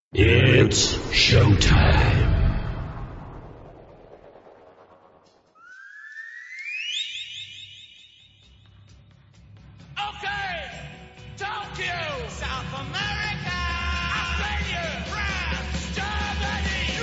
It's showtime. Okay, Tokyo, South America, Australia, France, Germany,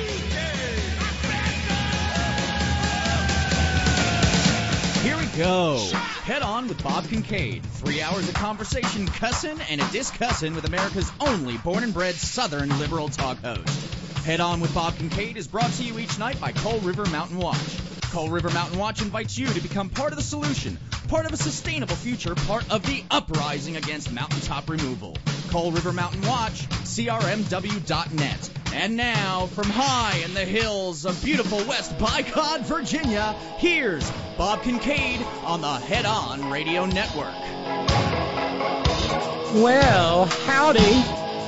UK, Here we go. Head on with Bob Kincaid. 3 hours of conversation, cussin' and a discussin' with America's only born and bred Southern liberal talk host. Head on with Bob Kincaid is brought to you each night by Coal River Mountain Watch. Coal River Mountain Watch invites you to become part of the solution, part of a sustainable future, part of the uprising against mountaintop removal. Coal River Mountain Watch, crmw.net. And now, from high in the hills of beautiful West Bicod, Virginia, here's Bob Kincaid on the Head On Radio Network. Well, howdy.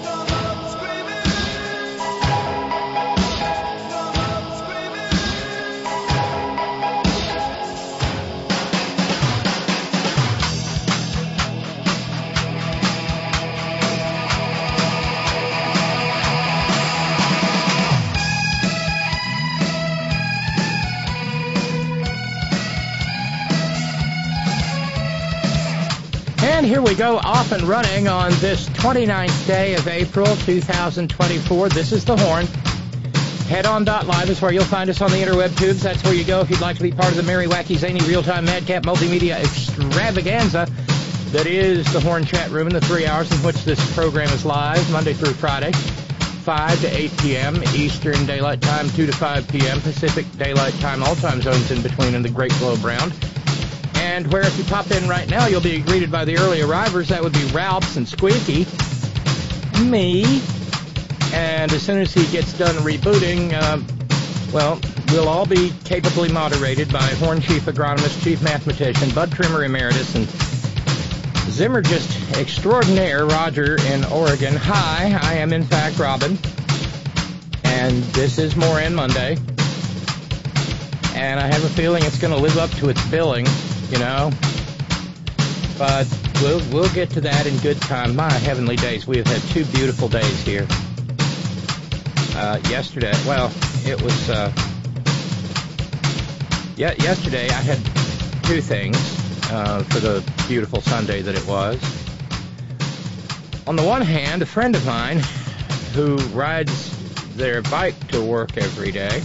And here we go, off and running on this 29th day of April, 2024. This is The Horn. Headon.live is where you'll find us on the interweb tubes. That's where you go if you'd like to be part of the merry, wacky, zany, real-time, madcap multimedia extravaganza that is The Horn chat room in the 3 hours in which this program is live, Monday through Friday, 5 to 8 p.m. Eastern Daylight Time, 2 to 5 p.m. Pacific Daylight Time, all time zones in between in the Great Globe Round. And where if you pop in right now, you'll be greeted by the early arrivers. That would be Ralphs and Squeaky, me. And as soon as he gets done rebooting, we'll all be capably moderated by Horn Chief Agronomist, Chief Mathematician, Bud Trimmer Emeritus, and Zimmergist Extraordinaire, Roger in Oregon. Hi, I am in fact Robin. And this is Moran Monday. And I have a feeling it's going to live up to its billing. You know, but we'll get to that in good time. My heavenly days, we have had 2 beautiful days here. Yesterday, yesterday I had 2 things for the beautiful Sunday that it was. On the one hand, a friend of mine who rides their bike to work every day,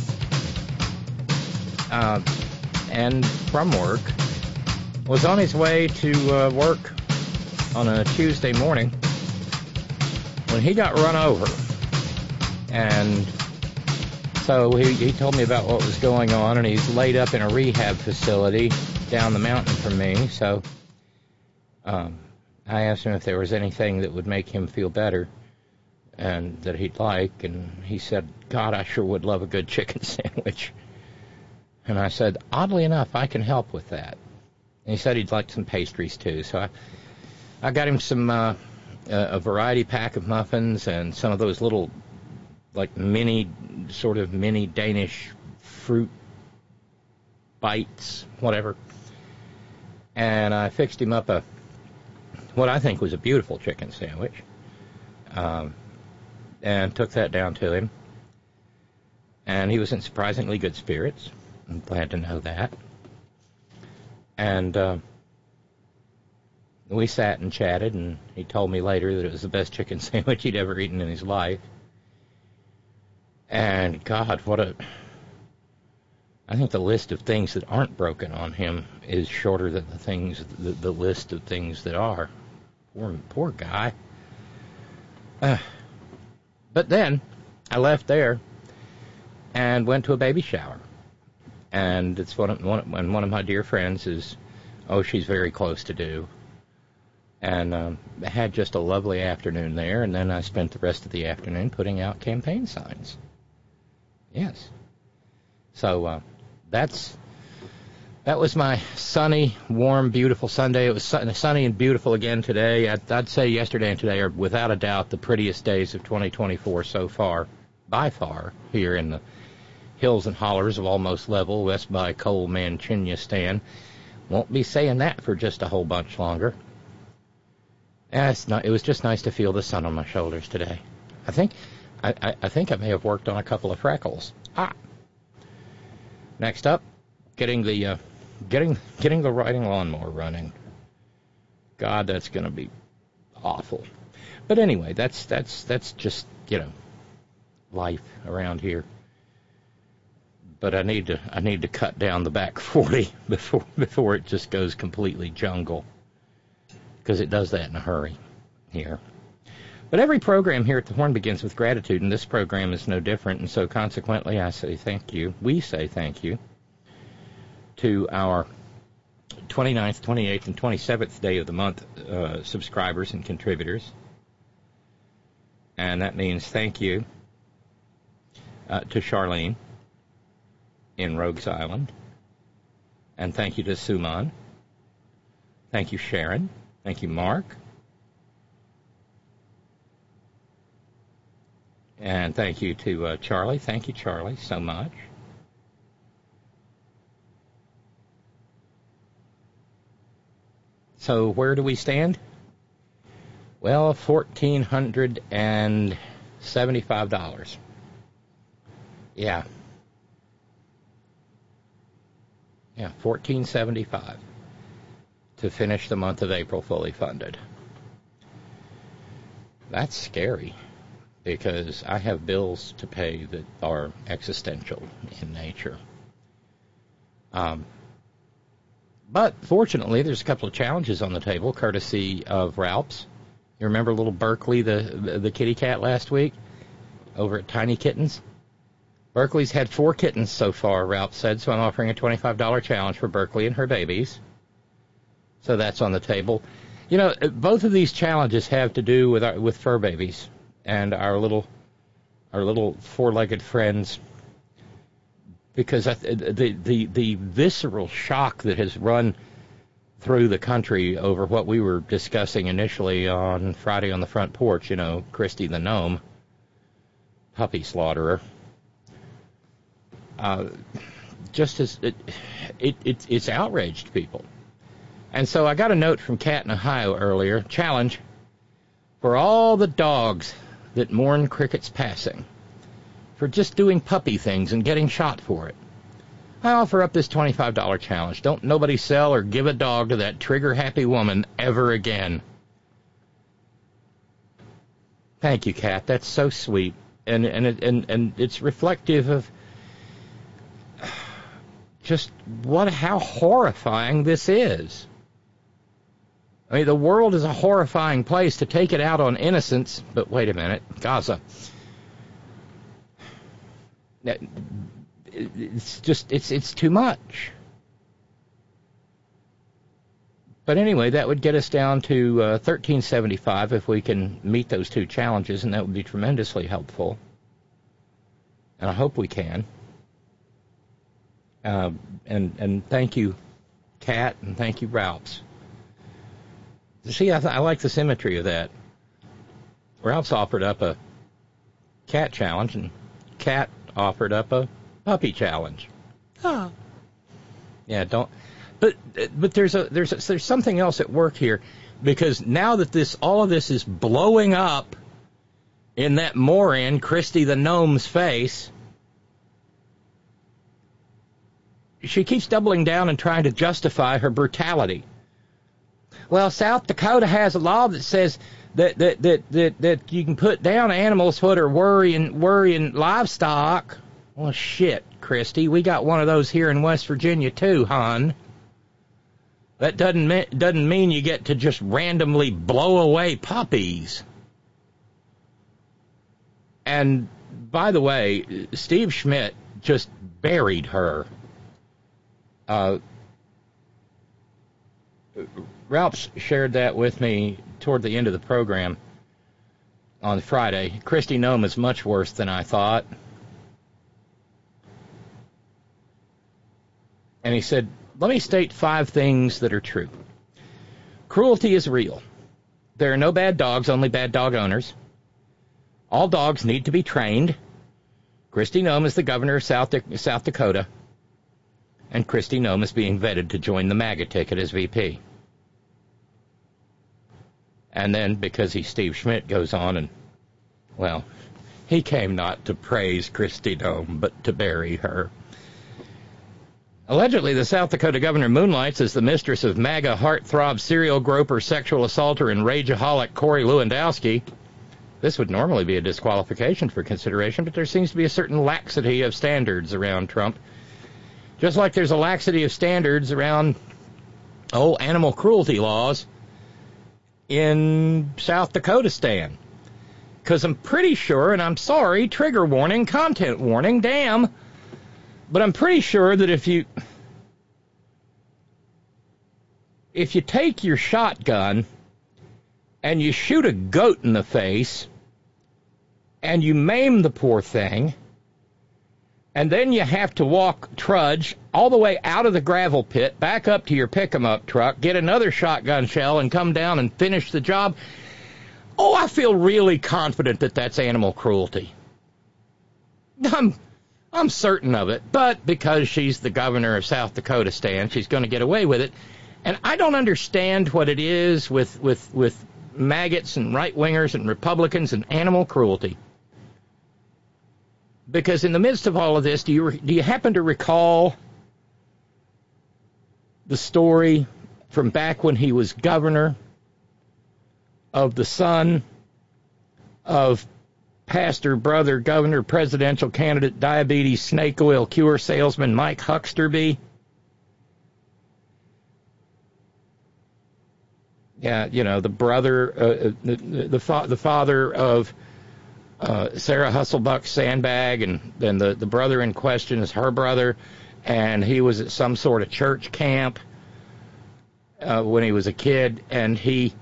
and from work, was on his way to work on a Tuesday morning when he got run over. And so he told me about what was going on, and he's laid up in a rehab facility down the mountain from me. So I asked him if there was anything that would make him feel better and that he'd like, and he said, God, I sure would love a good chicken sandwich. And I said, oddly enough, I can help with that. And he said he'd like some pastries, too. So I got him some a variety pack of muffins and some of those little, like, mini Danish fruit bites, whatever. And I fixed him up what I think was a beautiful chicken sandwich, and took that down to him. And he was in surprisingly good spirits. I'm glad to know that. And we sat and chatted, and he told me later that it was the best chicken sandwich he'd ever eaten in his life. And God, I think the list of things that aren't broken on him is shorter than the list of things that are. Poor guy. But then I left there and went to a baby shower. And it's one of my dear friends she's very close to do. And had just a lovely afternoon there, and then I spent the rest of the afternoon putting out campaign signs. Yes. So that was my sunny, warm, beautiful Sunday. It was sunny and beautiful again today. I'd say yesterday and today are without a doubt the prettiest days of 2024 so far, by far, here in the hills and hollers of Almost Level, west by Coal Manchinistan. Won't be saying that for just a whole bunch longer. It was just nice to feel the sun on my shoulders today. I think I think I may have worked on a couple of freckles. Next up, getting the riding lawnmower running. God, that's going to be awful. But anyway, that's just, life around here. But I need to cut down the back 40 before it just goes completely jungle, because it does that in a hurry here. But every program here at the Horn begins with gratitude, and this program is no different. And so consequently, I say thank you. We say thank you to our 29th, 28th, and 27th day of the month subscribers and contributors. And that means thank you to Charlene in Rogues Island. And thank you to Suman. Thank you, Sharon. Thank you, Mark. And thank you to Charlie. Thank you, Charlie, so much. So where do we stand? Well, $1,475. Yeah, $1,475 to finish the month of April fully funded. That's scary, because I have bills to pay that are existential in nature. But fortunately, there's a couple of challenges on the table, courtesy of Ralph's. You remember little Berkeley, the kitty cat last week, over at Tiny Kittens? Berkeley's had 4 kittens so far, Ralph said, so I'm offering a $25 challenge for Berkeley and her babies. So that's on the table. Both of these challenges have to do with fur babies and our little 4-legged friends, because the visceral shock that has run through the country over what we were discussing initially on Friday on the front porch, Christy the gnome, puppy slaughterer, just as it's outraged people. And so I got a note from Kat in Ohio earlier, challenge for all the dogs that mourn Cricket's passing, for just doing puppy things and getting shot for it. I offer up this $25 challenge. Don't nobody sell or give a dog to that trigger-happy woman ever again. Thank you, Kat. That's so sweet. And it's reflective of just how horrifying this is. I mean, the world is a horrifying place. To take it out on innocents, but wait a minute, Gaza. It's too much. But anyway, that would get us down to $1,375 if we can meet those 2 challenges, and that would be tremendously helpful. And I hope we can. And thank you, Kat, and thank you, Ralph's. See, I like the symmetry of that. Ralph's offered up a cat challenge, and Kat offered up a puppy challenge. Oh. Yeah, don't. But there's something else at work here, because now that all of this is blowing up in that Moran, Christy the gnome's face, she keeps doubling down and trying to justify her brutality. Well, South Dakota has a law that says that you can put down animals that are worrying livestock. Well, shit, Christy, we got one of those here in West Virginia too, hon. That doesn't mean you get to just randomly blow away puppies. And by the way, Steve Schmidt just buried her. Ralph shared that with me toward the end of the program on Friday. Christy Gnome is much worse than I thought. And he said, let me state 5 things that are true. Cruelty is real. There are no bad dogs, only bad dog owners. All dogs need to be trained. Christy Gnome is the governor of South Dakota. And Christy Gnome is being vetted to join the MAGA ticket as VP. And then, because he's Steve Schmidt, goes on and, well, He came not to praise Kristi Noem, but to bury her. Allegedly, the South Dakota governor moonlights as the mistress of MAGA heartthrob, serial groper, sexual assaulter, and rageaholic Corey Lewandowski. This would normally be a disqualification for consideration, but there seems to be a certain laxity of standards around Trump. Just like there's a laxity of standards around, animal cruelty laws in South Dakota Stan. Because I'm pretty sure, and I'm sorry, trigger warning, content warning, damn, but I'm pretty sure that if you take your shotgun and you shoot a goat in the face and you maim the poor thing, and then you have to trudge all the way out of the gravel pit, back up to your pick-em-up truck, get another shotgun shell, and come down and finish the job, I feel really confident that that's animal cruelty. I'm certain of it, but because she's the governor of South Dakota Stan, she's going to get away with it. And I don't understand what it is with maggots and right-wingers and Republicans and animal cruelty. Because in the midst of all of this, do you happen to recall the story from back when he was governor of the son of pastor, brother, governor, presidential candidate, diabetes, snake oil cure salesman Mike Hucksterby? Yeah, the brother, the father of Sarah Hasselbuck Sandbag, and then the brother in question is her brother, and he was at some sort of church camp when he was a kid, and he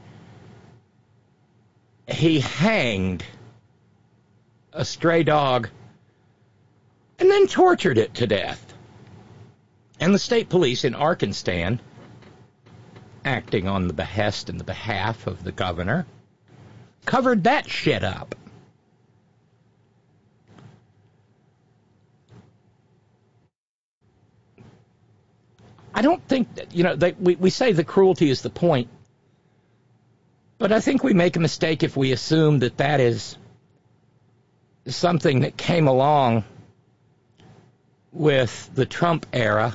hanged a stray dog and then tortured it to death. And the state police in Arkansas, acting on the behest and the behalf of the governor, covered that shit up. I don't think that, we say the cruelty is the point, but I think we make a mistake if we assume that is something that came along with the Trump era,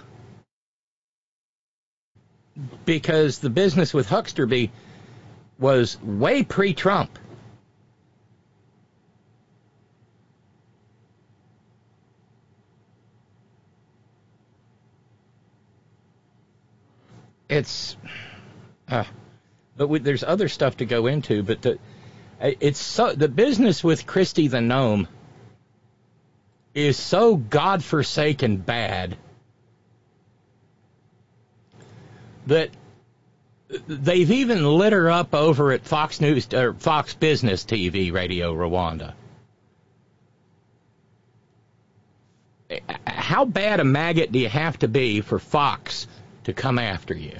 because the business with Hucksterby was way pre-Trump. There's other stuff to go into, but the business with Kristi the Gnome is so godforsaken bad that they've even lit her up over at Fox News or Fox Business TV Radio Rwanda. How bad a maggot do you have to be for Fox to come after you?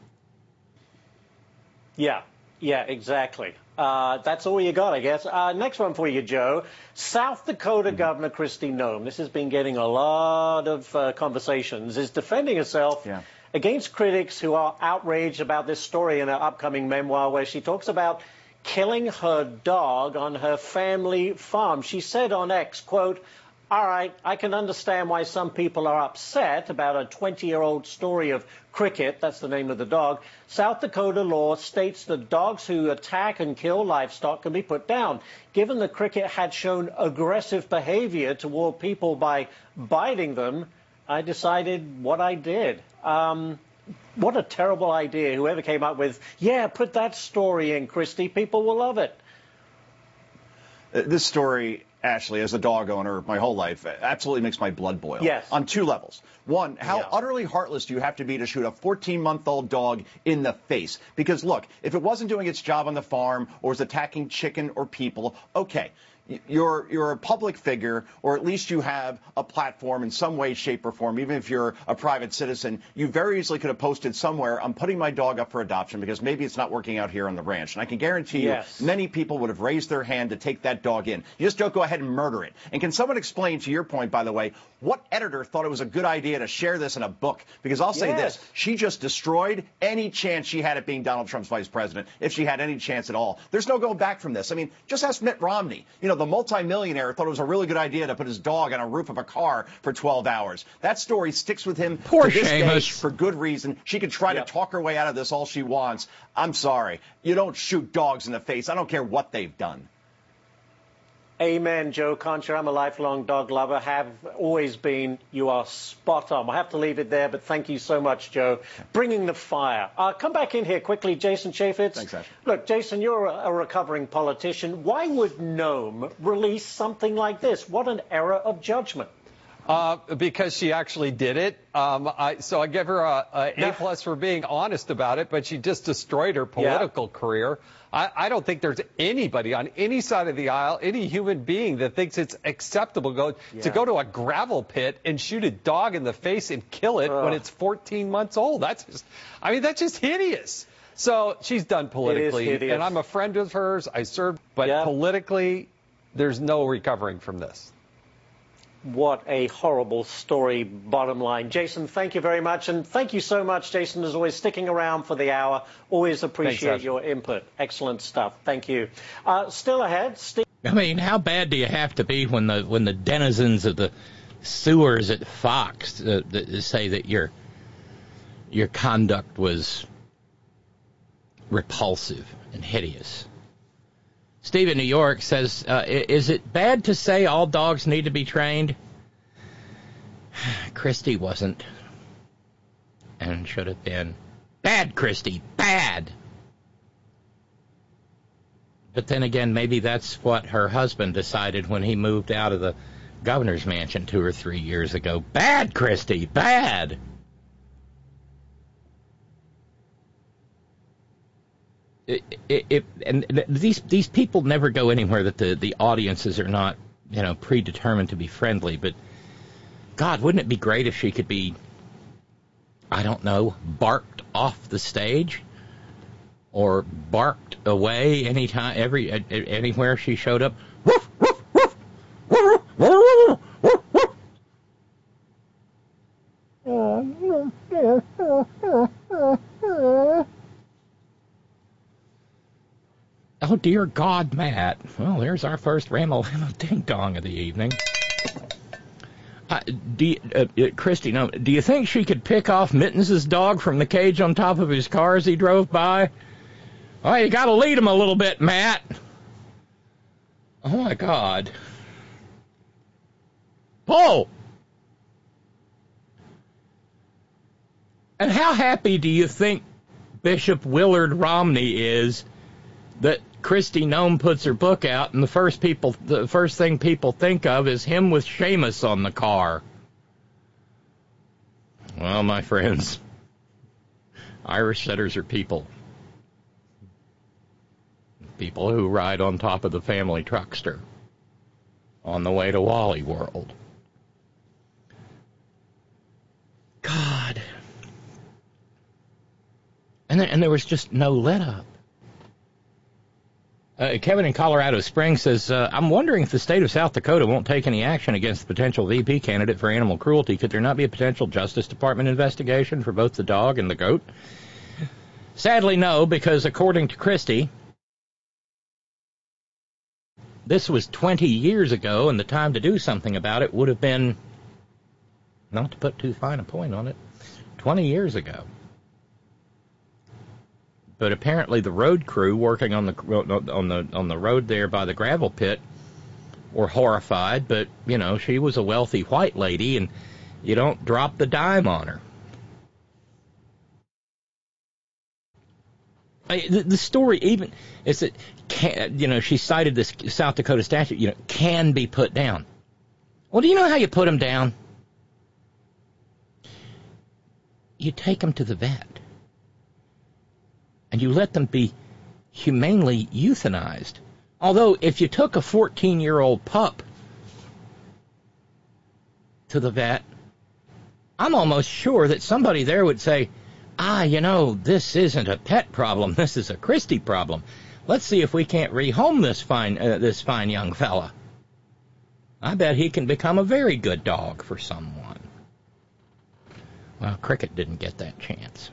Yeah, exactly. That's all you got, I guess. Next one for you, Joe. South Dakota Governor Kristi Noem, this has been getting a lot of conversations, is defending herself against critics who are outraged about this story in her upcoming memoir, where she talks about killing her dog on her family farm. She said on X, quote, "All right, I can understand why some people are upset about a 20-year-old story of Cricket," that's the name of the dog. "South Dakota law states that dogs who attack and kill livestock can be put down. Given that Cricket had shown aggressive behavior toward people by biting them, I decided what I did." What a terrible idea. Whoever came up with, put that story in, Kristi. People will love it. This story, Ashley, as a dog owner my whole life, absolutely makes my blood boil. Yes. On two levels. One, how utterly heartless do you have to be to shoot a 14-month-old dog in the face? Because, look, if it wasn't doing its job on the farm or was attacking chicken or people, okay. You're a public figure, or at least you have a platform in some way, shape, or form. Even if you're a private citizen, you very easily could have posted somewhere, "I'm putting my dog up for adoption because maybe it's not working out here on the ranch." And I can guarantee you many people would have raised their hand to take that dog in. You just don't go ahead and murder it. And can someone explain, to your point, by the way, what editor thought it was a good idea to share this in a book? Because I'll say this, she just destroyed any chance she had at being Donald Trump's vice president, if she had any chance at all. There's no going back from this. I mean, just ask Mitt Romney. the multimillionaire thought it was a really good idea to put his dog on a roof of a car for 12 hours. That story sticks with him Poor to this day Seamus. for good reason. She can try to talk her way out of this all she wants. I'm sorry. You don't shoot dogs in the face. I don't care what they've done. Amen, Joe Concha. I'm a lifelong dog lover, have always been. You are spot on. I have to leave it there, but thank you so much, Joe. Bringing the fire. Come back in here quickly, Jason Chaffetz. Thanks, Ash. Look, Jason, you're a recovering politician. Why would Nome release something like this? What an error of judgment. Because she actually did it. So I give her a A+ for being honest about it, but she just destroyed her political career. I don't think there's anybody on any side of the aisle, any human being that thinks it's acceptable to go to a gravel pit and shoot a dog in the face and kill it when it's 14 months old. That's just hideous. So she's done politically, and I'm a friend of hers. I served, but politically, there's no recovering from this. What a horrible story, bottom line. Jason, thank you very much. And thank you so much, Jason, as always, sticking around for the hour. Always appreciate your input. Excellent stuff. Thank you. Still ahead, Steve. I mean, how bad do you have to be when the denizens of the sewers at Fox say that your conduct was repulsive and hideous? Steve in New York says, is it bad to say all dogs need to be trained? Christy wasn't. And should have been. Bad, Christy, bad. But then again, maybe that's what her husband decided when he moved out of the governor's mansion 2 or 3 years ago. Bad, Christy, bad. And these people never go anywhere that the audiences are not, predetermined to be friendly. But, God, wouldn't it be great if she could be, I don't know, barked off the stage? Or barked away anywhere she showed up? Woof, woof, woof, woof, woof, woof, woof. Oh, dear God, Matt. Well, there's our first Ramalama ding-dong of the evening. Christy, do you think she could pick off Mittens' dog from the cage on top of his car as he drove by? Oh, you got to lead him a little bit, Matt. Oh, my God. Oh! And how happy do you think Bishop Willard Romney is that Christy Nome puts her book out, and the first thing people think of is him with Seamus on the car? Well, my friends, Irish setters are people. People who ride on top of the family truckster on the way to Wally World. God. And there was just no let-up. Kevin in Colorado Springs says, I'm wondering if the state of South Dakota won't take any action against the potential VP candidate for animal cruelty. Could there not be a potential Justice Department investigation for both the dog and the goat? Sadly, no, because according to Christy, this was 20 years ago, and the time to do something about it would have been, not to put too fine a point on it, 20 years ago. But apparently the road crew working on the road there by the gravel pit were horrified. But, she was a wealthy white lady, and you don't drop the dime on her. The story even is that, she cited this South Dakota statute, can be put down. Well, do you know how you put them down? You take them to the vet. And you let them be humanely euthanized. Although, if you took a 14-year-old pup to the vet, I'm almost sure that somebody there would say, this isn't a pet problem, this is a Christie problem. Let's see if we can't rehome this fine young fella. I bet he can become a very good dog for someone. Well, Cricket didn't get that chance.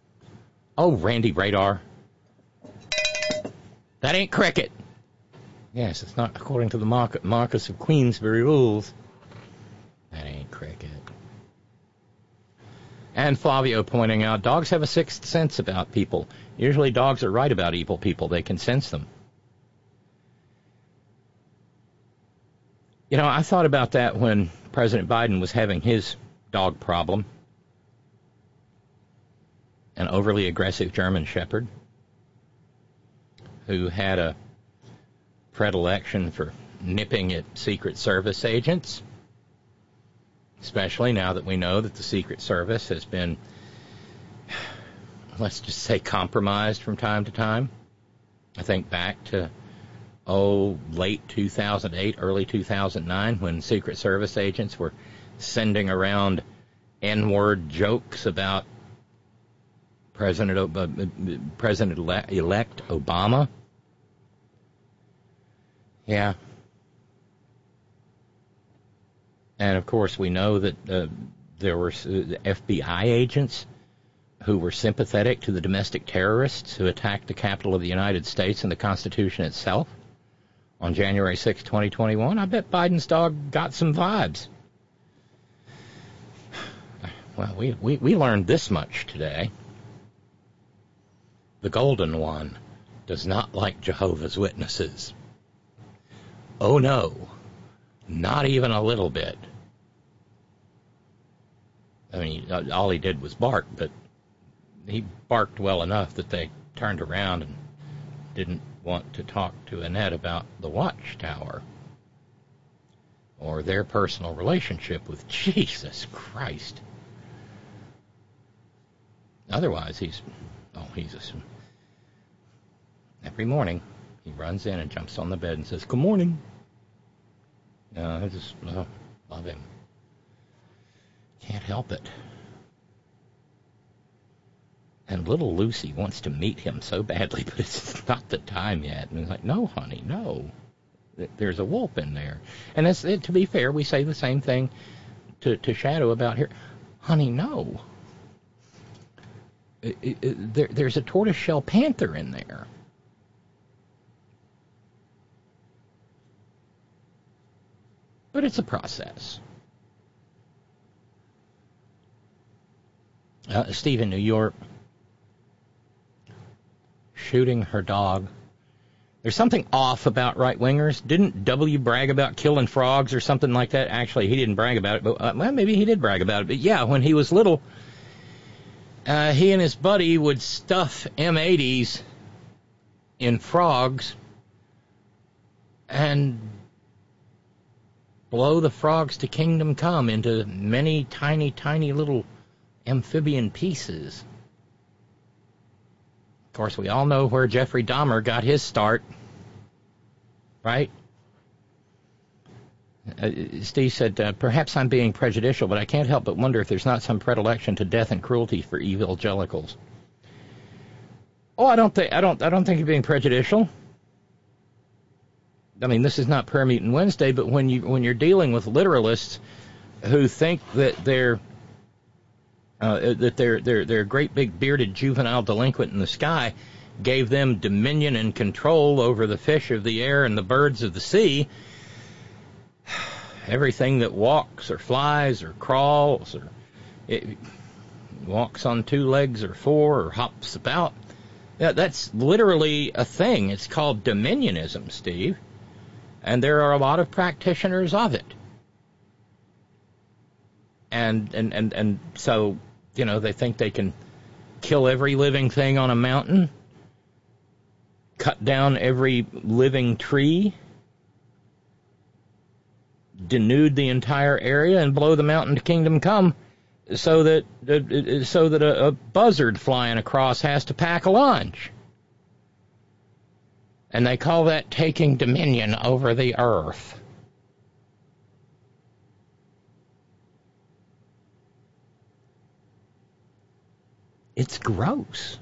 Oh, Randy Radar. That ain't Cricket. Yes, it's not according to the Marquis of Queensberry rules. That ain't cricket. And Flavio pointing out, dogs have a sixth sense about people. Usually dogs are right about evil people. They can sense them. You know, I thought about that when President Biden was having his dog problem. An overly aggressive German Shepherd who had a predilection for nipping at Secret Service agents, especially now that we know that the Secret Service has been, let's just say, compromised from time to time. I think back to, late 2008, early 2009, when Secret Service agents were sending around N-word jokes about President-elect Obama. Yeah. And, of course, we know that there were FBI agents who were sympathetic to the domestic terrorists who attacked the Capitol of the United States and the Constitution itself on January 6, 2021. I bet Biden's dog got some vibes. Well, we learned this much today. The Golden One does not like Jehovah's Witnesses. Oh, no. Not even a little bit. I mean, all he did was bark, but he barked well enough that they turned around and didn't want to talk to Annette about the Watchtower or their personal relationship with Jesus Christ. Otherwise, every morning he runs in and jumps on the bed and says, "Good morning." I just love him. Can't help it. And little Lucy wants to meet him so badly, but it's not the time yet. And he's like, "No, honey, no. There's a wolf in there." And to be fair, we say the same thing to Shadow about here. "Honey, no. There's a tortoiseshell panther in there." But it's a process. Steve in New York, shooting her dog. There's something off about right-wingers. Didn't W brag about killing frogs or something like that? Actually, he didn't brag about it, but well, maybe he did brag about it. But yeah, when he was little, he and his buddy would stuff M80s in frogs and blow the frogs to kingdom come into many tiny, tiny little amphibian pieces. Of course, we all know where Jeffrey Dahmer got his start, right? Steve said, "Perhaps I'm being prejudicial, but I can't help but wonder if there's not some predilection to death and cruelty for evangelicals." Oh, I don't think you're being prejudicial. I mean, this is not Prayer Meeting Wednesday, but when you're dealing with literalists who think that they're great big bearded juvenile delinquent in the sky gave them dominion and control over the fish of the air and the birds of the sea, everything that walks or flies or crawls or it walks on two legs or four or hops about, that's literally a thing. It's called dominionism, Steve. And there are a lot of practitioners of it. And so, they think they can kill every living thing on a mountain, cut down every living tree, denude the entire area, and blow the mountain to kingdom come so that a buzzard flying across has to pack a lunch. And they call that taking dominion over the earth. It's gross.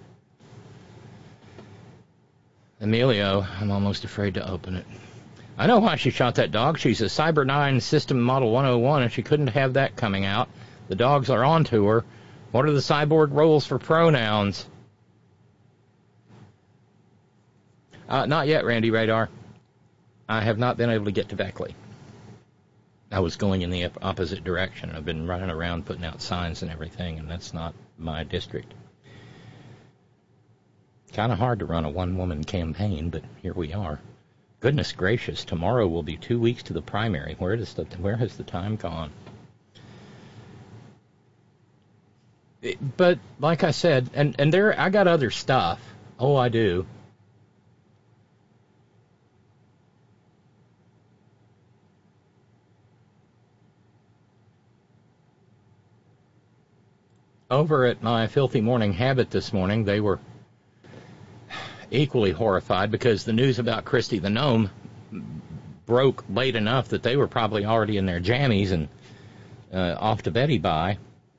Emilio, I'm almost afraid to open it. I know why she shot that dog. She's a Cyber 9 System Model 101, and she couldn't have that coming out. The dogs are onto her. What are the cyborg roles for pronouns? Not yet, Randy Radar. I have not been able to get to Beckley. I was going in the opposite direction. I've been running around putting out signs and everything, and that's not my district. Kind of hard to run a one-woman campaign, but here we are. Goodness gracious, tomorrow will be 2 weeks to the primary. Where has the time gone? But like I said, and there, I got other stuff. Oh, I do. Over at my Filthy Morning Habit this morning, they were equally horrified because the news about Christy the Gnome broke late enough that they were probably already in their jammies and off to Betty by.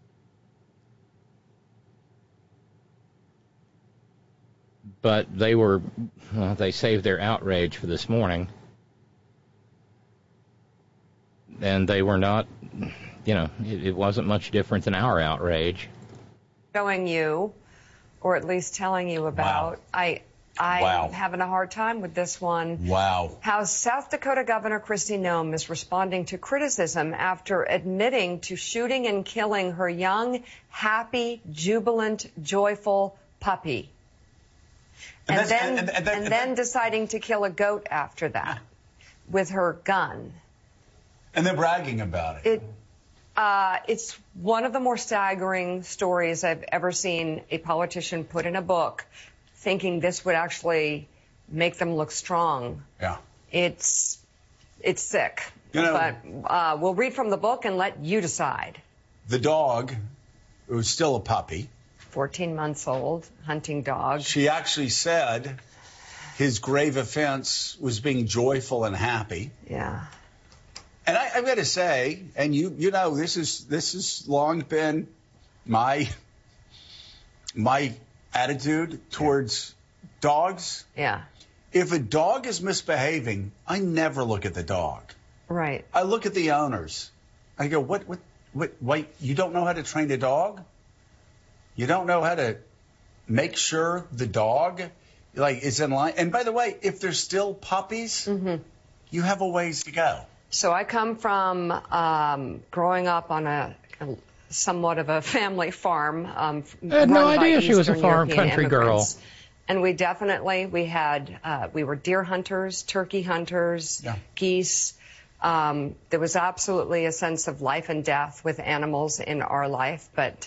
But they saved their outrage for this morning. And they were not, it wasn't much different than our outrage. Showing you, or at least telling you about, Wow. I'm having a hard time with this one. Wow. How South Dakota Governor Kristi Noem is responding to criticism after admitting to shooting and killing her young, happy, jubilant, joyful puppy. And then deciding to kill a goat after that with her gun. And they're bragging about it. It's one of the more staggering stories I've ever seen a politician put in a book, thinking this would actually make them look strong. Yeah. It's sick. But we'll read from the book and let you decide. The dog, it was still a puppy. 14 months old, hunting dog. She actually said his grave offense was being joyful and happy. Yeah. And I've got to say, and you know, this has long been my attitude towards dogs. Yeah. If a dog is misbehaving, I never look at the dog. Right. I look at the owners. I go, wait, you don't know how to train a dog? You don't know how to make sure the dog is in line? And by the way, if they're still puppies, you have a ways to go. So I come from growing up on a somewhat of a family farm. I had no idea she was a farm country girl. And we were deer hunters, turkey hunters, geese. There was absolutely a sense of life and death with animals in our life, but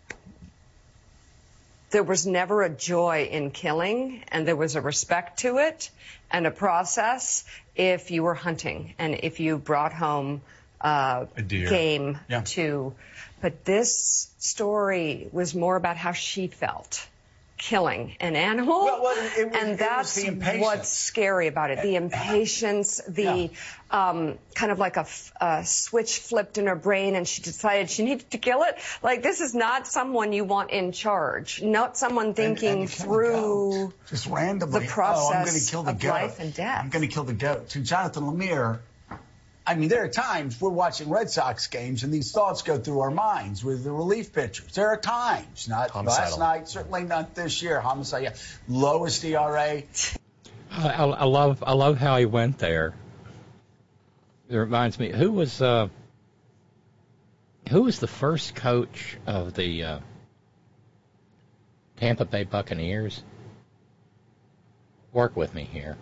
there was never a joy in killing, and there was a respect to it and a process if you were hunting and if you brought home a deer. Game to. But this story was more about how she felt killing an animal, and that's what's scary about it. The impatience, kind of like a switch flipped in her brain, and she decided she needed to kill it. Like, this is not someone you want in charge, not someone thinking through just randomly the process I'm going to kill the of goat. life and death. I'm going to kill the goat. To Jonathan Lemire, I mean, there are times we're watching Red Sox games and these thoughts go through our minds with the relief pitchers. There are times, not last night, certainly not this year. Homicide, lowest ERA. I love how he went there. It reminds me, who was the first coach of the Tampa Bay Buccaneers? Work with me here.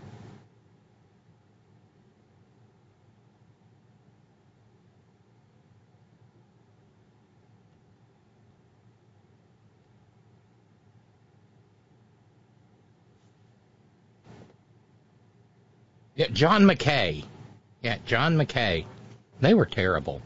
Yeah, John McKay. Yeah, John McKay. They were terrible.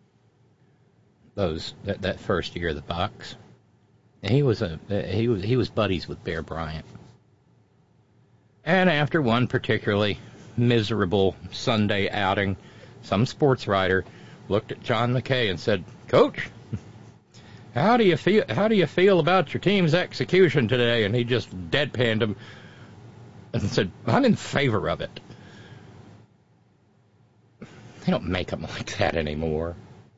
That first year of the Bucs. He was buddies with Bear Bryant. And after one particularly miserable Sunday outing, some sports writer looked at John McKay and said, "Coach, how do you feel about your team's execution today?" And he just deadpanned him and said, "I'm in favor of it." They don't make them like that anymore.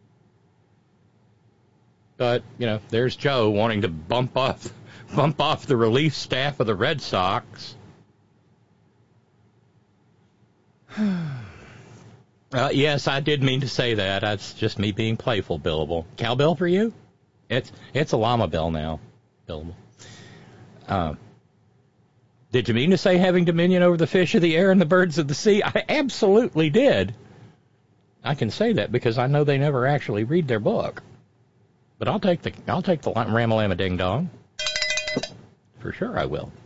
But, there's Joe wanting to bump off the relief staff of the Red Sox. Yes, I did mean to say that. That's just me being playful, Billable. Cowbell for you? It's a llama bell now, Billable. Did you mean to say having dominion over the fish of the air and the birds of the sea? I absolutely did. I can say that because I know they never actually read their book. But I'll take the Ramalama Ding Dong. For sure I will.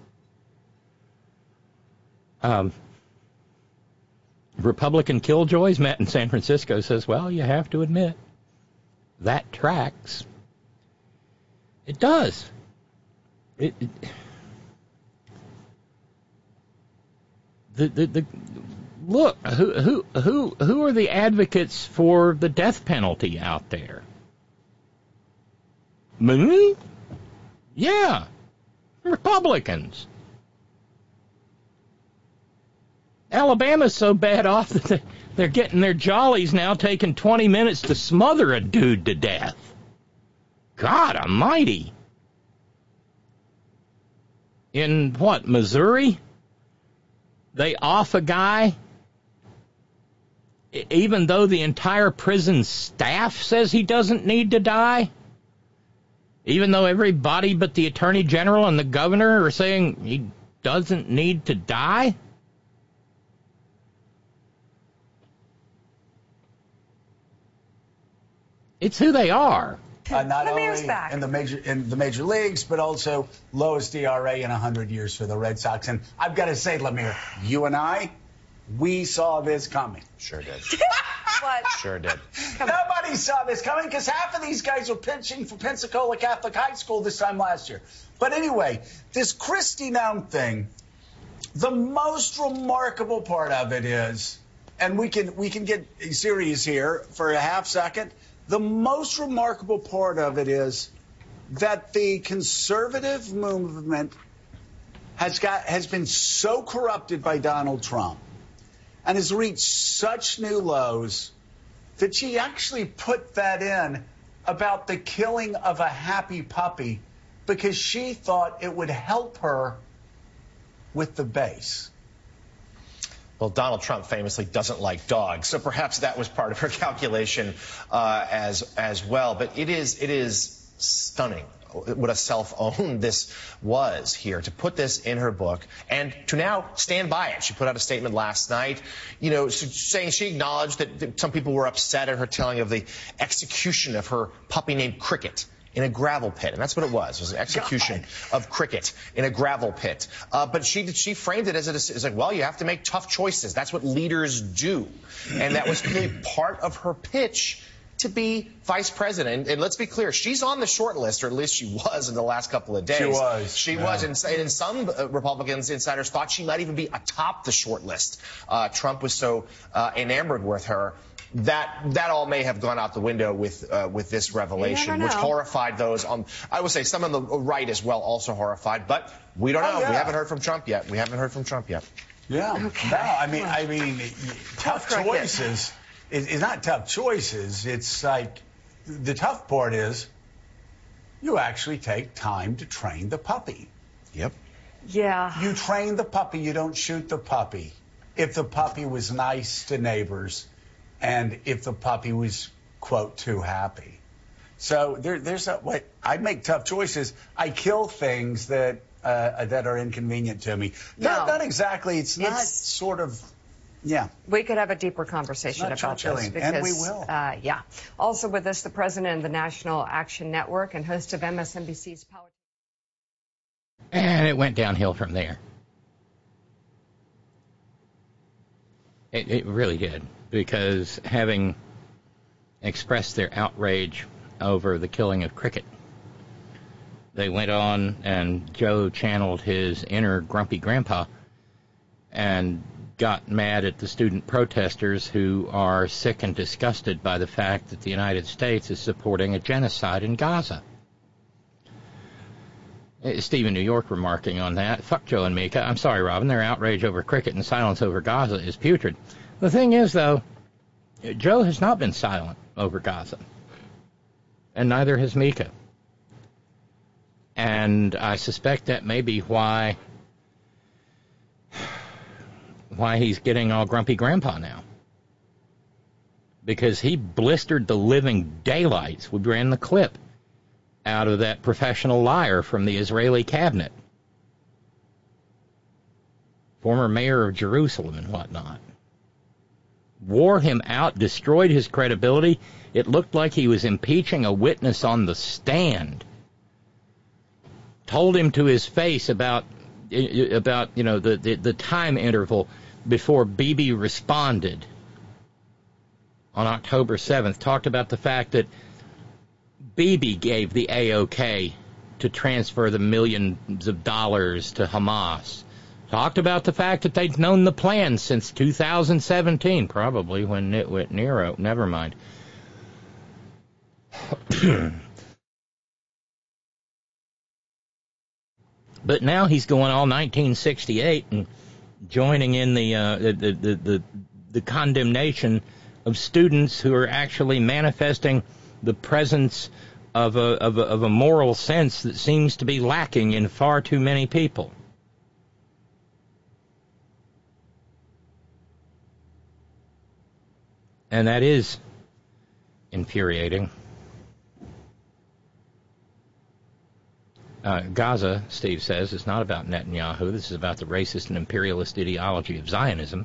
Republican Killjoys, Matt in San Francisco says, well, you have to admit, that tracks. It does. Look, who are the advocates for the death penalty out there? Me? Yeah, Republicans. Alabama's so bad off that they're getting their jollies now, taking 20 minutes to smother a dude to death. God almighty. In what, Missouri? They off a guy, even though the entire prison staff says he doesn't need to die? Even though everybody but the attorney general and the governor are saying he doesn't need to die? It's who they are. Not only in the major leagues, but also lowest ERA in 100 years for the Red Sox. And I've got to say, Lemire, you and I, we saw this coming. Sure did. What? Sure did. Nobody saw this coming because half of these guys were pitching for Pensacola Catholic High School this time last year. But anyway, this Kristi Noem thing, the most remarkable part of it is, and we can get serious here for a half second. The most remarkable part of it is that the conservative movement has been so corrupted by Donald Trump and has reached such new lows that she actually put that in about the killing of a happy puppy because she thought it would help her with the base. Well, Donald Trump famously doesn't like dogs, so perhaps that was part of her calculation as well. But it is stunning what a self-own this was here, to put this in her book and to now stand by it. She put out a statement last night, saying she acknowledged that some people were upset at her telling of the execution of her puppy named Cricket in a gravel pit. And that's what it was. It was an execution of Cricket in a gravel pit. But she framed it as like, well, you have to make tough choices. That's what leaders do. And that was really part of her pitch to be vice president. And let's be clear, she's on the short list, or at least she was in the last couple of days. She was. And some Republicans insiders thought she might even be atop the short list. Trump was so enamored with her. That all may have gone out the window with this revelation, which horrified those on, I would say, some on the right as well, also horrified. But we don't know. Yeah. We haven't heard from Trump yet. Yeah. Okay. No, I mean, tough choices. It's not tough choices. It's like the tough part is you actually take time to train the puppy. Yep. Yeah. You train the puppy. You don't shoot the puppy. If the puppy was nice to neighbors, and if the puppy was, quote, too happy. So there's a way. I make tough choices. I kill things that are inconvenient to me. Not exactly. It's not sort of, yeah. We could have a deeper conversation about this. Because, and we will. Yeah. Also with us, the president of the National Action Network and host of MSNBC's Power. And it went downhill from there. It really did. Because having expressed their outrage over the killing of Cricket, they went on and Joe channeled his inner grumpy grandpa and got mad at the student protesters who are sick and disgusted by the fact that the United States is supporting a genocide in Gaza. Stephen New York remarking on that. Fuck Joe and Mika. I'm sorry, Robin. Their outrage over Cricket and silence over Gaza is putrid. The thing is, though, Joe has not been silent over Gaza, and neither has Mika. And I suspect that may be why why he's getting all grumpy grandpa now. Because he blistered the living daylights. We ran the clip out of that professional liar from the Israeli cabinet. Former mayor of Jerusalem and whatnot. Wore him out, destroyed his credibility. It looked like he was impeaching a witness on the stand. Told him to his face about the time interval before Bibi responded on October 7th. Talked about the fact that Bibi gave the AOK to transfer the millions of dollars to Hamas. Talked about the fact that they'd known the plan since 2017, probably when Nitwit Nero. Never mind. But now he's going all 1968 and joining in the condemnation of students who are actually manifesting the presence of a moral sense that seems to be lacking in far too many people. And that is infuriating. Gaza, Steve says, is not about Netanyahu. This is about the racist and imperialist ideology of Zionism.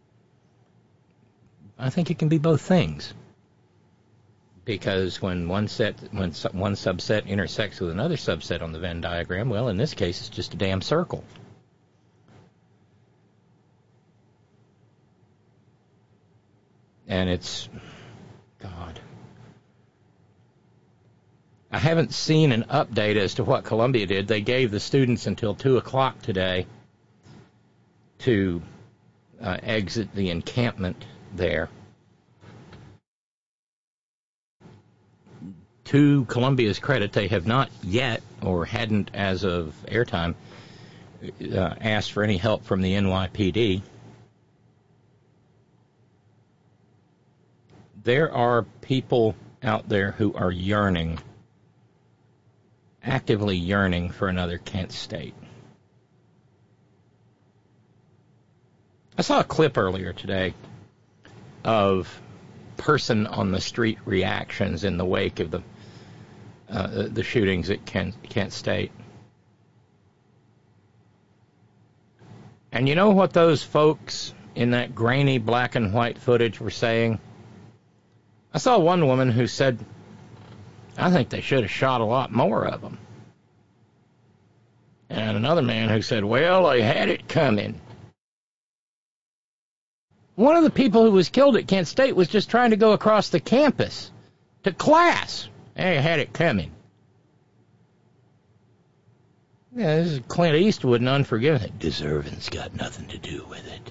I think it can be both things. Because when one subset intersects with another subset on the Venn diagram, well, in this case, it's just a damn circle. And it's... God... I haven't seen an update as to what Columbia did. They gave the students until 2 o'clock today to exit the encampment there. To Columbia's credit, they have not yet, or hadn't as of airtime, asked for any help from the NYPD. There are people out there who are yearning, actively yearning for another Kent State. I saw a clip earlier today of person-on-the-street reactions in the wake of the shootings at Kent State. And you know what those folks in that grainy black and white footage were saying? I saw one woman who said, I think they should have shot a lot more of them. And another man who said, well, they had it coming. One of the people who was killed at Kent State was just trying to go across the campus to class. They had it coming. Yeah, this is Clint Eastwood and Unforgiven. Deserving's got nothing to do with it.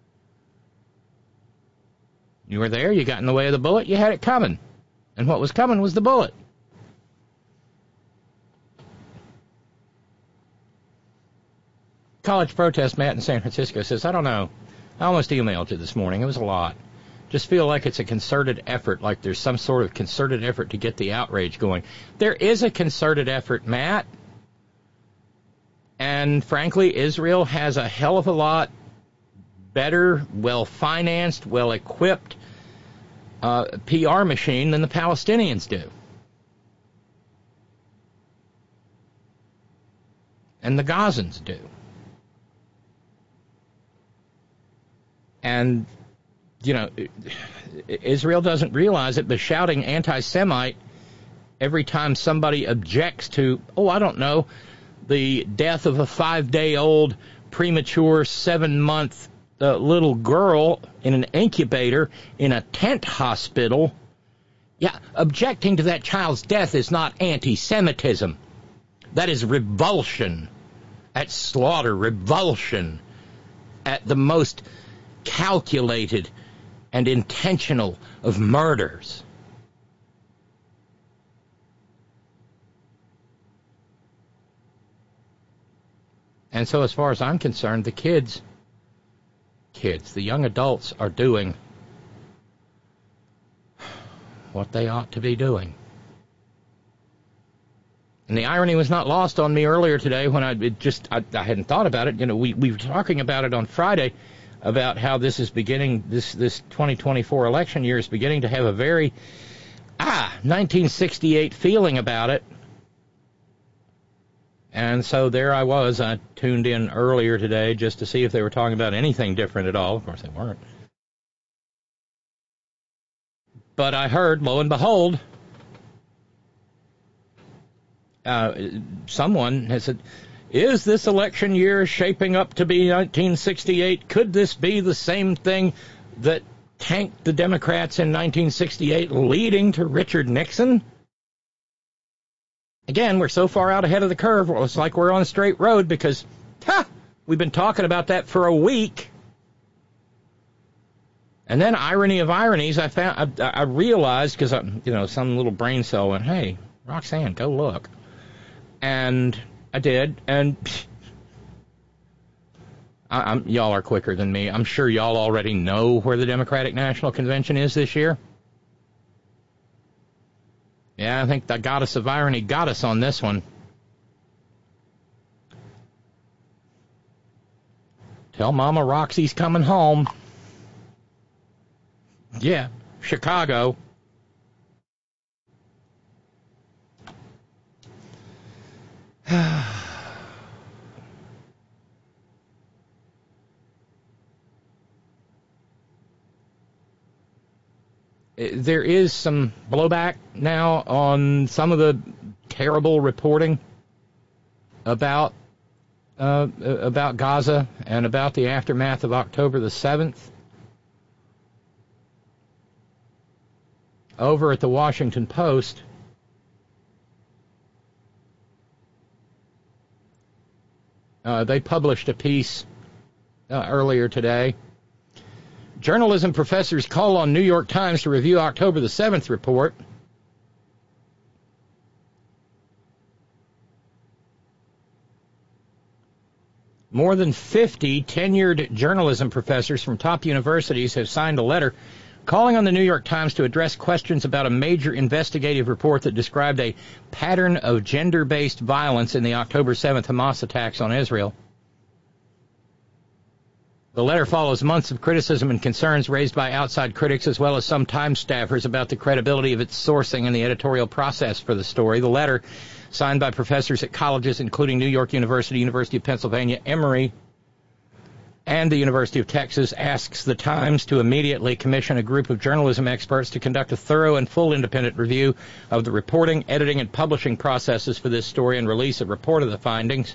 You were there, you got in the way of the bullet, you had it coming. And what was coming was the bullet. College protest, Matt in San Francisco says, I don't know. I almost emailed you this morning. It was a lot. Just feel like it's a concerted effort, like there's some sort of concerted effort to get the outrage going. There is a concerted effort, Matt. And frankly, Israel has a hell of a lot better, well-financed, well-equipped PR machine than the Palestinians do. And the Gazans do. And, you know, Israel doesn't realize it, but shouting anti-Semite every time somebody objects to, I don't know, the death of a 5-day-old premature 7-month little girl in an incubator in a tent hospital. Yeah, objecting to that child's death is not anti-Semitism. That is revulsion at slaughter, revulsion at the most calculated and intentional of murders. And so as far as I'm concerned, the kids, the young adults are doing what they ought to be doing. And the irony was not lost on me earlier today when I hadn't thought about it. You know, we were talking about it on Friday. about how this is beginning, this 2024 election year is beginning to have a very 1968 feeling about it. And so there I was. I tuned in earlier today just to see if they were talking about anything different at all. Of course, they weren't. But I heard, lo and behold, someone has said, is this election year shaping up to be 1968? Could this be the same thing that tanked the Democrats in 1968, leading to Richard Nixon? Again, we're so far out ahead of the curve, it's like we're on a straight road because, we've been talking about that for a week. And then, irony of ironies, I realized, because, some little brain cell went, hey, Roxanne, go look. And I did, and y'all are quicker than me. I'm sure y'all already know where the Democratic National Convention is this year. Yeah, I think the goddess of irony got us on this one. Tell Mama Roxy's coming home. Yeah, Chicago. There is some blowback now on some of the terrible reporting about Gaza and about the aftermath of October the 7th. Over at the Washington Post, they published a piece earlier today. Journalism professors call on New York Times to review October the 7th report. More than 50 tenured journalism professors from top universities have signed a letter calling on the New York Times to address questions about a major investigative report that described a pattern of gender-based violence in the October 7th Hamas attacks on Israel. The letter follows months of criticism and concerns raised by outside critics as well as some Times staffers about the credibility of its sourcing and the editorial process for the story. The letter, signed by professors at colleges including New York University, University of Pennsylvania, Emory, and the University of Texas, asks the Times to immediately commission a group of journalism experts to conduct a thorough and full independent review of the reporting, editing, and publishing processes for this story and release a report of the findings.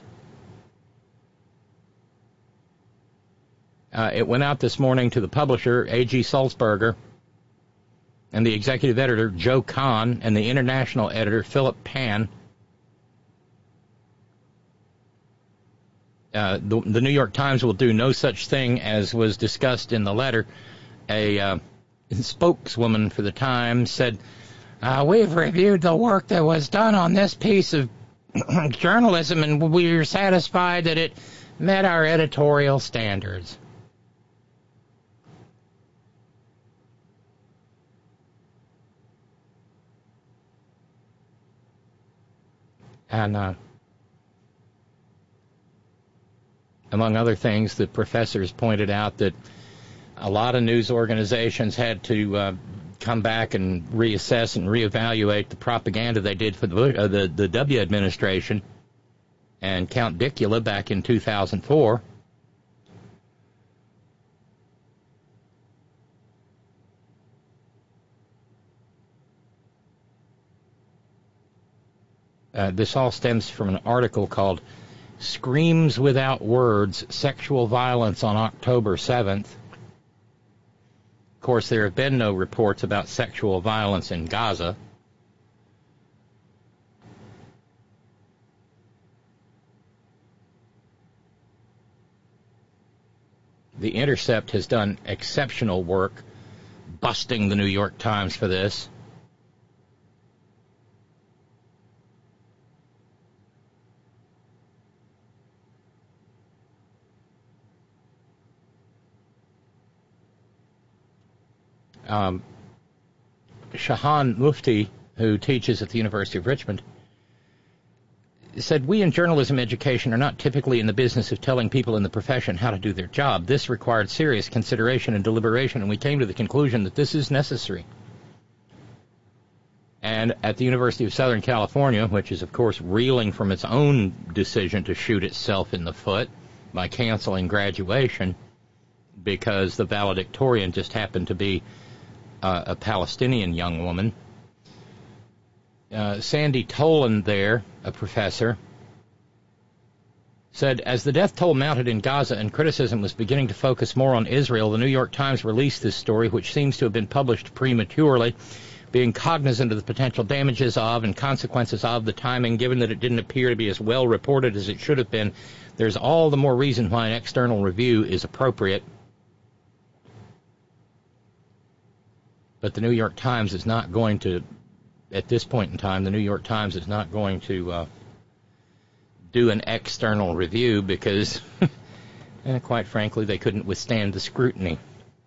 It went out this morning to the publisher, A.G. Sulzberger, and the executive editor, Joe Kahn, and the international editor, Philip Pan. The New York Times will do no such thing as was discussed in the letter. A spokeswoman for the Times said, we've reviewed the work that was done on this piece of journalism, and we're satisfied that it met our editorial standards. And among other things, the professors pointed out that a lot of news organizations had to come back and reassess and reevaluate the propaganda they did for the W administration and Count Dicula back in 2004. This all stems from an article called Screams Without Words, Sexual Violence on October 7th. Of course, there have been no reports about sexual violence in Gaza. The Intercept has done exceptional work busting the New York Times for this. Shahan Mufti, who teaches at the University of Richmond, said, we in journalism education are not typically in the business of telling people in the profession how to do their job. This required serious consideration and deliberation, and we came to the conclusion that this is necessary. And at the University of Southern California, which is, of course, reeling from its own decision to shoot itself in the foot by canceling graduation because the valedictorian just happened to be a Palestinian young woman, Sandy Tolan there, a professor, said, as the death toll mounted in Gaza and criticism was beginning to focus more on Israel, the New York Times released this story, which seems to have been published prematurely, being cognizant of the potential damages of and consequences of the timing. Given that it didn't appear to be as well reported as it should have been, there's all the more reason why an external review is appropriate. But the New York Times is not going to, at this point in time, the New York Times is not going to do an external review because, quite frankly, they couldn't withstand the scrutiny.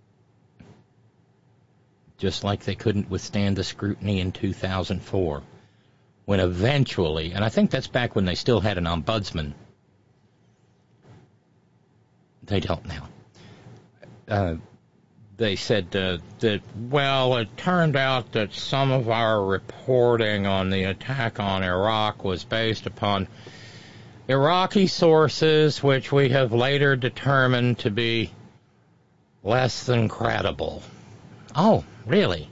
Just like they couldn't withstand the scrutiny in 2004, when eventually, and I think that's back when they still had an ombudsman. They don't now. They said that, well, it turned out that some of our reporting on the attack on Iraq was based upon Iraqi sources, which we have later determined to be less than credible. Oh, really?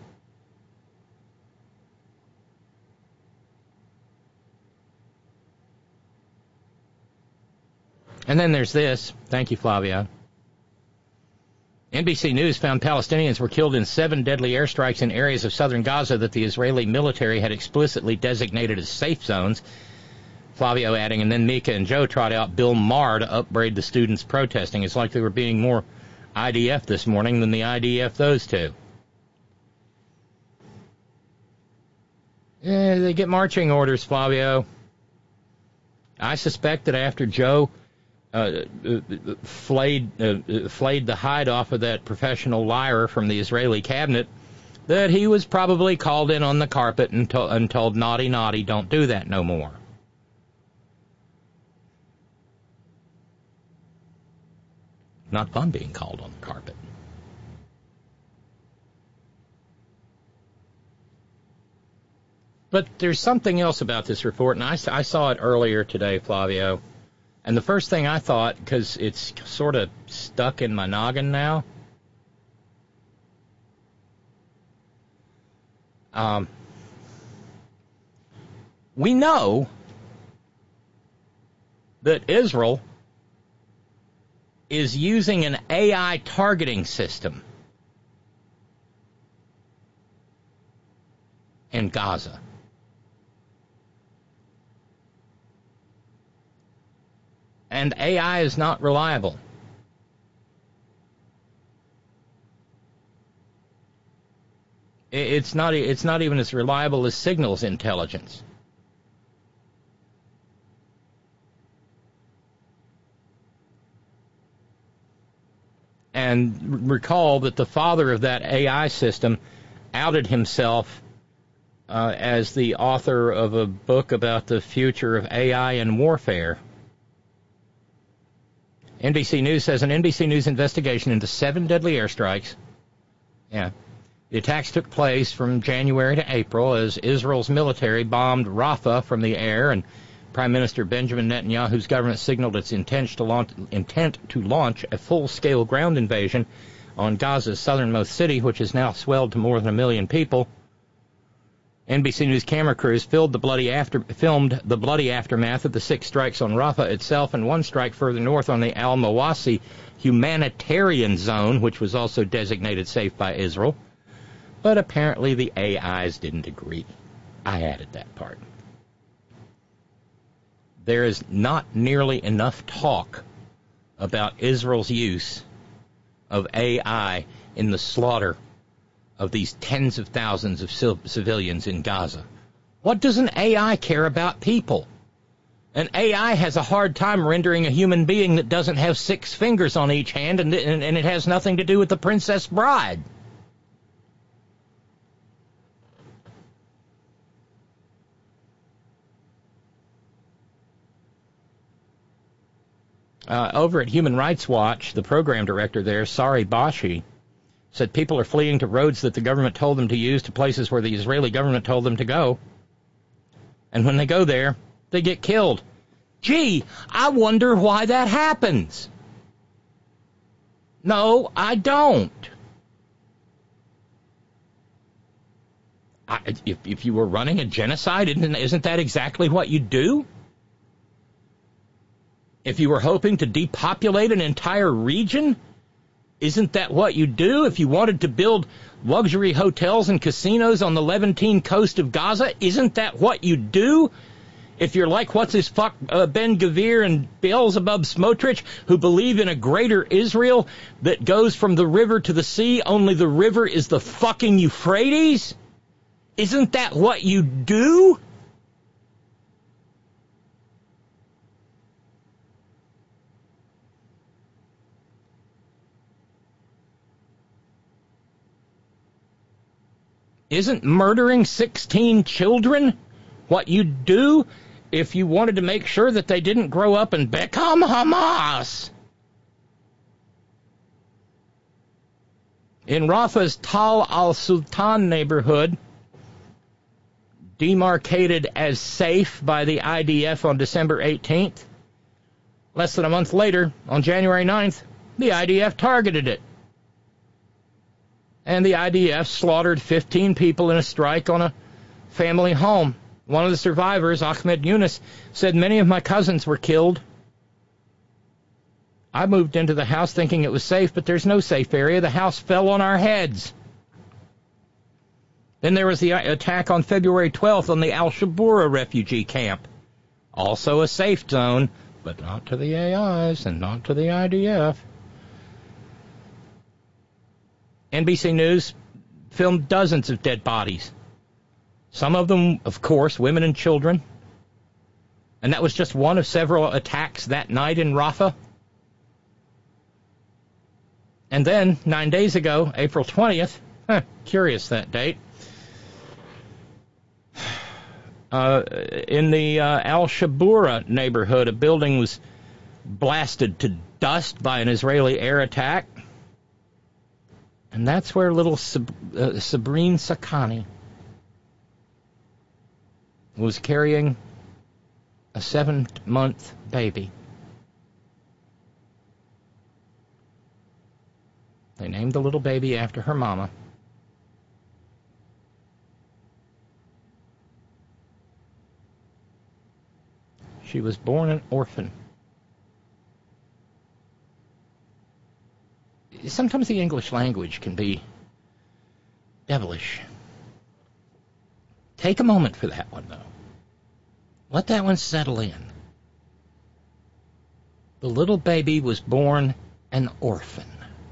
And then there's this. Thank you, Flavia. NBC News found Palestinians were killed in 7 deadly airstrikes in areas of southern Gaza that the Israeli military had explicitly designated as safe zones. Flavio adding, and then Mika and Joe trot out Bill Maher to upbraid the students protesting. It's like they were being more IDF this morning than the IDF those two. Yeah, they get marching orders, Flavio. I suspect that after Joe flayed the hide off of that professional liar from the Israeli cabinet, that he was probably called in on the carpet and told, naughty, naughty, don't do that no more. Not fun being called on the carpet. But there's something else about this report, and I saw it earlier today, Flavio. And the first thing I thought, because it's sort of stuck in my noggin now, we know that Israel is using an AI targeting system in Gaza. And AI is not reliable. It's not even as reliable as signals intelligence. And recall that the father of that AI system outed himself as the author of a book about the future of AI and warfare. NBC News says an NBC News investigation into 7 deadly airstrikes. Yeah. The attacks took place from January to April as Israel's military bombed Rafah from the air, and Prime Minister Benjamin Netanyahu's government signaled its intent to launch a full-scale ground invasion on Gaza's southernmost city, which has now swelled to more than 1 million people. NBC News camera crews filmed the bloody aftermath of the 6 strikes on Rafah itself and 1 strike further north on the Al-Mawasi humanitarian zone, which was also designated safe by Israel. But apparently the AIs didn't agree. I added that part. There is not nearly enough talk about Israel's use of AI in the slaughter of these tens of thousands of civilians in Gaza. What does an AI care about people? An AI has a hard time rendering a human being that doesn't have 6 fingers on each hand, and it has nothing to do with the Princess Bride. Over at Human Rights Watch, the program director there, Sari Bashi, said people are fleeing to roads that the government told them to use, to places where the Israeli government told them to go. And when they go there, they get killed. Gee, I wonder why that happens. No, I don't. If you were running a genocide, isn't that exactly what you do? If you were hoping to depopulate an entire region, isn't that what you do? If you wanted to build luxury hotels and casinos on the Levantine coast of Gaza, isn't that what you do? If you're like Ben Gvir and Beelzebub Smotrich, who believe in a greater Israel that goes from the river to the sea, only the river is the fucking Euphrates, isn't that what you do? Isn't murdering 16 children what you do if you wanted to make sure that they didn't grow up and become Hamas? In Rafah's Tal al-Sultan neighborhood, demarcated as safe by the IDF on December 18th, less than a month later, on January 9th, the IDF targeted it. And the IDF slaughtered 15 people in a strike on a family home. One of the survivors, Ahmed Yunus, said, "Many of my cousins were killed. I moved into the house thinking it was safe, but there's no safe area. The house fell on our heads." Then there was the attack on February 12th on the Al-Shabura refugee camp. Also a safe zone, but not to the AIs and not to the IDF. NBC News filmed dozens of dead bodies. Some of them, of course, women and children. And that was just one of several attacks that night in Rafah. And then, 9 days ago, April 20th, curious that date, in the Al-Shabura neighborhood, a building was blasted to dust by an Israeli air attack. And that's where little Sabrine Sakani was carrying a 7-month baby. They named the little baby after her mama. She was born an orphan. Sometimes the English language can be devilish. Take a moment for that one, though. Let that one settle in. The little baby was born an orphan.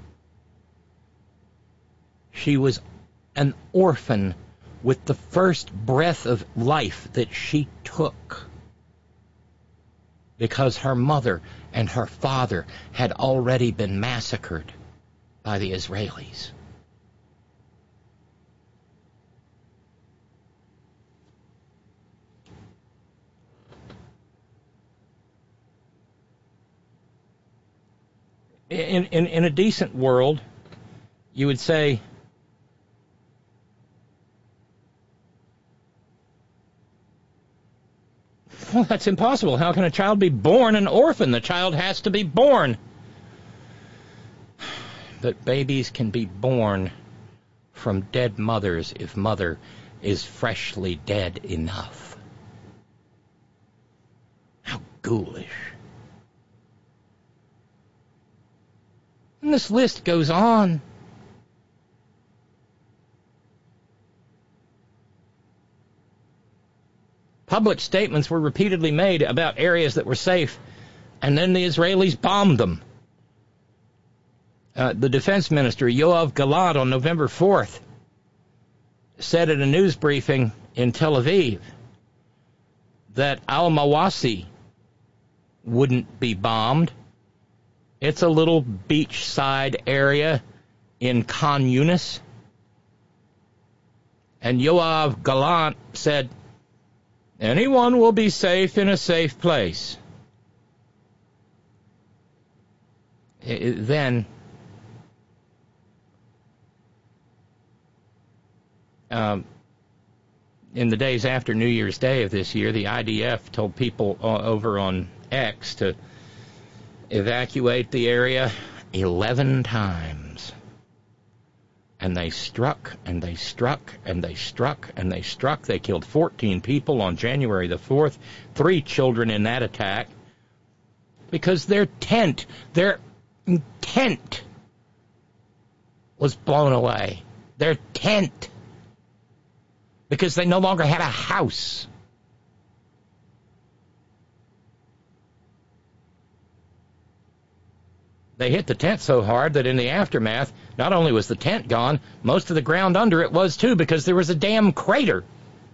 She was an orphan with the first breath of life that she took, because her mother and her father had already been massacred by the Israelis. In a decent world, you would say, well, that's impossible. How can a child be born an orphan? The child has to be born. But babies can be born from dead mothers if mother is freshly dead enough. How ghoulish. And this list goes on. Public statements were repeatedly made about areas that were safe, and then the Israelis bombed them. The defense minister, Yoav Gallant, on November 4th, said at a news briefing in Tel Aviv that Al-Mawasi wouldn't be bombed. It's a little beachside area in Khan Yunis. And Yoav Gallant said, anyone will be safe in a safe place. then in the days after New Year's Day of this year, the IDF told people over on X to evacuate the area 11 times. And they struck, and they struck, and they struck, and they struck. They killed 14 people on January the 4th, 3 children in that attack, because their tent was blown away. Their tent. Because they no longer had a house. They hit the tent so hard that in the aftermath, not only was the tent gone, most of the ground under it was too, because there was a damn crater.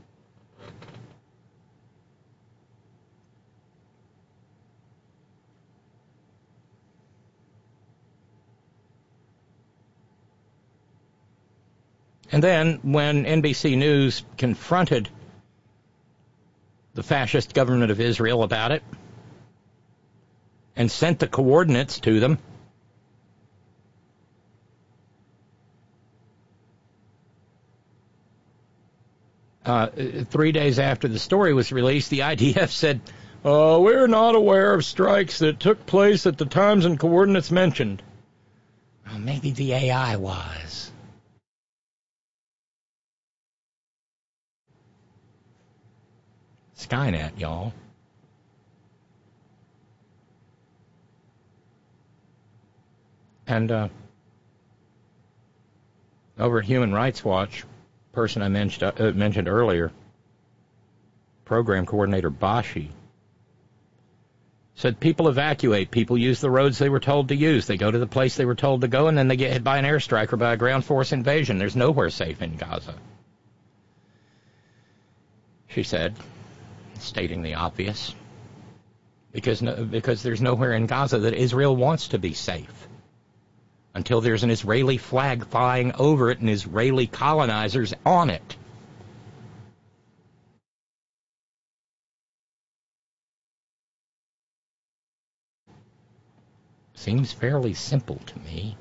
And then, when NBC News confronted the fascist government of Israel about it and sent the coordinates to them, 3 days after the story was released, the IDF said, we're not aware of strikes that took place at the times and coordinates mentioned. Well, maybe the AI was. Skynet, y'all. And over at Human Rights Watch, person I mentioned earlier, program coordinator Bashi, said people evacuate. People use the roads they were told to use. They go to the place they were told to go, and then they get hit by an airstrike or by a ground force invasion. There's nowhere safe in Gaza. She said, stating the obvious, because there's nowhere in Gaza that Israel wants to be safe until there's an Israeli flag flying over it and Israeli colonizers on it. Seems fairly simple to me.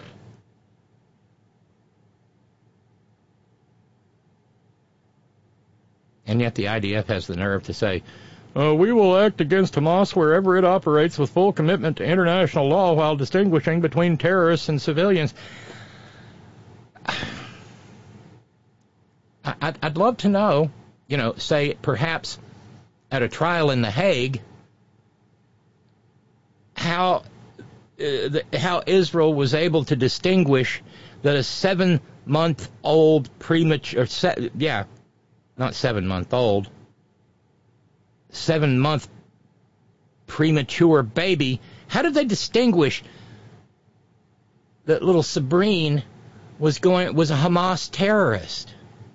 And yet the IDF has the nerve to say, we will act against Hamas wherever it operates with full commitment to international law while distinguishing between terrorists and civilians. I'd love to know, say perhaps at a trial in The Hague, how Israel was able to distinguish that a 7-month-old premature, not 7-month-old, 7-month premature baby. How did they distinguish that little Sabrine was a Hamas terrorist?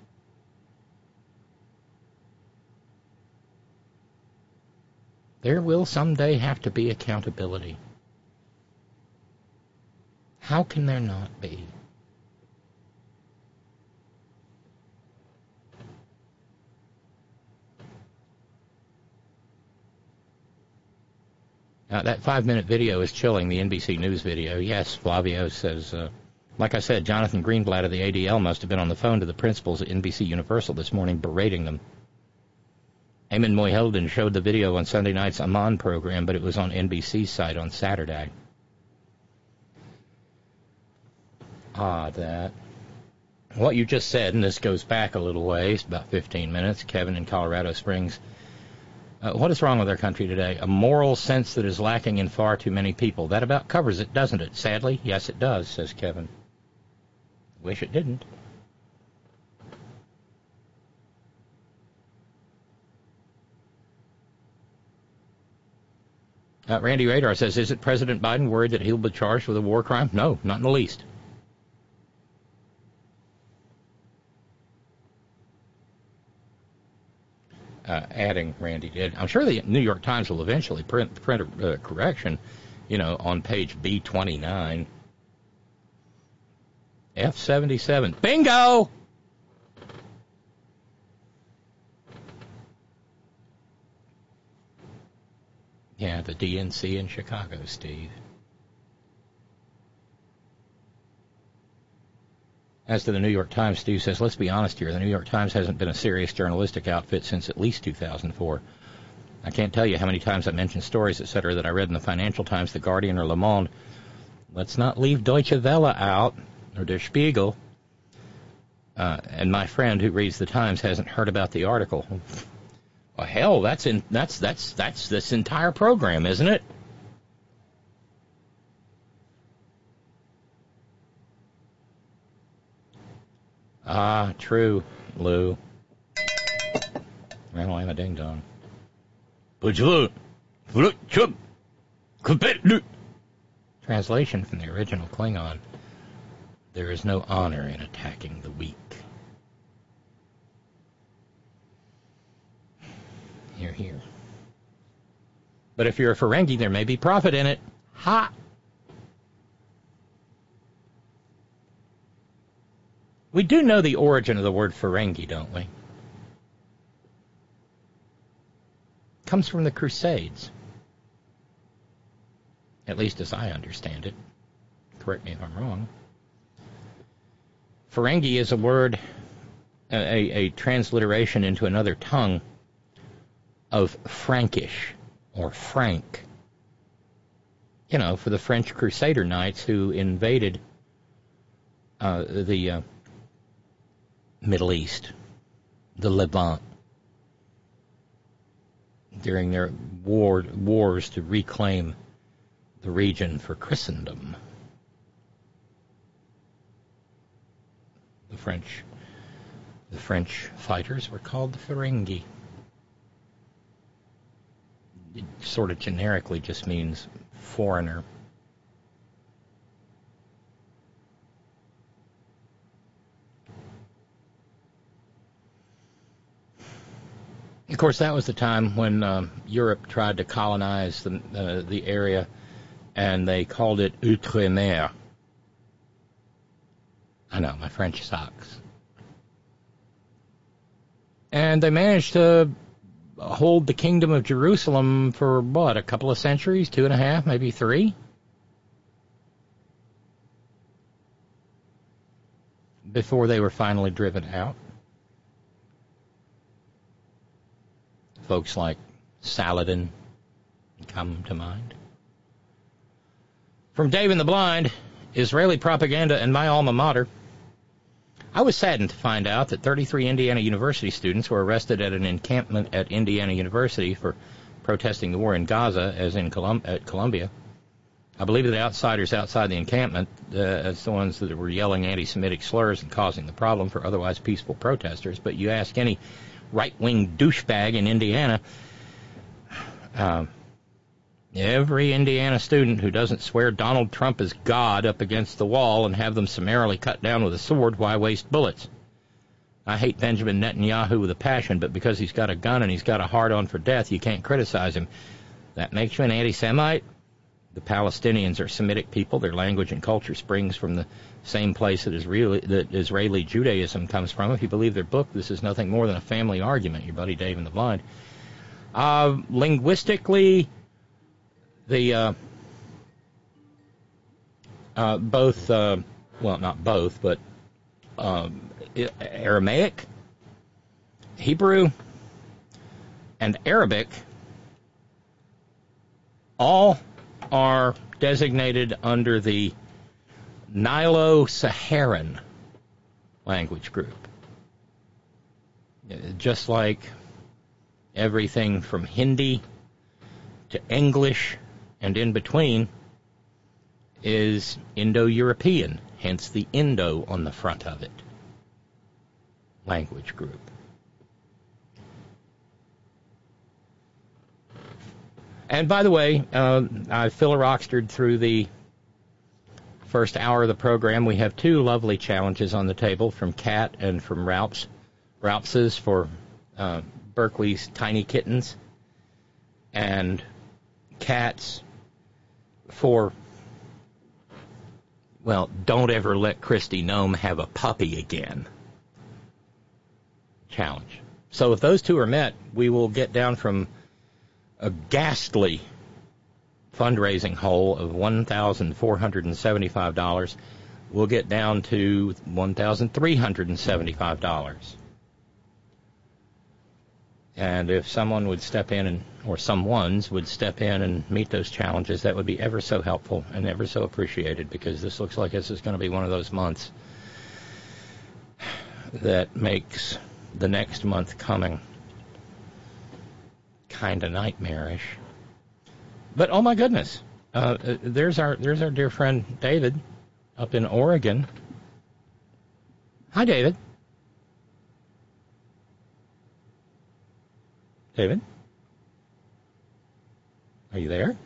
There will someday have to be accountability. How can there not be? That 5-minute video is chilling, the NBC News video. Yes, Flavio says, like I said, Jonathan Greenblatt of the ADL must have been on the phone to the principals at NBC Universal this morning berating them. Eamon Moyhelden showed the video on Sunday night's Amman program, but it was on NBC's site on Saturday. That. What you just said, and this goes back a little ways, about 15 minutes, Kevin in Colorado Springs. What is wrong with our country today? A moral sense that is lacking in far too many people. That about covers it, doesn't it? Sadly, yes, it does, says Kevin. Wish it didn't. Randy Radar says, isn't President Biden worried that he'll be charged with a war crime? No, not in the least. Adding, Randy did. I'm sure the New York Times will eventually print a correction, on page B29. F-77. Bingo! Yeah, the DNC in Chicago, Steve. As to the New York Times, Steve says, let's be honest here. The New York Times hasn't been a serious journalistic outfit since at least 2004. I can't tell you how many times I mentioned stories, etc., that I read in the Financial Times, The Guardian, or Le Monde. Let's not leave Deutsche Welle out, or Der Spiegel. And my friend who reads the Times hasn't heard about the article. Well, hell, that's this entire program, isn't it? Ah, true, Lou. Well, I'm a ding-dong. Translation from the original Klingon. There is no honor in attacking the weak. Hear, hear. But if you're a Ferengi, there may be profit in it. Ha! We do know the origin of the word Ferengi, don't we? It comes from the Crusades. At least as I understand it. Correct me if I'm wrong. Ferengi is a word, a transliteration into another tongue of Frankish or Frank. You know, for the French Crusader Knights who invaded the Middle East, the Levant, during their wars to reclaim the region for Christendom. The French fighters were called the Ferengi. It sort of generically just means foreigner. Of course, that was the time when Europe tried to colonize the area, and they called it Outre-mer. I know, my French sucks. And they managed to hold the Kingdom of Jerusalem for, what, a couple of centuries? 2.5, maybe 3? Before they were finally driven out. Folks like Saladin come to mind. From Dave and the Blind, Israeli propaganda and my alma mater. I was saddened to find out that 33 Indiana University students were arrested at an encampment at Indiana University for protesting the war in Gaza, as in at Columbia. I believe the outsiders outside the encampment, as the ones that were yelling anti-Semitic slurs and causing the problem for otherwise peaceful protesters. But you ask any right-wing douchebag in Indiana, every Indiana student who doesn't swear Donald Trump is God up against the wall and have them summarily cut down with a sword, why waste bullets? I hate Benjamin Netanyahu with a passion, but because he's got a gun and he's got a hard-on for death, you can't criticize him. That makes you an anti-Semite? The Palestinians are Semitic people. Their language and culture springs from the same place that Israeli Judaism comes from. If you believe their book, this is nothing more than a family argument, your buddy Dave and the Blind. Linguistically, the both, well, not both, but Aramaic, Hebrew, and Arabic all are designated under the Nilo-Saharan language group. Just like everything from Hindi to English and in between is Indo-European, hence the Indo on the front of it. Language group. And by the way, I filibustered through the first hour of the program. We have 2 lovely challenges on the table from Kat and from Ralph's for Berkeley's Tiny Kittens, and Kat's for, well, don't ever let Kristi Noem have a puppy again challenge. So if those 2 are met, we will get down from a ghastly fundraising hole of $1,475 we'll get down to $1,375. And if someone would step in, or someone's would step in and meet those challenges, that would be ever so helpful and ever so appreciated, because this looks like this is going to be one of those months that makes the next month coming kind of nightmarish. But oh my goodness, there's our dear friend David up in Oregon. Hi, David. David? Are you there?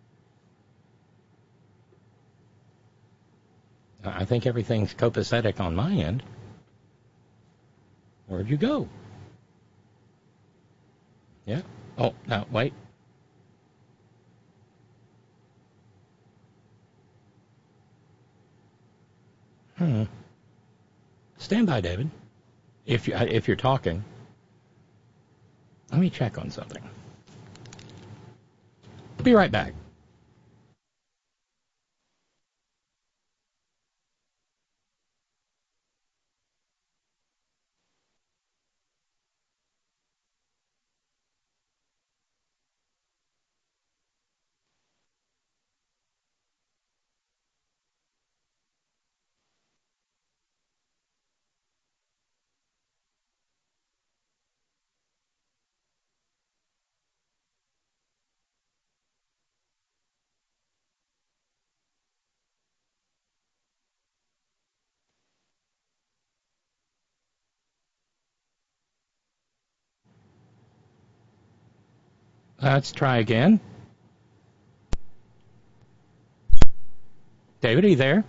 I think everything's copacetic on my end. Where'd you go? Yeah? Oh, now, wait. Stand by, David. If you're talking. Let me check on something. I'll be right back. Let's try again. David, are you there?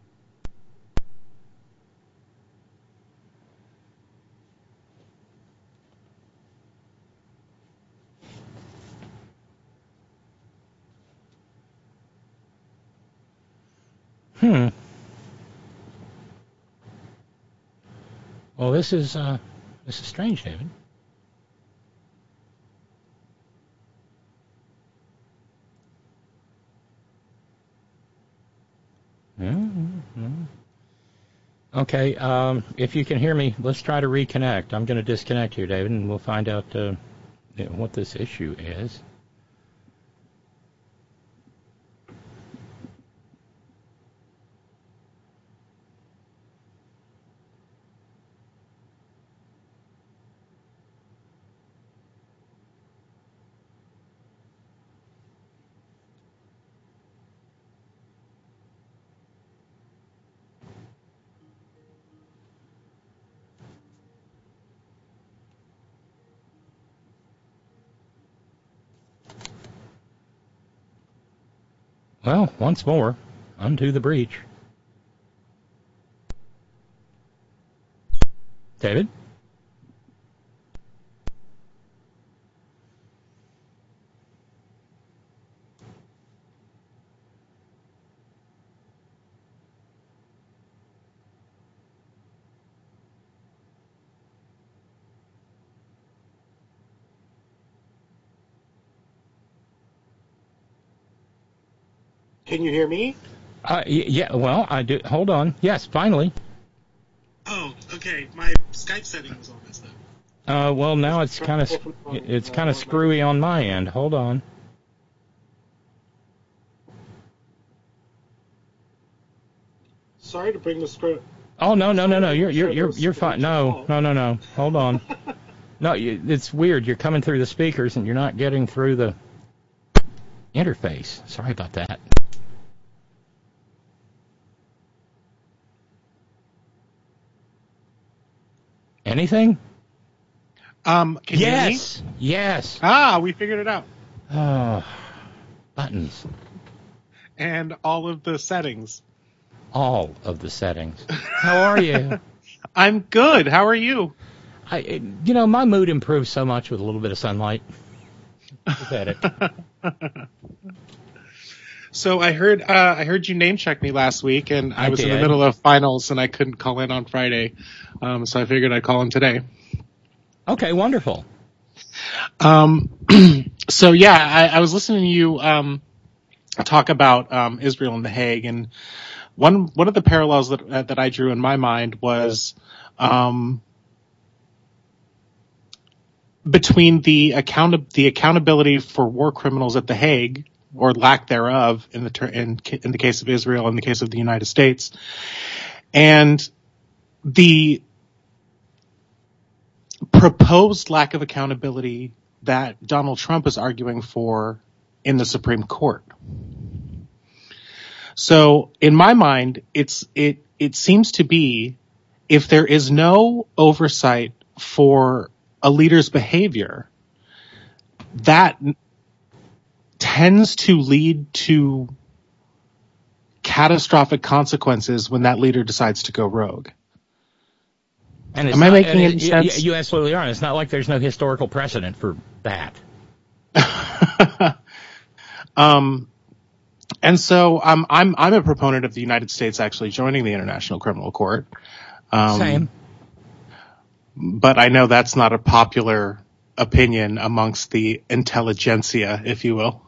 Well, this is strange, David. Okay, if you can hear me, let's try to reconnect. I'm going to disconnect here, David, and we'll find out what this issue is. Well, once more, unto the breach. David? Can you hear me? Yeah, well, I do. Hold on. Yes, finally. Oh, okay. My Skype setting was all messed up. Well, now it's kind of screwy on my end. Hold on. Sorry to bring the script. Oh no. You're fine. No. Hold on. No, it's weird. You're coming through the speakers and you're not getting through the interface. Sorry about that. Anything? Can you hear me? Yes. Ah, we figured it out. Buttons. And all of the settings. All of the settings. How are you? I'm good. How are you? My mood improves so much with a little bit of sunlight. Pathetic. So I heard you name check me last week, and I was in the middle of finals, and I couldn't call in on Friday, so I figured I'd call in today. Okay, wonderful. So yeah, I was listening to you talk about Israel and The Hague, and one of the parallels that I drew in my mind was between the accountability for war criminals at The Hague, or lack thereof, in the case of Israel, in the case of the United States, and the proposed lack of accountability that Donald Trump is arguing for in the Supreme Court. So in my mind, it seems to be, if there is no oversight for a leader's behavior, that tends to lead to catastrophic consequences when that leader decides to go rogue. And am I making any sense? You absolutely are. It's not like there's no historical precedent for that. And so I'm a proponent of the United States actually joining the International Criminal Court. Same. But I know that's not a popular opinion amongst the intelligentsia, if you will.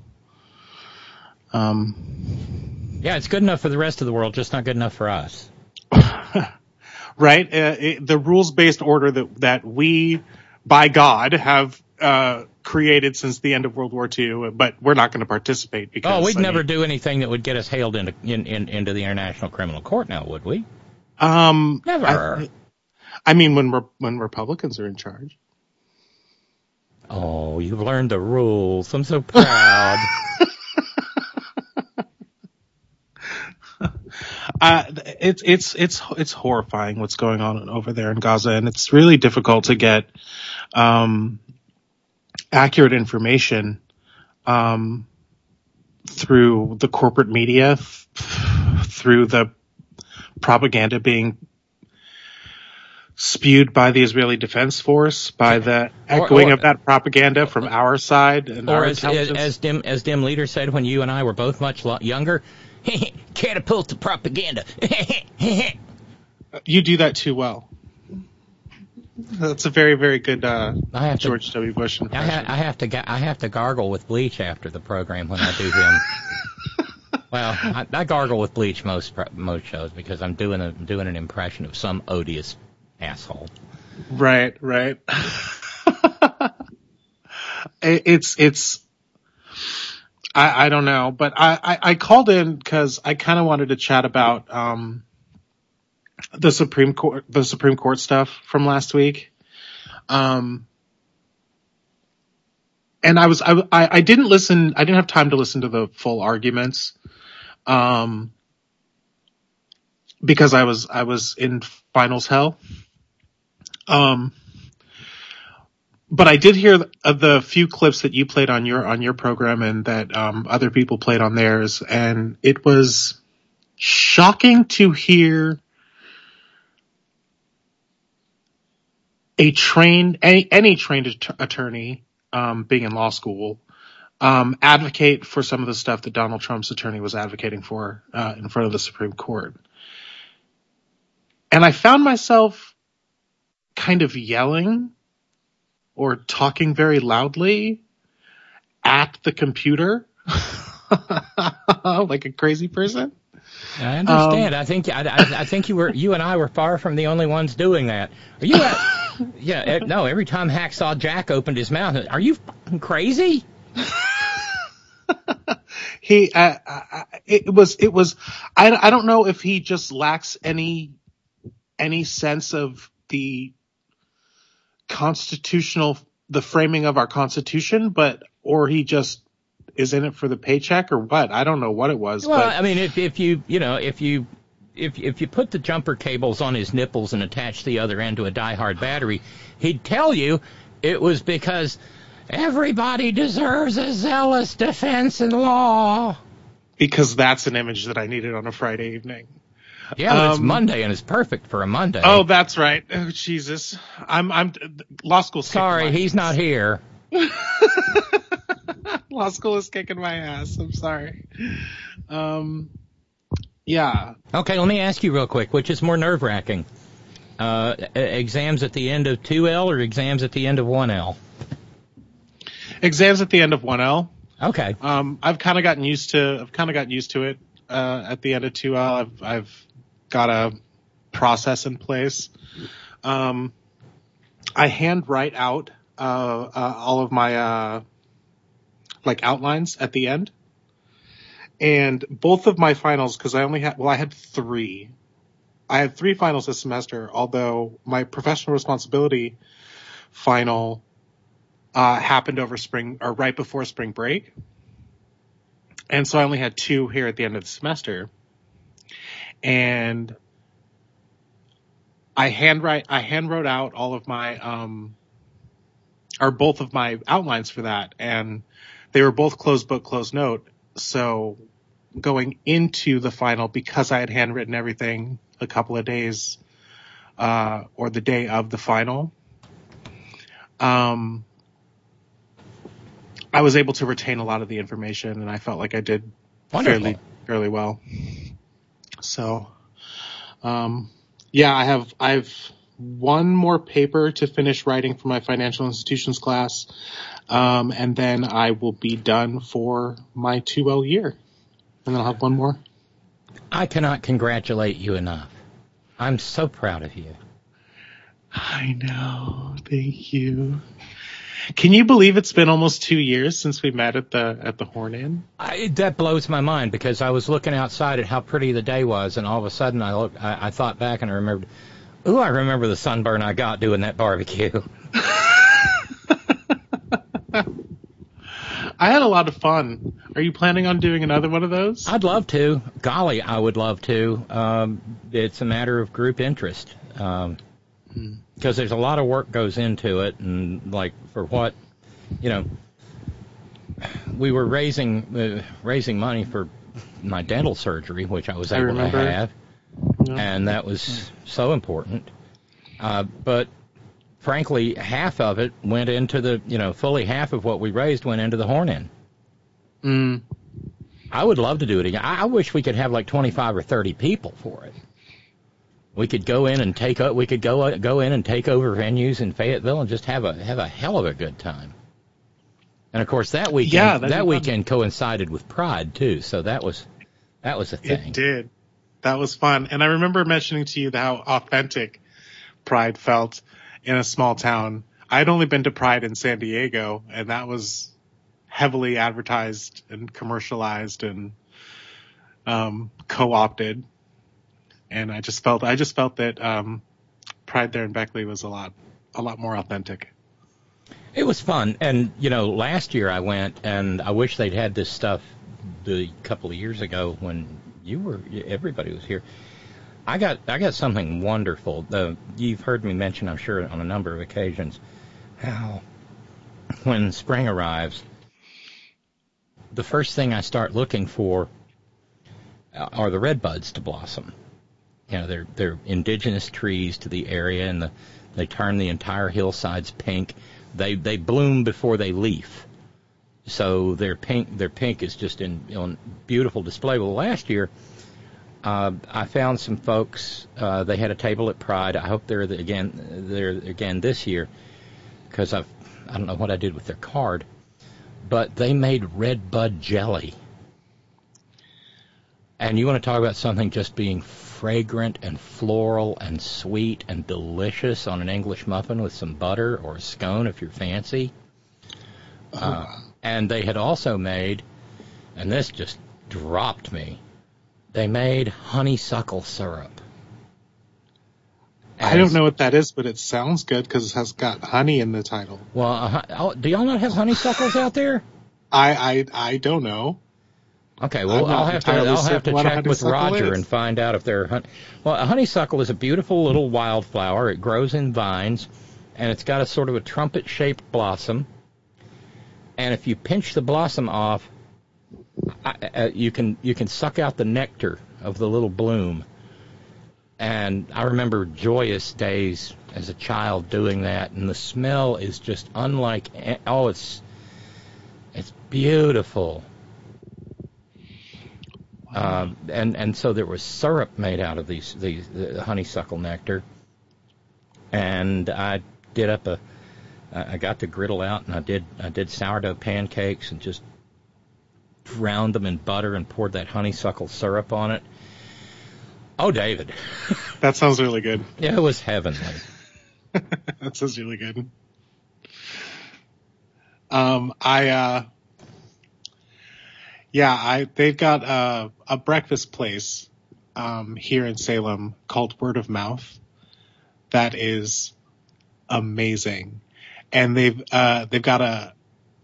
Yeah, it's good enough for the rest of the world, just not good enough for us. Right? The rules-based order that we, by God, have created since the end of World War II, but we're not going to participate because we'd never do anything that would get us hailed into the International Criminal Court now, would we? Never. I mean, when Republicans are in charge. Oh, you've learned the rules. I'm so proud. It's horrifying what's going on over there in Gaza, and it's really difficult to get accurate information through the corporate media, through the propaganda being spewed by the Israeli Defense Force, by the echoing of that propaganda from our side. And or as Dim Leader said when you and I were both much younger, catapult the propaganda. You do that too well. That's a very, very good George W. Bush impression. I have to gargle with bleach after the program when I do him. Well, I gargle with bleach most shows because I'm doing an impression of some odious asshole. Right. It's I don't know, but I called in because I kind of wanted to chat about the Supreme Court stuff from last week. And I didn't listen. I didn't have time to listen to the full arguments. Because I was in finals hell. But I did hear the few clips that you played on your program and that other people played on theirs, and it was shocking to hear any trained attorney being in law school advocate for some of the stuff that Donald Trump's attorney was advocating for in front of the Supreme Court. And I found myself kind of yelling or talking very loudly at the computer like a crazy person. I understand. I think you and I were far from the only ones doing that. Are you? No. Every time Hacksaw Jack opened his mouth, are you fucking crazy? It was. I don't know if he just lacks any sense of the framing of our Constitution, or he just is in it for the paycheck or what. I don't know what it was. Well, I mean, if you put the jumper cables on his nipples and attach the other end to a die-hard battery, he'd tell you it was because everybody deserves a zealous defense in law. Because that's an image that I needed on a Friday evening. Yeah, but it's Monday and it's perfect for a Monday. Oh, that's right. Oh, Jesus. I'm law school's sorry, he's not here. Law school is kicking my ass. I'm sorry. Yeah. Okay, let me ask you real quick, which is more nerve-wracking? Exams at the end of 2L or exams at the end of 1L? Exams at the end of 1L. Okay. I've kind of gotten used to it. at the end of 2L. I've got a process in place. I handwrite out all of my outlines at the end. And both of my finals, because I had 3. I had 3 finals this semester, although my professional responsibility final happened over spring, or right before spring break. And so I only had 2 here at the end of the semester. And I handwrote out all of my, or both of my outlines for that. And they were both closed book, closed note. So going into the final, because I had handwritten everything a couple of days, or the day of the final, I was able to retain a lot of the information, and I felt like I did fairly well. So, yeah, I've one more paper to finish writing for my financial institutions class, and then I will be done for my 2L year, and then I'll have one more. I cannot congratulate you enough. I'm so proud of you. I know. Thank you. Can you believe it's been almost 2 years since we met at the Horn Inn? That blows my mind, because I was looking outside at how pretty the day was, and all of a sudden I thought back and I remembered, I remember the sunburn I got doing that barbecue. I had a lot of fun. Are you planning on doing another one of those? I'd love to. Golly, I would love to. It's a matter of group interest. Because there's a lot of work goes into it, and like for what, we were raising money for my dental surgery, which I was able to have, and that was so important. But frankly, half of it went into fully half of what we raised went into the Horn Inn. I would love to do it again. I wish we could have like 25 or 30 people for it. We could go in and take over venues in Fayetteville and just have a hell of a good time. And of course that weekend coincided with Pride too, so that was a thing. It did. That was fun. And I remember mentioning to you how authentic Pride felt in a small town. I'd only been to Pride in San Diego, and that was heavily advertised and commercialized and co-opted. And I just felt that Pride there in Beckley was a lot more authentic. It was fun, and last year I went, and I wish they'd had this stuff a couple of years ago when everybody was here. I got something wonderful. You've heard me mention, I'm sure, on a number of occasions, how when spring arrives, the first thing I start looking for are the red buds to blossom. They're indigenous trees to the area, and they turn the entire hillsides pink. They bloom before they leaf, so their pink is just on beautiful display. Well, last year I found some folks. They had a table at Pride. I hope they're again this year, because I don't know what I did with their card, but they made red bud jelly. And you want to talk about something just being fragrant and floral and sweet and delicious on an English muffin with some butter or a scone if you're fancy. And they had also made, and this just dropped me, they made honeysuckle syrup. I don't know what that is, but it sounds good because it has got honey in the title. Well, do y'all not have honeysuckles out there? I don't know. Okay, well, I'll have to check with Roger and find out if they're well, a honeysuckle is a beautiful little wildflower. It grows in vines, and it's got a sort of a trumpet-shaped blossom. And if you pinch the blossom off, you can suck out the nectar of the little bloom. And I remember joyous days as a child doing that, and the smell is just unlike. It's beautiful. And so there was syrup made out of the honeysuckle nectar, and I did I got the griddle out, and I did sourdough pancakes, and just drowned them in butter and poured that honeysuckle syrup on it. Oh, David. That sounds really good. Yeah, it was heavenly. That sounds really good. They've got a breakfast place here in Salem called Word of Mouth that is amazing, and they've got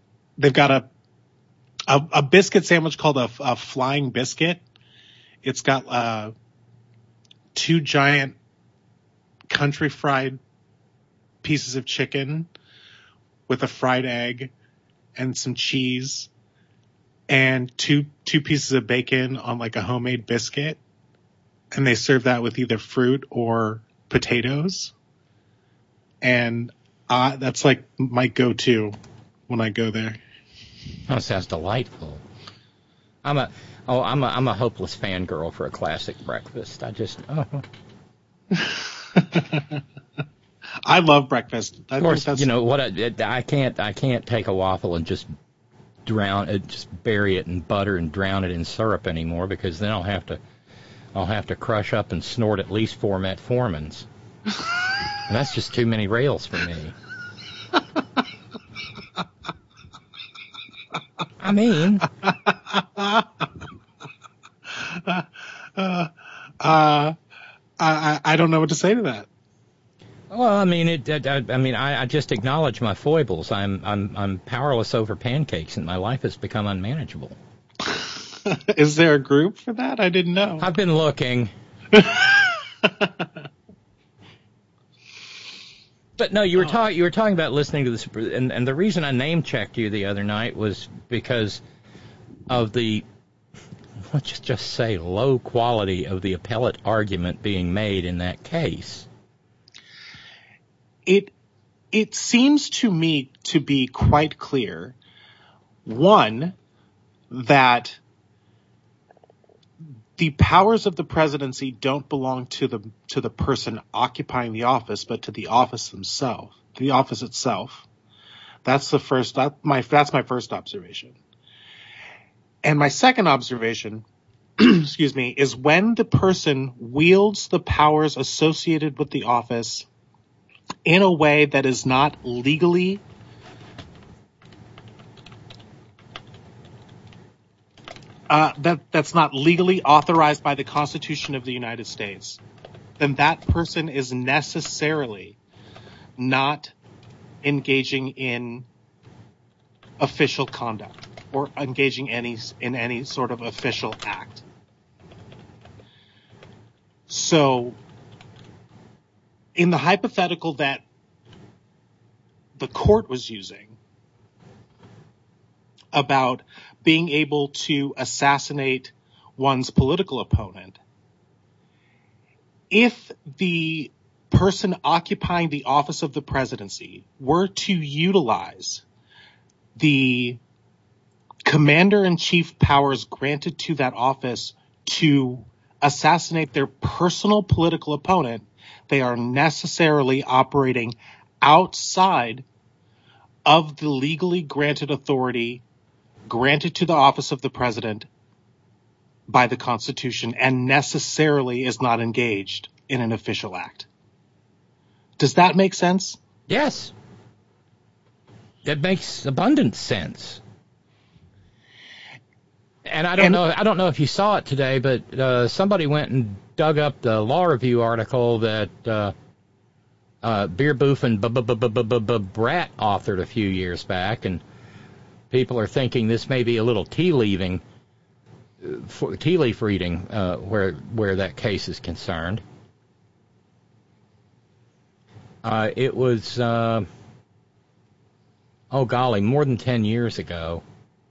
a biscuit sandwich called a flying biscuit. It's got 2 giant country fried pieces of chicken with a fried egg and some cheese and two pieces of bacon on like a homemade biscuit. And they serve that with either fruit or potatoes. And that's like my go-to when I go there. That sounds delightful. I'm a hopeless fangirl for a classic breakfast. I love breakfast. Of course, you know what? I can't take a waffle and just bury it in butter and drown it in syrup anymore, because then I'll have to crush up and snort at least 4 metformins. And that's just too many rails for me. I mean, I don't know what to say to that. Well, I mean, I just acknowledge my foibles. I'm powerless over pancakes, and my life has become unmanageable. Is there a group for that? I didn't know. I've been looking. But no, you were talking about listening to this, and the reason I name checked you the other night was because of the, let's just say, low quality of the appellate argument being made in that case. It seems to me to be quite clear, one, that the powers of the presidency don't belong to the person occupying the office, but to the office itself. That's my first observation. And my second observation, excuse me, is when the person wields the powers associated with the office in a way that is not legally that's not legally authorized by the Constitution of the United States, then that person is necessarily not engaging in official conduct or engaging in any sort of official act. So, in the hypothetical that the court was using about being able to assassinate one's political opponent, if the person occupying the office of the presidency were to utilize the commander-in-chief powers granted to that office to assassinate their personal political opponent, they are necessarily operating outside of the legally granted authority granted to the office of the president by the Constitution, and necessarily is not engaged in an official act. Does that make sense? Yes. That makes abundant sense. And I don't know if you saw it today, but somebody went and dug up the Law Review article that Beer Boof and Brat authored a few years back, and people are thinking this may be a little tea leaf reading where that case is concerned. It was, more than 10 years ago,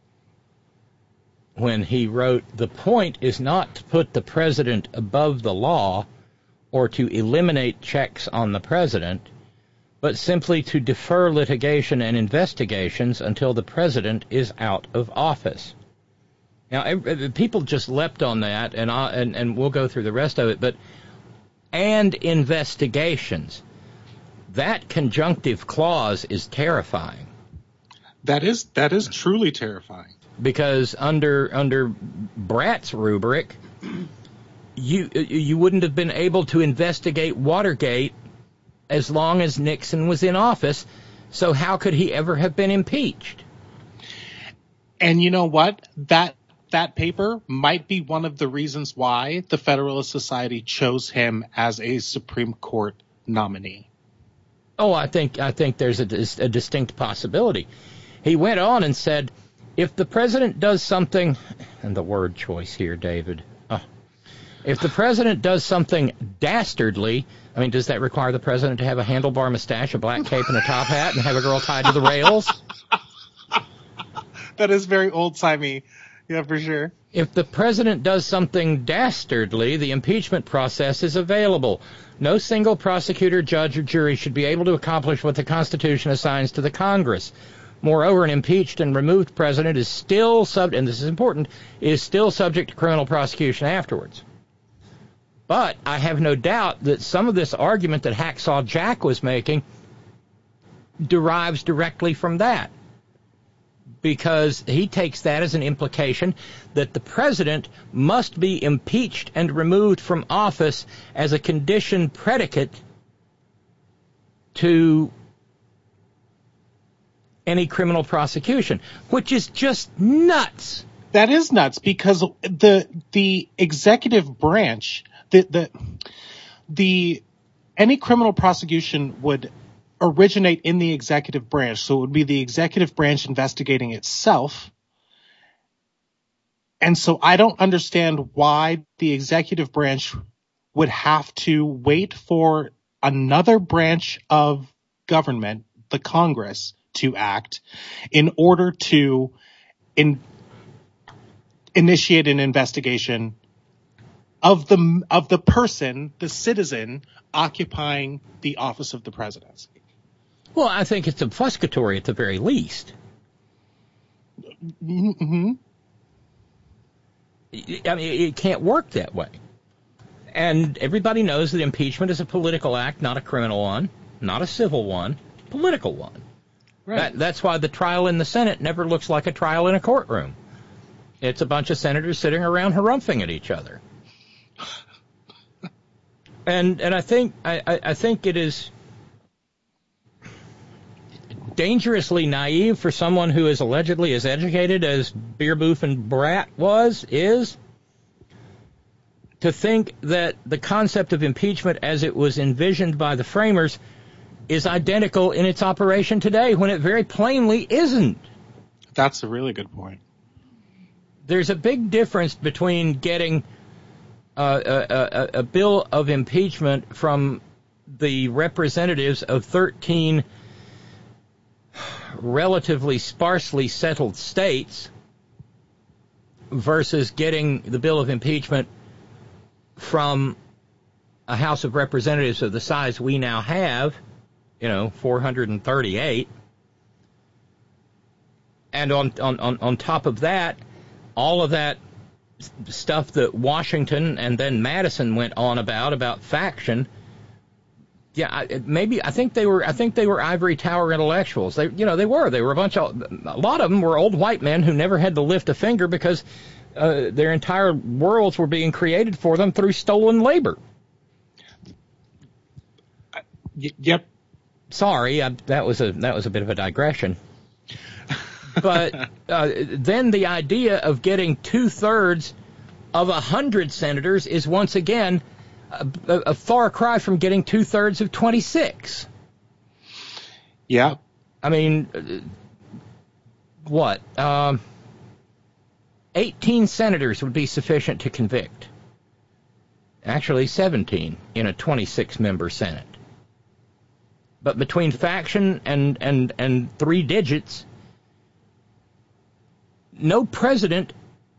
when he wrote, "The point is not to put the president above the law or to eliminate checks on the president, but simply to defer litigation and investigations until the president is out of office." Now, people just leapt on that, and we'll go through the rest of it, and investigations. That conjunctive clause is terrifying. That is truly terrifying. because under Bratt's rubric, you wouldn't have been able to investigate Watergate as long as Nixon was in office. So how could he ever have been impeached? And you know what? That paper might be one of the reasons why the Federalist Society chose him as a Supreme Court nominee. Oh, I think there's a distinct possibility. He went on and said, if the president does something, and the word choice here, David, if the president does something dastardly, I mean, does that require the president to have a handlebar mustache, a black cape, and a top hat, and have a girl tied to the rails? That is very old-timey. Yeah, for sure. If the president does something dastardly, the impeachment process is available. No single prosecutor, judge, or jury should be able to accomplish what the Constitution assigns to the Congress. Moreover, an impeached and removed president is still and this is important, is still subject to criminal prosecution afterwards. But I have no doubt that some of this argument that Hacksaw Jack was making derives directly from that, because he takes that as an implication that the president must be impeached and removed from office as a condition predicate to any criminal prosecution, which is just nuts. That is nuts, because the executive branch, the any criminal prosecution would originate in the executive branch, so it would be the executive branch investigating itself. And so I don't understand why the executive branch would have to wait for another branch of government, the Congress, to act in order to initiate an investigation of the person, the citizen, occupying the office of the presidency. Well, I think it's obfuscatory at the very least. Mm-hmm. I mean, it can't work that way. And everybody knows that impeachment is a political act, not a criminal one, not a civil one, political one. Right. That's why the trial in the Senate never looks like a trial in a courtroom. It's a bunch of senators sitting around harumphing at each other. And I think it is dangerously naive for someone who is allegedly as educated as Beerboef and Bratt is to think that the concept of impeachment as it was envisioned by the framers is identical in its operation today, when it very plainly isn't. That's a really good point. There's a big difference between getting a bill of impeachment from the representatives of 13 relatively sparsely settled states versus getting the bill of impeachment from a House of Representatives of the size we now have, 438. And on top of that, all of that stuff that Washington and then Madison went on about faction. Yeah, I think they were ivory tower intellectuals. They were a lot of them were old white men who never had to lift a finger because their entire worlds were being created for them through stolen labor. Yep. Sorry, that was a bit of a digression. But then the idea of getting 2/3 of 100 senators is once again a far cry from getting 2/3 of 26. Yeah. I mean, what? 18 senators would be sufficient to convict. Actually, 17 in a 26-member Senate. But between faction and three digits, no president,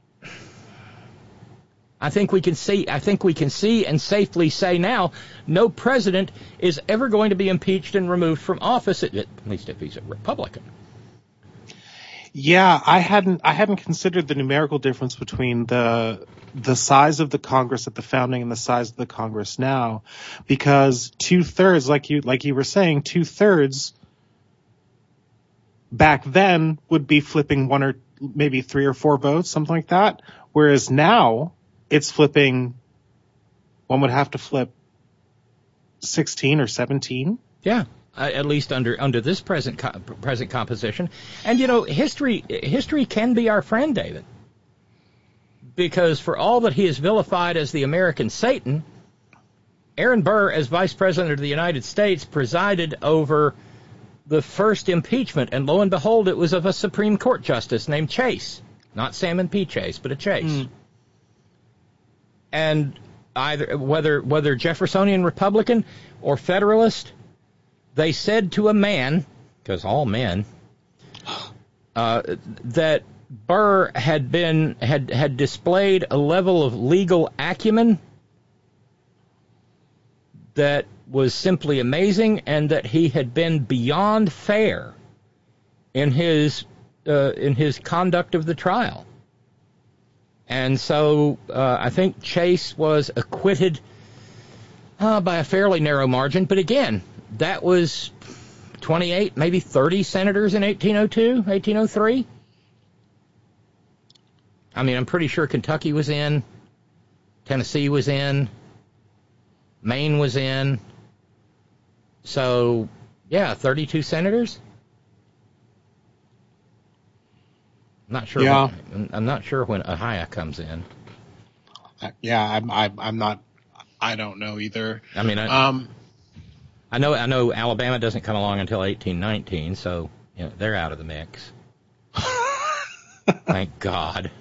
I think we can see and safely say now, no president is ever going to be impeached and removed from office, at least if he's a Republican. Yeah, I hadn't considered the numerical difference between the size of the Congress at the founding and the size of the Congress now, because 2/3, like you were saying, 2/3 back then would be flipping one or maybe 3 or 4 votes, something like that. Whereas now it's flipping, one would have to flip 16 or 17. Yeah, at least under this present composition. And, history can be our friend, David. Because for all that he is vilified as the American Satan, Aaron Burr, as Vice President of the United States, presided over the first impeachment, and lo and behold, it was of a Supreme Court justice named Chase. Not Salmon P. Chase, but a Chase. And whether Jeffersonian Republican or Federalist, they said to a man, because all men, that Burr had displayed a level of legal acumen that was simply amazing, and that he had been beyond fair in his conduct of the trial. And so I think Chase was acquitted by a fairly narrow margin. But again, that was 28, maybe 30 senators in 1802, 1803. I mean, I'm pretty sure Kentucky was in, Tennessee was in, Maine was in. So, yeah, 32 senators. I'm not sure when Ohio comes in. Yeah, I'm not. I don't know either. I mean, I know Alabama doesn't come along until 1819, so they're out of the mix. Thank God.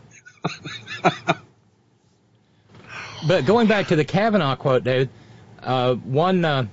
But going back to the Kavanaugh quote, David, one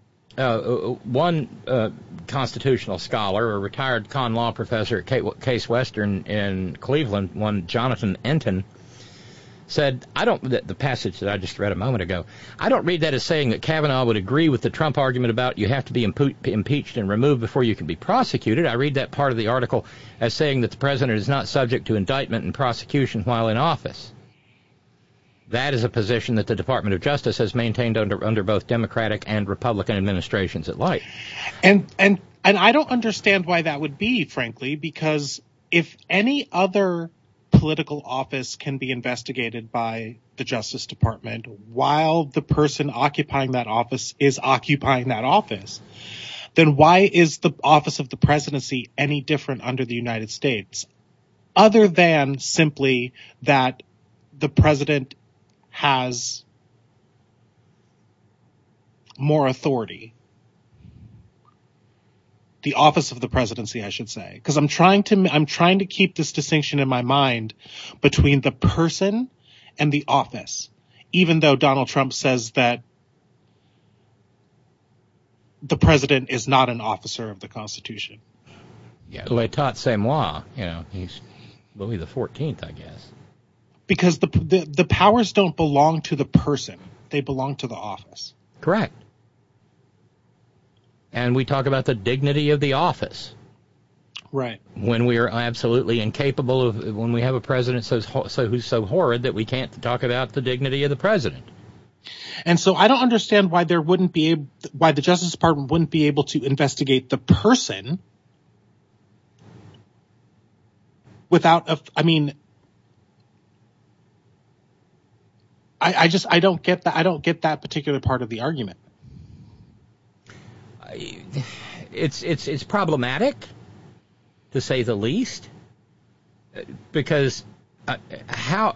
constitutional scholar, a retired con law professor at Case Western in Cleveland, one Jonathan Enton, said, the passage that I just read a moment ago, I don't read that as saying that Kavanaugh would agree with the Trump argument about you have to be impeached and removed before you can be prosecuted. I read that part of the article as saying that the president is not subject to indictment and prosecution while in office. That is a position that the Department of Justice has maintained under both Democratic and Republican administrations alike. And I don't understand why that would be, frankly, because if any other political office can be investigated by the Justice Department while the person occupying that office is occupying that office, then why is the office of the presidency any different under the United States, other than simply that the president has more authority? The office of the presidency, I should say, because I'm trying to keep this distinction in my mind between the person and the office, even though Donald Trump says that the president is not an officer of the Constitution. Yeah, l'état c'est moi. He's Louis the 14th, I guess. Because the powers don't belong to the person; they belong to the office. Correct. And we talk about the dignity of the office. Right. When we are absolutely incapable of, when we have a president who's so horrid that we can't talk about the dignity of the president. And so I don't understand why why the Justice Department wouldn't be able to investigate the person without I don't get that. I don't get that particular part of the argument. It's problematic, to say the least, because how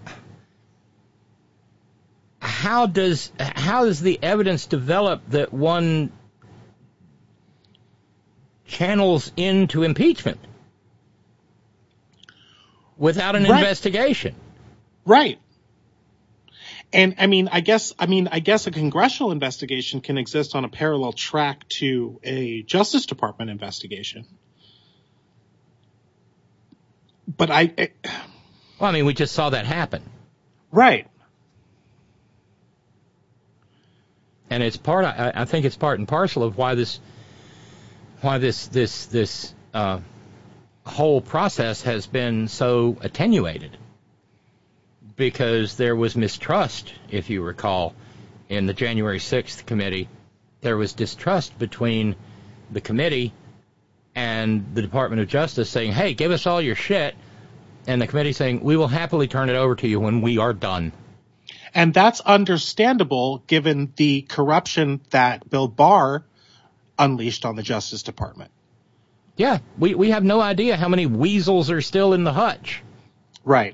does the evidence develop that one channels into impeachment without an investigation? Right. And I guess a congressional investigation can exist on a parallel track to a Justice Department investigation. But we just saw that happen. Right. And it's I think it's part and parcel of why this whole process has been so attenuated. Because there was mistrust, if you recall, in the January 6th committee. There was distrust between the committee and the Department of Justice saying, hey, give us all your shit. And the committee saying, we will happily turn it over to you when we are done. And that's understandable given the corruption that Bill Barr unleashed on the Justice Department. Yeah, we have no idea how many weasels are still in the hutch. Right.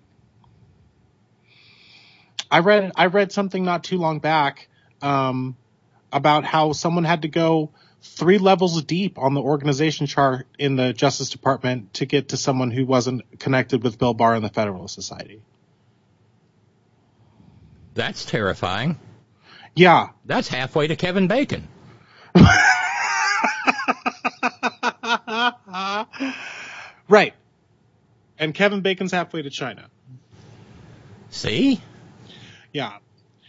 I read something not too long back about how someone had to go 3 levels deep on the organization chart in the Justice Department to get to someone who wasn't connected with Bill Barr and the Federalist Society. That's terrifying. Yeah. That's halfway to Kevin Bacon. Right. And Kevin Bacon's halfway to China. See? Yeah.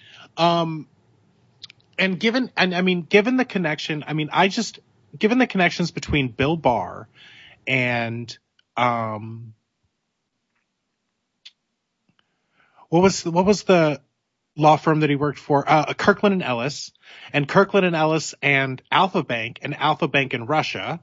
And given the connection, given the connections between Bill Barr and, what was the law firm that he worked for? Kirkland and Ellis, and Alpha Bank in Russia.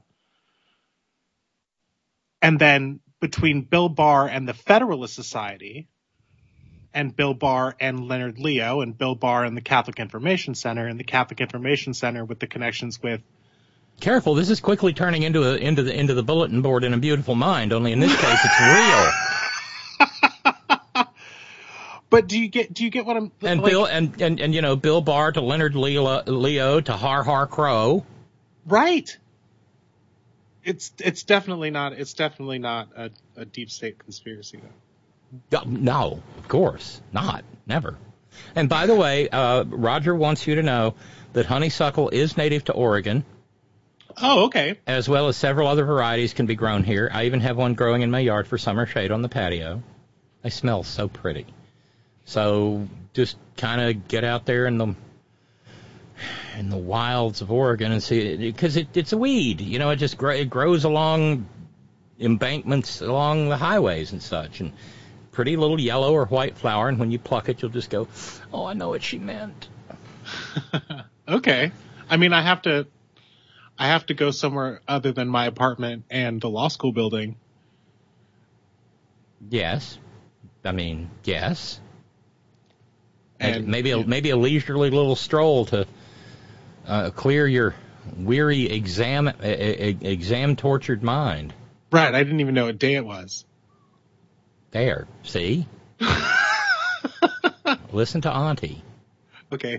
And then between Bill Barr and the Federalist Society, and Bill Barr and Leonard Leo, and Bill Barr and the Catholic Information Center, and the Catholic Information Center with the connections with. Careful, this is quickly turning into the bulletin board in A Beautiful Mind. Only in this case, it's real. But do you get what I'm? And like, Bill and Bill Barr to Leonard Leo to Har Har Crow. Right. It's definitely not a deep state conspiracy though. No, of course not. Never. And by the way, Roger wants you to know that honeysuckle is native to Oregon. Oh, okay. As well as several other varieties can be grown here. I even have one growing in my yard for summer shade on the patio. They smell so pretty. So just kind of get out there in the wilds of Oregon and see it, because it's a weed. It grows along embankments along the highways and such, and pretty little yellow or white flower, and when you pluck it, you'll just go, oh, I know what she meant. Okay. I have to go somewhere other than my apartment and the law school building. Yes. Yes. And maybe a leisurely little stroll to clear your weary exam tortured mind. Right. I didn't even know what day it was. There. See? Listen to Auntie. Okay.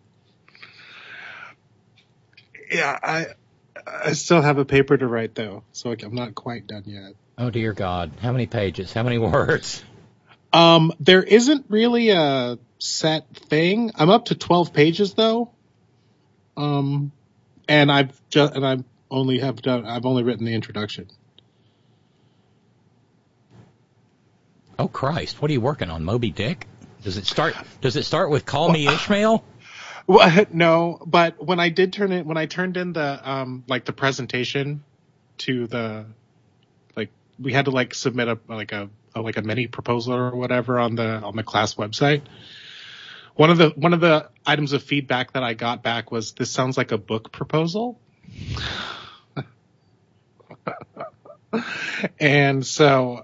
Yeah, I still have a paper to write though, so I'm not quite done yet. Oh dear God! How many pages? How many words? There isn't really a set thing. I'm up to 12 pages though. And I've only written the introduction. Oh Christ! What are you working on, Moby Dick? Does it start with "Call Me Ishmael"? Well, no, but when I turned in the the presentation to the, we had to submit a mini proposal or whatever on the class website. One of the items of feedback that I got back was, this sounds like a book proposal. And so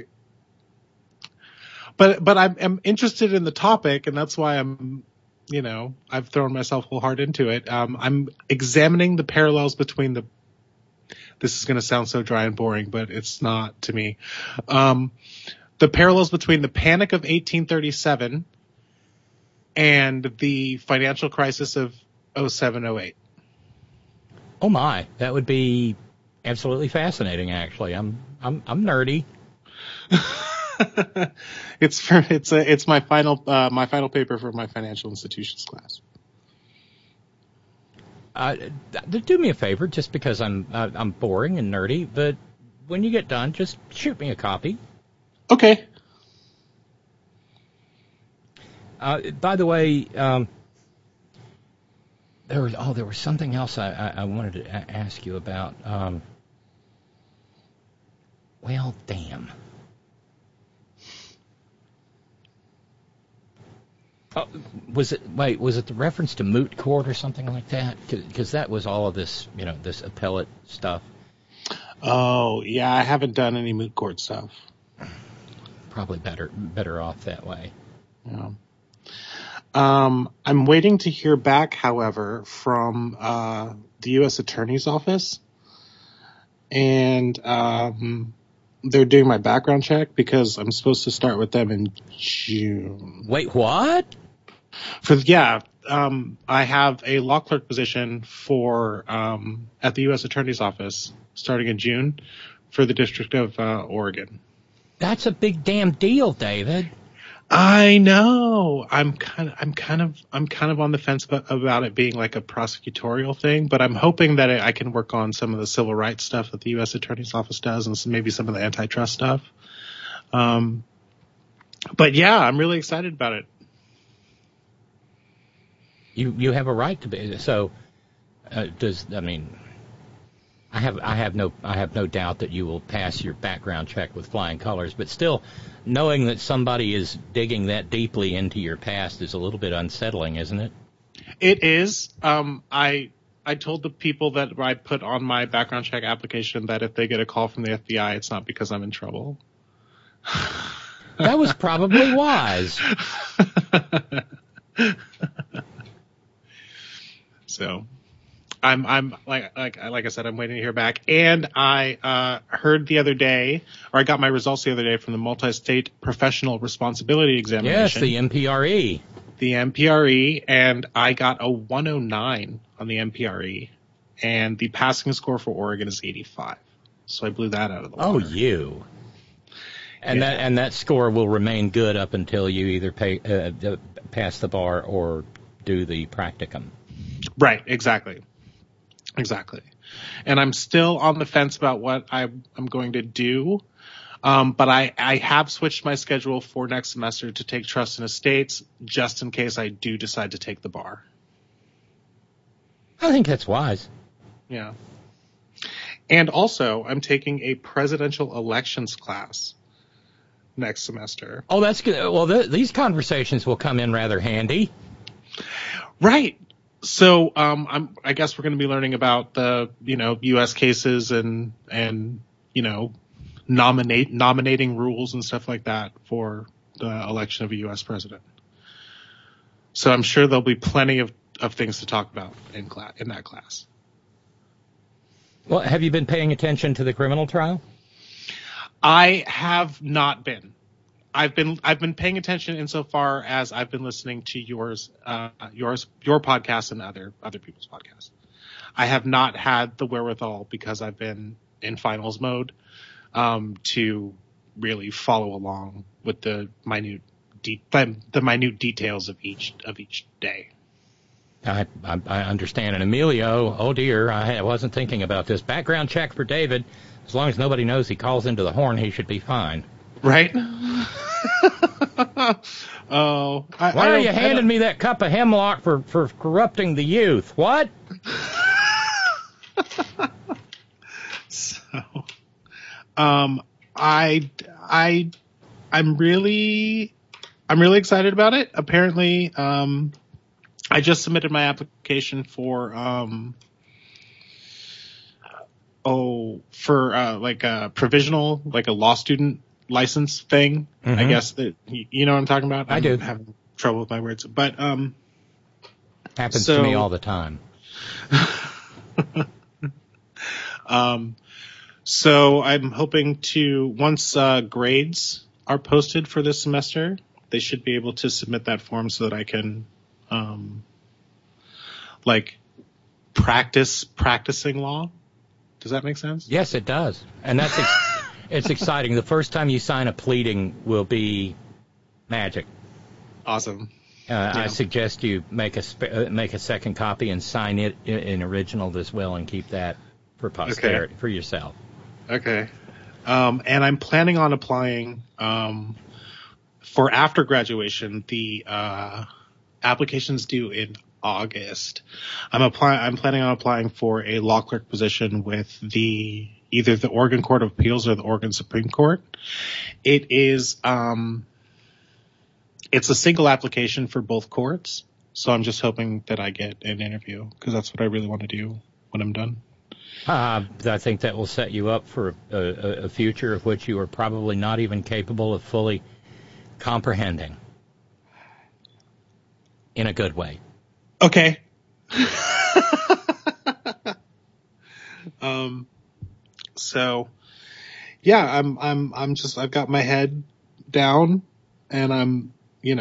but I'm interested in the topic, and that's why I've thrown myself whole heart into it. I'm examining the parallels between this is going to sound so dry and boring, but it's not to me. The parallels between the Panic of 1837 and the financial crisis of 07-08. Oh my, that would be absolutely fascinating. Actually, I'm nerdy. It's my final paper for my financial institutions class. Do me a favor, just because I'm boring and nerdy, but when you get done, just shoot me a copy. Okay. By the way, there was something else I wanted to ask you about. Well, damn. Oh, was it the reference to moot court or something like that? Because that was all of this, this appellate stuff. Oh, yeah, I haven't done any moot court stuff. probably better off that way. Yeah. I'm waiting to hear back, however, from the U.S. Attorney's Office, and they're doing my background check because I'm supposed to start with them in June. Wait, what? I have a law clerk position for at the U.S. Attorney's Office starting in June for the District of Oregon. That's a big damn deal, David. I know. I'm kind of on the fence about it being like a prosecutorial thing, but I'm hoping that I can work on some of the civil rights stuff that the U.S. Attorney's Office does, and maybe some of the antitrust stuff. But yeah, I'm really excited about it. You have a right to be. So, I have no doubt that you will pass your background check with flying colors, but still, knowing that somebody is digging that deeply into your past is a little bit unsettling, isn't it? It is. I told the people that I put on my background check application that if they get a call from the FBI, it's not because I'm in trouble. That was probably wise. So, I'm like I said, I'm waiting to hear back. And I heard the other day, or I got my results the other day from the Multi-State Professional Responsibility Examination. Yes, the MPRE. The MPRE, and I got a 109 on the MPRE, and the passing score for Oregon is 85. So I blew that out of the water. Oh, you. And that score will remain good up until you either pass the bar or do the practicum. Right, exactly. And I'm still on the fence about what I'm going to do. But I have switched my schedule for next semester to take Trust and Estates just in case I do decide to take the bar. I think that's wise. Yeah. And also, I'm taking a presidential elections class next semester. Oh, that's good. Well, these conversations will come in rather handy. Right. So, I guess we're going to be learning about the, U.S. cases and nominating rules and stuff like that for the election of a U.S. president. So I'm sure there'll be plenty of things to talk about in that class. Well, have you been paying attention to the criminal trial? I have not been. I've been paying attention insofar as I've been listening to your podcast and other people's podcasts. I have not had the wherewithal because I've been in finals mode to really follow along with the minute details of each day. I understand. And Emilio, oh dear, I wasn't thinking about this. Background check for David. As long as nobody knows he calls into the horn, he should be fine. Right? Why are you handing me that cup of hemlock for corrupting the youth? What? So, I'm really excited about it. Apparently, I just submitted my application for like a provisional, like a law student license thing. Mm-hmm. I guess that you know what I'm talking about. I do. I'm having trouble with my words, but happens to me all the time. So I'm hoping to, once grades are posted for this semester, they should be able to submit that form so that I can practicing law. Does that make sense? Yes, it does. And that's it's exciting. The first time you sign a pleading will be magic. Awesome. Yeah. I suggest you make a second copy and sign it in original as well, and keep that for posterity for yourself. Okay. And I'm planning on applying for after graduation. The application's due in August. I'm planning on applying for a law clerk position with either the Oregon Court of Appeals or the Oregon Supreme Court. It is it's a single application for both courts, so I'm just hoping that I get an interview because that's what I really want to do when I'm done. I think that will set you up for a future of which you are probably not even capable of fully comprehending. In a good way. Okay. So, yeah, I've got my head down, and I'm,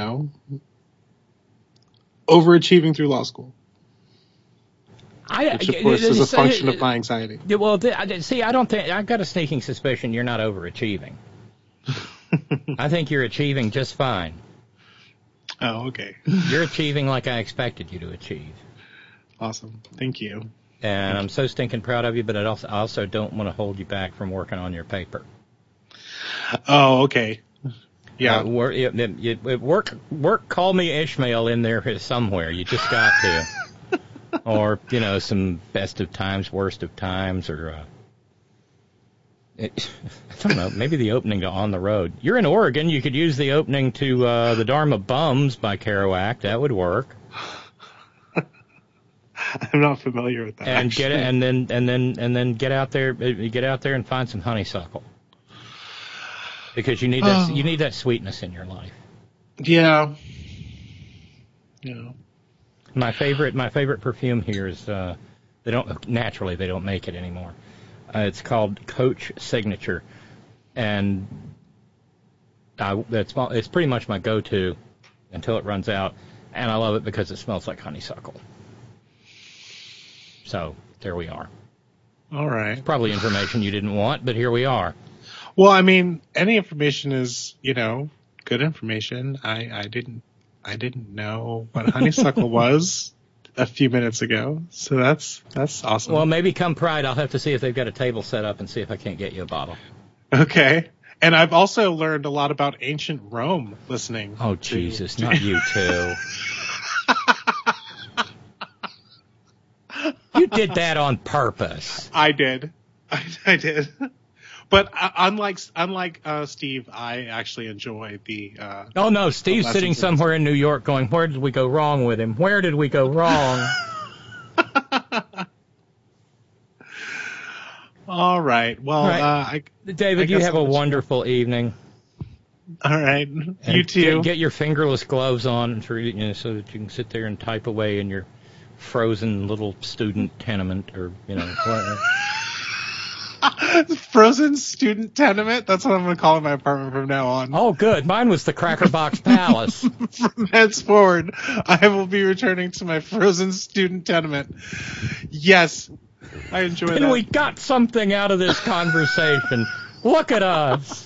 overachieving through law school. Which, of course, is a function of my anxiety. Well, see, I don't think, I've got a sneaking suspicion you're not overachieving. I think you're achieving just fine. Oh, okay. You're achieving like I expected you to achieve. Awesome. Thank you. And I'm so stinking proud of you, but I also don't want to hold you back from working on your paper. Oh, okay. Yeah. Work Call Me Ishmael in there somewhere. You just got to. Or, some best of times, worst of times, or, I don't know, maybe the opening to On the Road. You're in Oregon. You could use the opening to The Dharma Bums by Kerouac. That would work. I'm not familiar with that. And then get out there and find some honeysuckle. Because you need that sweetness in your life. Yeah. Yeah. My favorite perfume here is they don't make it anymore. It's called Coach Signature, and it's pretty much my go-to until it runs out, and I love it because it smells like honeysuckle. So there we are. All right. It's probably information you didn't want, but here we are. Well, I mean, any information is, good information. I didn't know what honeysuckle was a few minutes ago, so that's awesome. Well, maybe come Pride, I'll have to see if they've got a table set up and see if I can't get you a bottle. Okay. And I've also learned a lot about ancient Rome listening. Oh, Jesus, not you too. You did that on purpose. I did. I did. But unlike Steve, I actually enjoy the. Oh no, Steve's sitting somewhere in New York, going, "Where did we go wrong with him? Where did we go wrong?" All right. Well, David, you have a wonderful evening. All right. You too. Get your fingerless gloves on so that you can sit there and type away in your frozen little student tenement, or whatever. Frozen student tenement? That's what I'm going to call my apartment from now on. Oh, good. Mine was the Cracker Box Palace. From henceforward, I will be returning to my frozen student tenement. Yes, I enjoy that. And we got something out of this conversation. Look at us.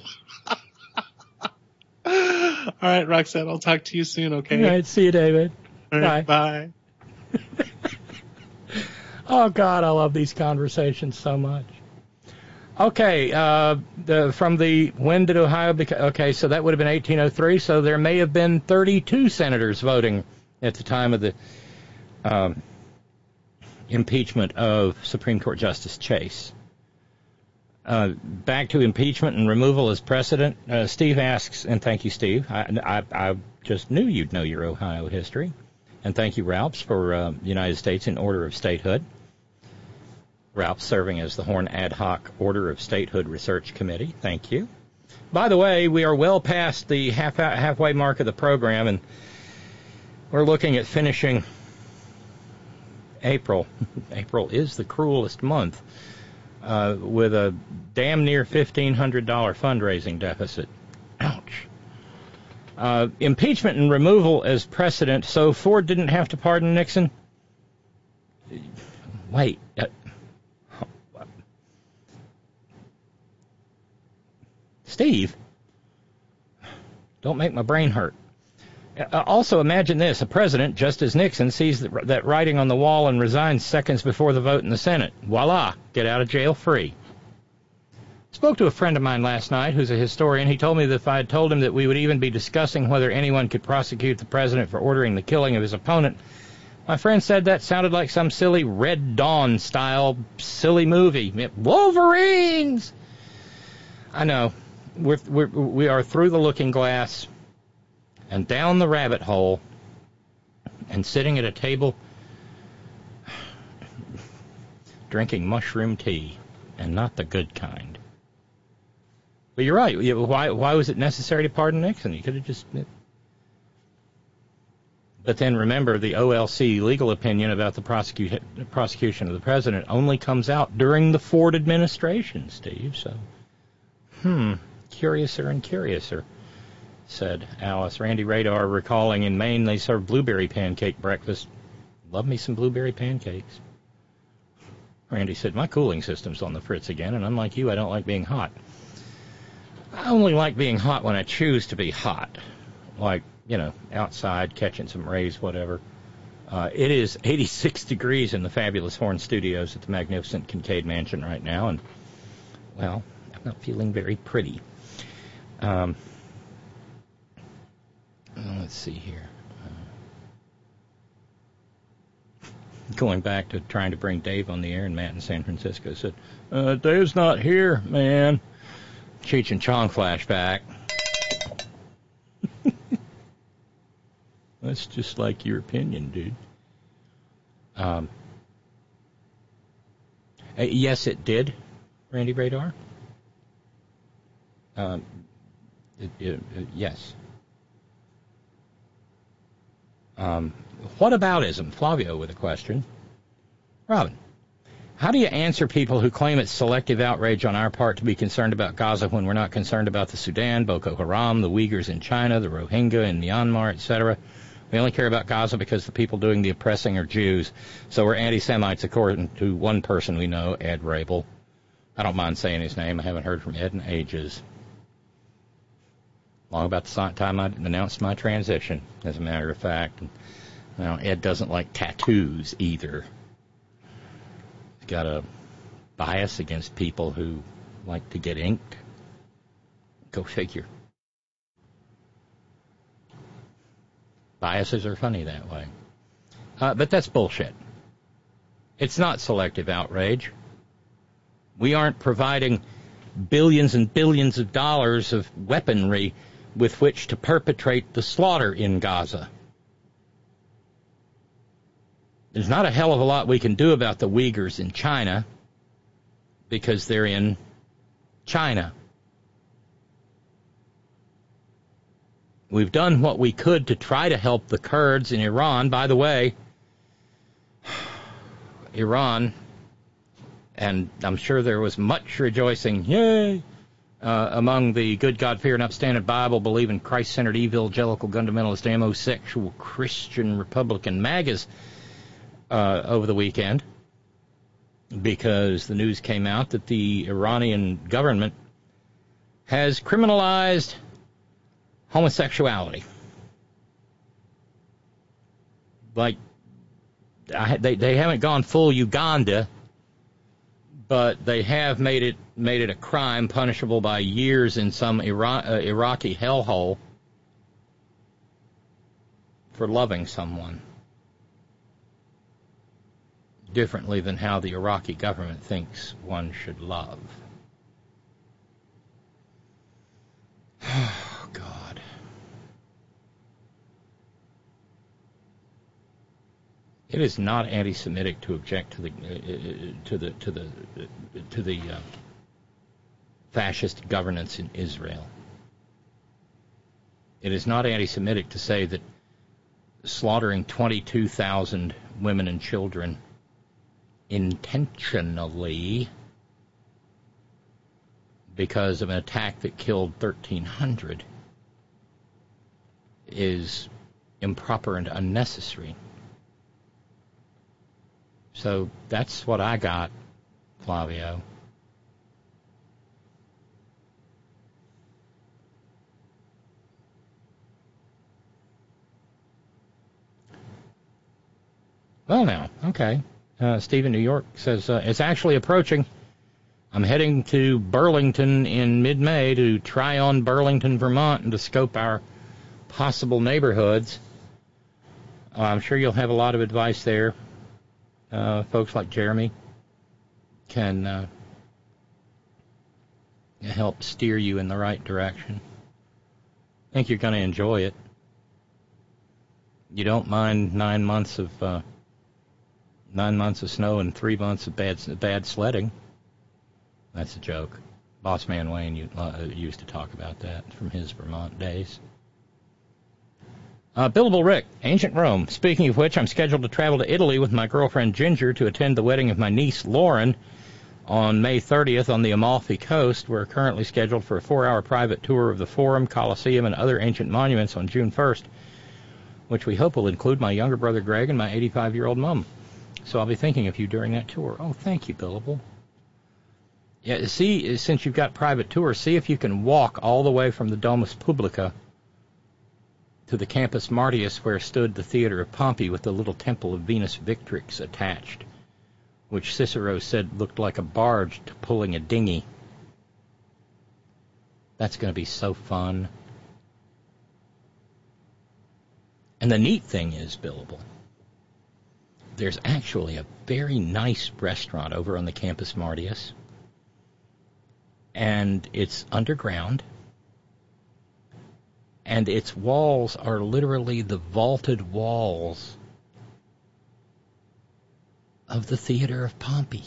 All right, Roxanne, I'll talk to you soon, okay? All right, see you, David. All right, bye. Oh, God, I love these conversations so much. Okay, when did Ohio become... Okay, so that would have been 1803, so there may have been 32 senators voting at the time of the impeachment of Supreme Court Justice Chase. Back to impeachment and removal as precedent, Steve asks, and thank you, Steve. I just knew you'd know your Ohio history. And thank you, Ralphs, for United States in Order of Statehood. Ralph serving as the Horn Ad Hoc Order of Statehood Research Committee. Thank you. By the way, we are well past the halfway mark of the program, and we're looking at finishing April. April is the cruelest month, with a damn near $1,500 fundraising deficit. Ouch. Impeachment and removal as precedent, so Ford didn't have to pardon Nixon? Wait. Steve, don't make my brain hurt. Also, imagine this. A president, just as Nixon, sees that writing on the wall and resigns seconds before the vote in the Senate. Voila, get out of jail free. Spoke to a friend of mine last night who's a historian. He told me that if I had told him that we would even be discussing whether anyone could prosecute the president for ordering the killing of his opponent, my friend said that sounded like some silly Red Dawn-style silly movie. Wolverines! I know. We are through the looking glass and down the rabbit hole and sitting at a table drinking mushroom tea, and not the good kind. But you're right. Why was it necessary to pardon Nixon? He could have just... But then remember, the OLC legal opinion about the prosecution of the president only comes out during the Ford administration, Steve. So, curiouser and curiouser, said Alice. Randy Radar recalling in Maine they serve blueberry pancake breakfast. Love me some blueberry pancakes. Randy said, my cooling system's on the fritz again, and unlike you, I don't like being hot. I only like being hot when I choose to be hot. Like, outside, catching some rays, whatever. It is 86 degrees in the fabulous Horn Studios at the magnificent Kincaid Mansion right now, and, well, I'm not feeling very pretty. Let's see here. Going back to trying to bring Dave on the air, and Matt in San Francisco said, Dave's not here, man. Cheech and Chong flashback. That's just like your opinion, dude. Yes, it did, Randy Radar. Yes. What aboutism? Flavio with a question. Robin, how do you answer people who claim it's selective outrage on our part to be concerned about Gaza when we're not concerned about the Sudan, Boko Haram, the Uyghurs in China, the Rohingya in Myanmar, etc.? We only care about Gaza because the people doing the oppressing are Jews. So we're anti-Semites, according to one person we know, Ed Rabel. I don't mind saying his name. I haven't heard from Ed in ages. Long about the time I announced my transition, as a matter of fact. Now, Ed doesn't like tattoos either. He's got a bias against people who like to get inked. Go figure. Biases are funny that way. But that's bullshit. It's not selective outrage. We aren't providing billions and billions of dollars of weaponry with which to perpetrate the slaughter in Gaza. There's not a hell of a lot we can do about the Uyghurs in China because they're in China. We've done what we could to try to help the Kurds in Iran. By the way, Iran, and I'm sure there was much rejoicing, yay, among the good God, fear, and upstanding Bible, believing Christ-centered, evangelical, fundamentalist, homosexual, Christian, Republican MAGAs over the weekend, because the news came out that the Iranian government has criminalized homosexuality. Like, they haven't gone full Uganda, but they have made it a crime punishable by years in some Iraqi hellhole for loving someone differently than how the Iraqi government thinks one should love. Oh, God. It is not anti-Semitic to object to the fascist governance in Israel. It is not anti-Semitic to say that slaughtering 22,000 women and children intentionally because of an attack that killed 1,300 is improper and unnecessary. So that's what I got, Flavio. Well, now, okay. Steve in New York says, it's actually approaching. I'm heading to Burlington in mid-May to try on Burlington, Vermont, and to scope our possible neighborhoods. I'm sure you'll have a lot of advice there. Folks like Jeremy can help steer you in the right direction. I think you're going to enjoy it. You don't mind 9 months of 9 months of snow and 3 months of bad sledding. That's a joke. Boss Man Wayne used to talk about that from his Vermont days. Billable Rick, Ancient Rome. Speaking of which, I'm scheduled to travel to Italy with my girlfriend Ginger to attend the wedding of my niece Lauren on May 30th on the Amalfi Coast. We're currently scheduled for a 4-hour private tour of the Forum, Colosseum, and other ancient monuments on June 1st, which we hope will include my younger brother Greg and my 85-year-old mom. So I'll be thinking of you during that tour. Oh, thank you, Billable. Yeah, see, since you've got private tours, see if you can walk all the way from the Domus Publica to the Campus Martius, where stood the Theater of Pompey with the little temple of Venus Victrix attached, which Cicero said looked like a barge pulling a dinghy. That's going to be so fun. And the neat thing is, Billable, there's actually a very nice restaurant over on the Campus Martius, and it's underground. And its walls are literally the vaulted walls of the Theater of Pompey.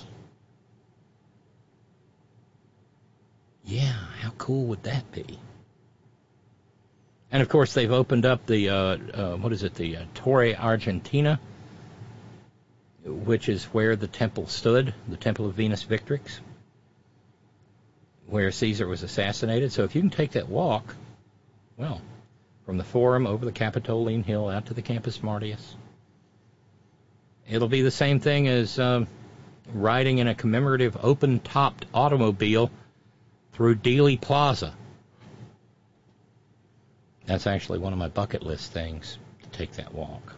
Yeah, how cool would that be? And, of course, they've opened up the, the Torre Argentina, which is where the temple stood, the Temple of Venus Victrix, where Caesar was assassinated. So if you can take that walk, well, from the Forum over the Capitoline Hill out to the Campus Martius, it'll be the same thing as riding in a commemorative open-topped automobile through Dealey Plaza. That's actually one of my bucket list things, to take that walk.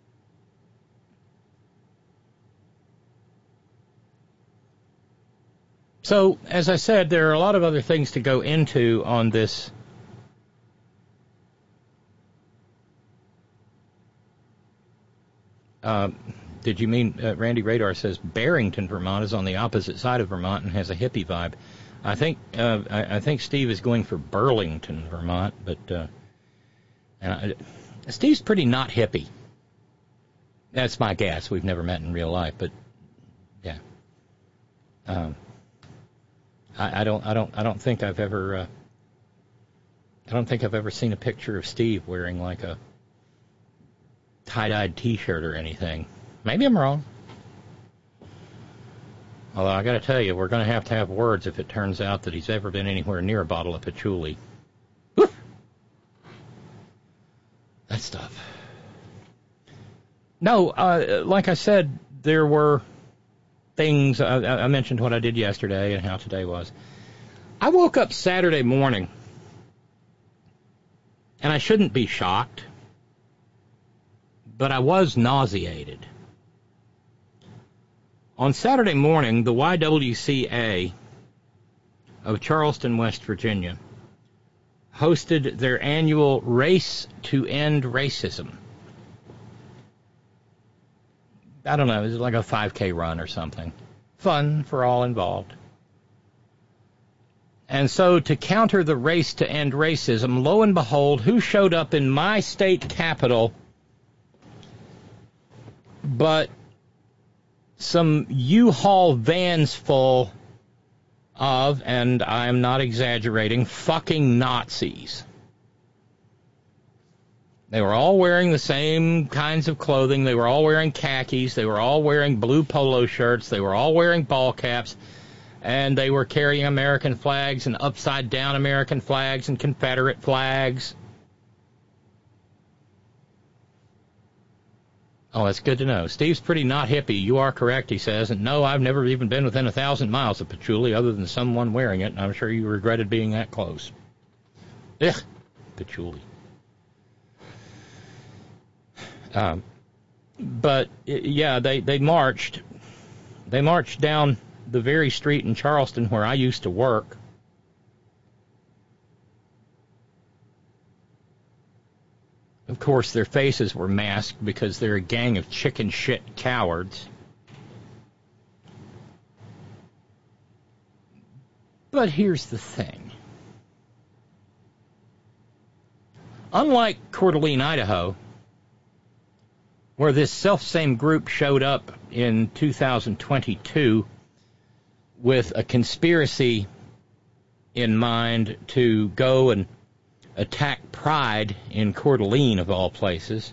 So, as I said, there are a lot of other things to go into on this did you mean, Randy Radar says, Barrington, Vermont is on the opposite side of Vermont and has a hippie vibe. I think Steve is going for Burlington, Vermont, but Steve's pretty not hippie. That's my guess. We've never met in real life, but yeah. I don't think I've ever seen a picture of Steve wearing like a tie-dyed T-shirt or anything. Maybe I'm wrong. Although I got to tell you, we're going to have words if it turns out that he's ever been anywhere near a bottle of patchouli. Woo! That stuff. No, like I said, there were things. I mentioned what I did yesterday and how today was. I woke up Saturday morning, and I shouldn't be shocked, but I was nauseated. On Saturday morning, the YWCA of Charleston, West Virginia, hosted their annual Race to End Racism. I don't know, it was like a 5K run or something. Fun for all involved. And so to counter the Race to End Racism, lo and behold, who showed up in my state capital but some U-Haul vans full of, and I'm not exaggerating, fucking Nazis. They were all wearing the same kinds of clothing. They were all wearing khakis. They were all wearing blue polo shirts. They were all wearing ball caps. And they were carrying American flags and upside-down American flags and Confederate flags. Oh, that's good to know. Steve's pretty not hippie. You are correct, he says. And no, I've never even been within 1,000 miles of patchouli other than someone wearing it, and I'm sure you regretted being that close. Ugh, patchouli. But, yeah, they marched. They marched down the very street in Charleston where I used to work. Of course, their faces were masked because they're a gang of chicken shit cowards. But here's the thing. Unlike Coeur d'Alene, Idaho, where this self-same group showed up in 2022 with a conspiracy in mind to go and attack Pride in Coeur d'Alene, of all places.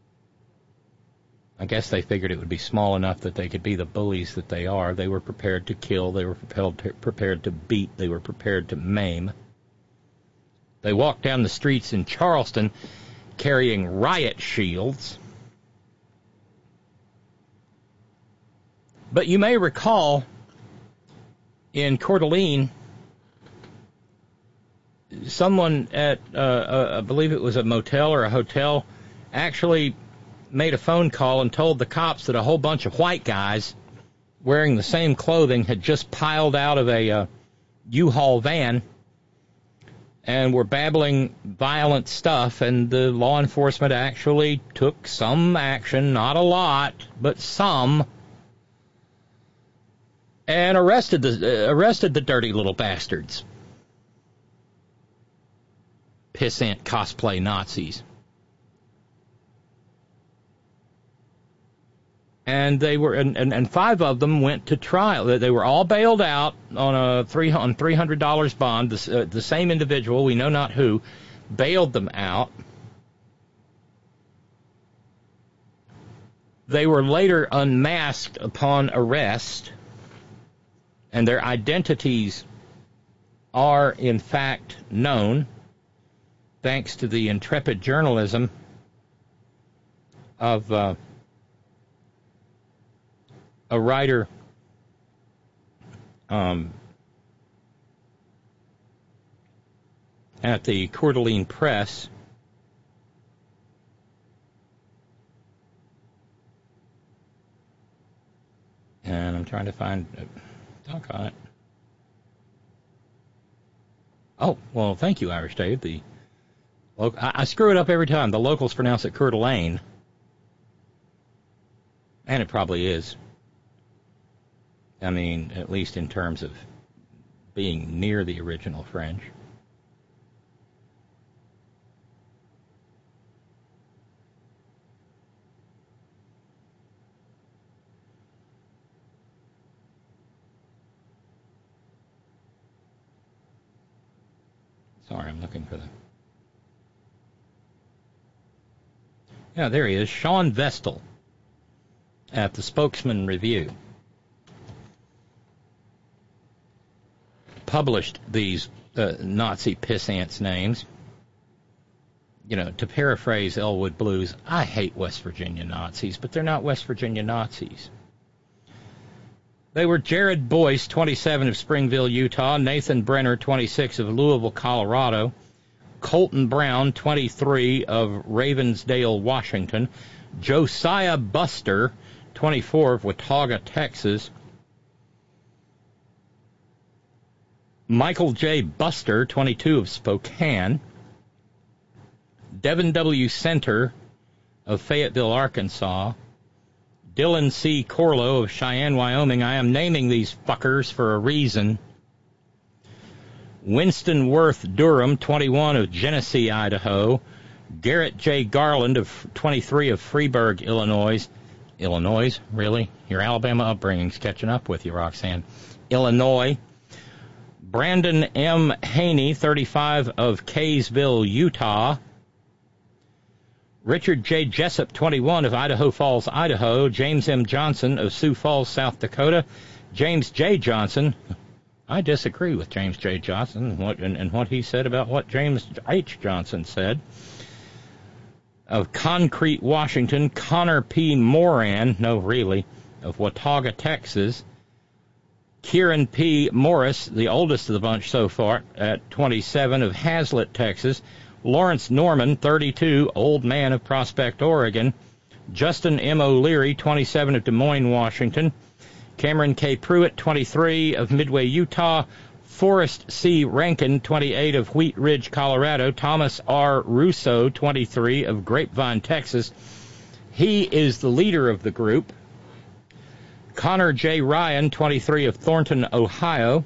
I guess they figured it would be small enough that they could be the bullies that they are. They were prepared to kill. They were prepared to beat. They were prepared to maim. They walked down the streets in Charleston carrying riot shields. But you may recall in Coeur d'Alene, someone at, I believe it was a motel or a hotel, actually made a phone call and told the cops that a whole bunch of white guys wearing the same clothing had just piled out of a U-Haul van and were babbling violent stuff, and the law enforcement actually took some action, not a lot, but some, and arrested the dirty little bastards. Pissant cosplay Nazis. And they were, and 5 of them went to trial. They were all bailed out on a $300 bond. The same individual, we know not who, bailed them out. They were later unmasked upon arrest, and their identities are in fact known, thanks to the intrepid journalism of a writer at the Coeur d'Alene Press, and I'm trying to find talk on it. Oh, well, thank you, Irish Dave. I screw it up every time. The locals pronounce it Coeur d'Alene, and it probably is. I mean, at least in terms of being near the original French. Sorry, I'm looking for the... Yeah, there he is, Sean Vestal at the Spokesman Review. Published these Nazi pissants' names. You know, to paraphrase Elwood Blues, I hate West Virginia Nazis, but they're not West Virginia Nazis. They were Jared Boyce, 27, of Springville, Utah, Nathan Brenner, 26, of Louisville, Colorado, Colton Brown, 23, of Ravensdale, Washington, Josiah Buster, 24, of Watauga, Texas, Michael J. Buster, 22, of Spokane, Devin W. Center of Fayetteville, Arkansas, Dylan C. Corlow of Cheyenne, Wyoming. I am naming these fuckers for a reason. Winston Worth Durham, 21, of Genesee, Idaho, Garrett J. Garland, of 23, of Freeburg, Illinois. Illinois? Really? Your Alabama upbringing's catching up with you, Roxanne. Illinois. Brandon M. Haney, 35, of Kaysville, Utah. Richard J. Jessup, 21, of Idaho Falls, Idaho. James M. Johnson of Sioux Falls, South Dakota. James J. Johnson. I disagree with James J. Johnson and what he said about what James H. Johnson said. Of Concrete, Washington. Connor P. Moran, no, really, of Watauga, Texas. Kieran P. Morris, the oldest of the bunch so far, at 27, of Hazlet, Texas. Lawrence Norman, 32, old man, of Prospect, Oregon. Justin M. O'Leary, 27, of Des Moines, Washington. Cameron K. Pruitt, 23, of Midway, Utah. Forrest C. Rankin, 28, of Wheat Ridge, Colorado. Thomas R. Russo, 23, of Grapevine, Texas. He is the leader of the group. Connor J. Ryan, 23, of Thornton, Ohio.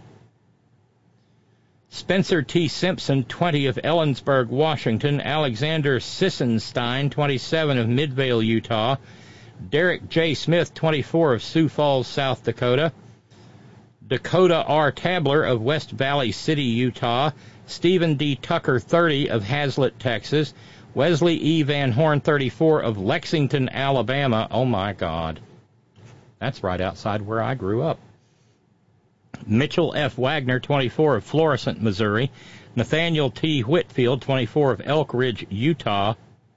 Spencer T. Simpson, 20, of Ellensburg, Washington. Alexander Sissenstein, 27, of Midvale, Utah. Derek J. Smith, 24, of Sioux Falls, South Dakota. Dakota R. Tabler of West Valley City, Utah. Stephen D. Tucker, 30, of Hazlet, Texas. Wesley E. Van Horn, 34, of Lexington, Alabama. Oh, my God. That's right outside where I grew up. Mitchell F. Wagner, 24, of Florissant, Missouri. Nathaniel T. Whitfield, 24, of Elk Ridge, Utah.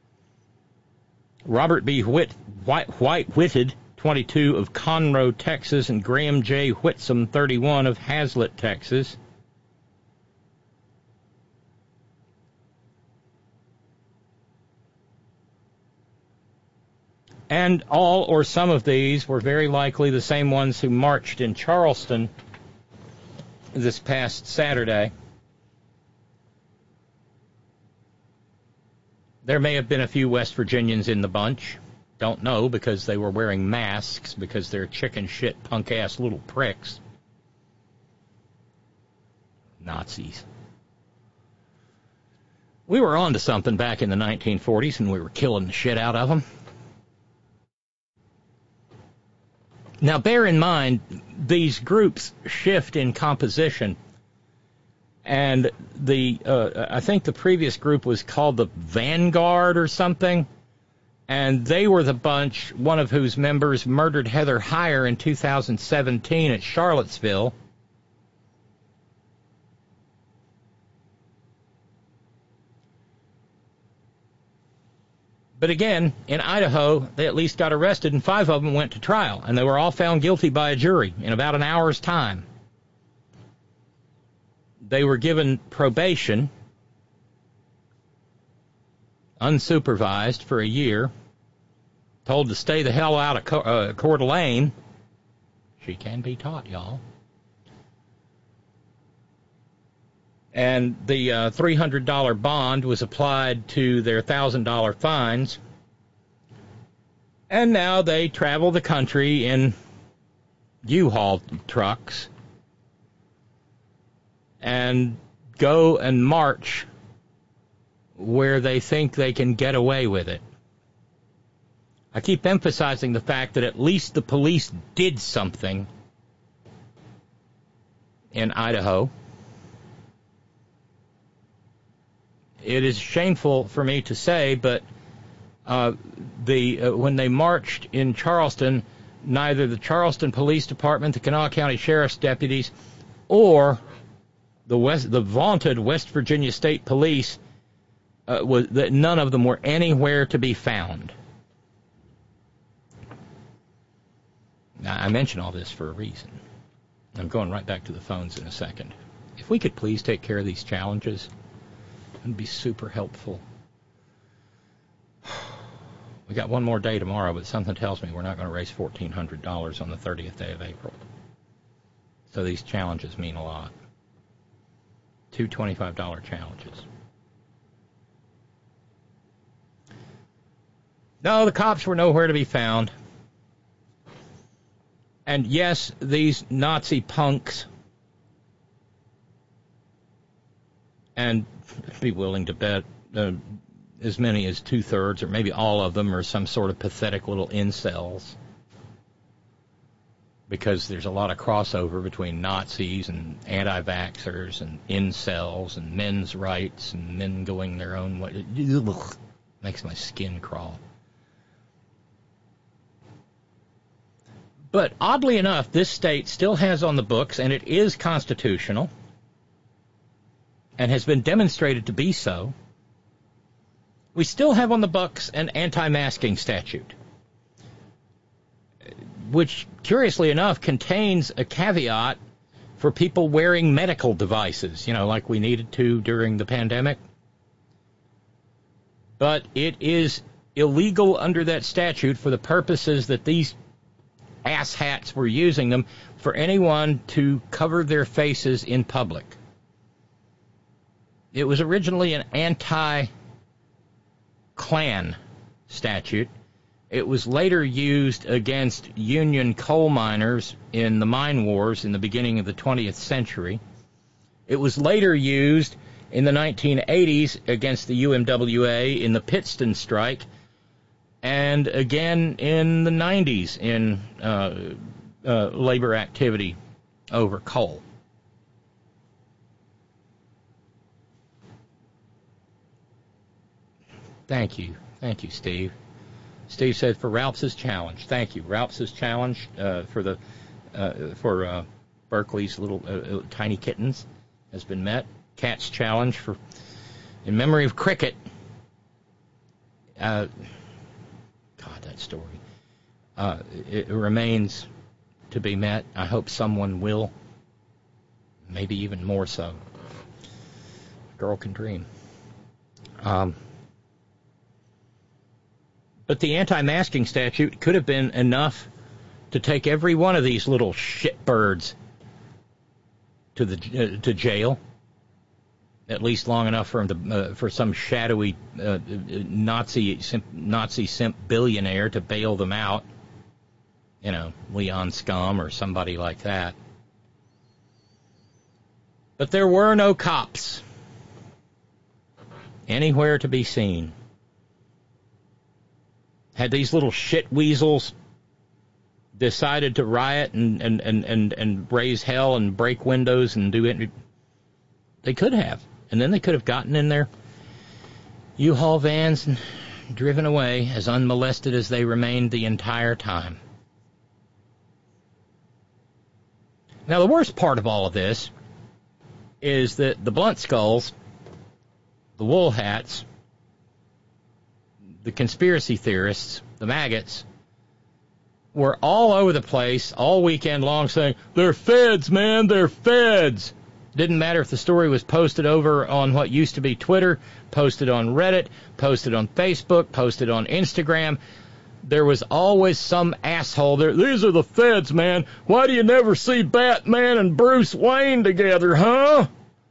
Robert B. White-Whitted, 22, of Conroe, Texas. And Graham J. Whitsom, 31, of Hazlet, Texas. And all or some of these were very likely the same ones who marched in Charleston this past Saturday. There may have been a few West Virginians in the bunch. Don't know, because they were wearing masks, because they're chicken shit, punk-ass little pricks. Nazis. We were on to something back in the 1940s, and we were killing the shit out of them. Now, bear in mind, these groups shift in composition, and I think the previous group was called the Vanguard or something, and they were the bunch, one of whose members murdered Heather Heyer in 2017 at Charlottesville. But again, in Idaho, they at least got arrested, and 5 of them went to trial, and they were all found guilty by a jury in about an hour's time. They were given probation, unsupervised, for a year, told to stay the hell out of Coeur d'Alene. She can be taught, y'all. And the $300 bond was applied to their $1,000 fines. And now they travel the country in U-Haul trucks and go and march where they think they can get away with it. I keep emphasizing the fact that at least the police did something in Idaho. It is shameful for me to say, but when they marched in Charleston, neither the Charleston Police Department, the Kanawha County Sheriff's deputies, or the vaunted West Virginia State Police, none of them were anywhere to be found. Now, I mention all this for a reason. I'm going right back to the phones in a second. If we could please take care of these challenges, it'd be super helpful. We got one more day tomorrow, but something tells me we're not going to raise $1,400 on the 30th day of April. So these challenges mean a lot. 2 $25 challenges. No, the cops were nowhere to be found. And yes, these Nazi punks, and be willing to bet as many as 2/3 or maybe all of them are some sort of pathetic little incels, because there's a lot of crossover between Nazis and anti-vaxxers and incels and men's rights and men going their own way. Ugh, makes my skin crawl. But oddly enough, this state still has on the books, and it is constitutional, and has been demonstrated to be so, we still have on the books an anti-masking statute, which, curiously enough, contains a caveat for people wearing medical devices, like we needed to during the pandemic. But it is illegal under that statute for the purposes that these asshats were using them, for anyone to cover their faces in public. It was originally an anti-Klan statute. It was later used against Union coal miners in the mine wars in the beginning of the 20th century. It was later used in the 1980s against the UMWA in the Pittston strike. and again in the 90s in labor activity over coal. Thank you, Steve. Steve said for Ralph's challenge. Thank you, Ralph's challenge for Berkeley's little tiny kittens has been met. Cat's challenge in memory of cricket. God, that story. It remains to be met. I hope someone will. Maybe even more so. A girl can dream. But the anti-masking statute could have been enough to take every one of these little shitbirds to jail, at least long enough for him to, for some shadowy Nazi simp billionaire to bail them out. You know, Leon Scum or somebody like that. But there were no cops anywhere to be seen. Had these little shit weasels decided to riot and raise hell and break windows and do it, they could have. And then they could have gotten in their U-Haul vans and driven away as unmolested as they remained the entire time. Now, the worst part of all of this is that the blunt skulls, the wool hats, the conspiracy theorists, the maggots, were all over the place all weekend long saying, they're feds, man, they're feds. Didn't matter if the story was posted over on what used to be Twitter, posted on Reddit, posted on Facebook, posted on Instagram. There was always some asshole there. These are the feds, man. Why do you never see Batman and Bruce Wayne together, huh?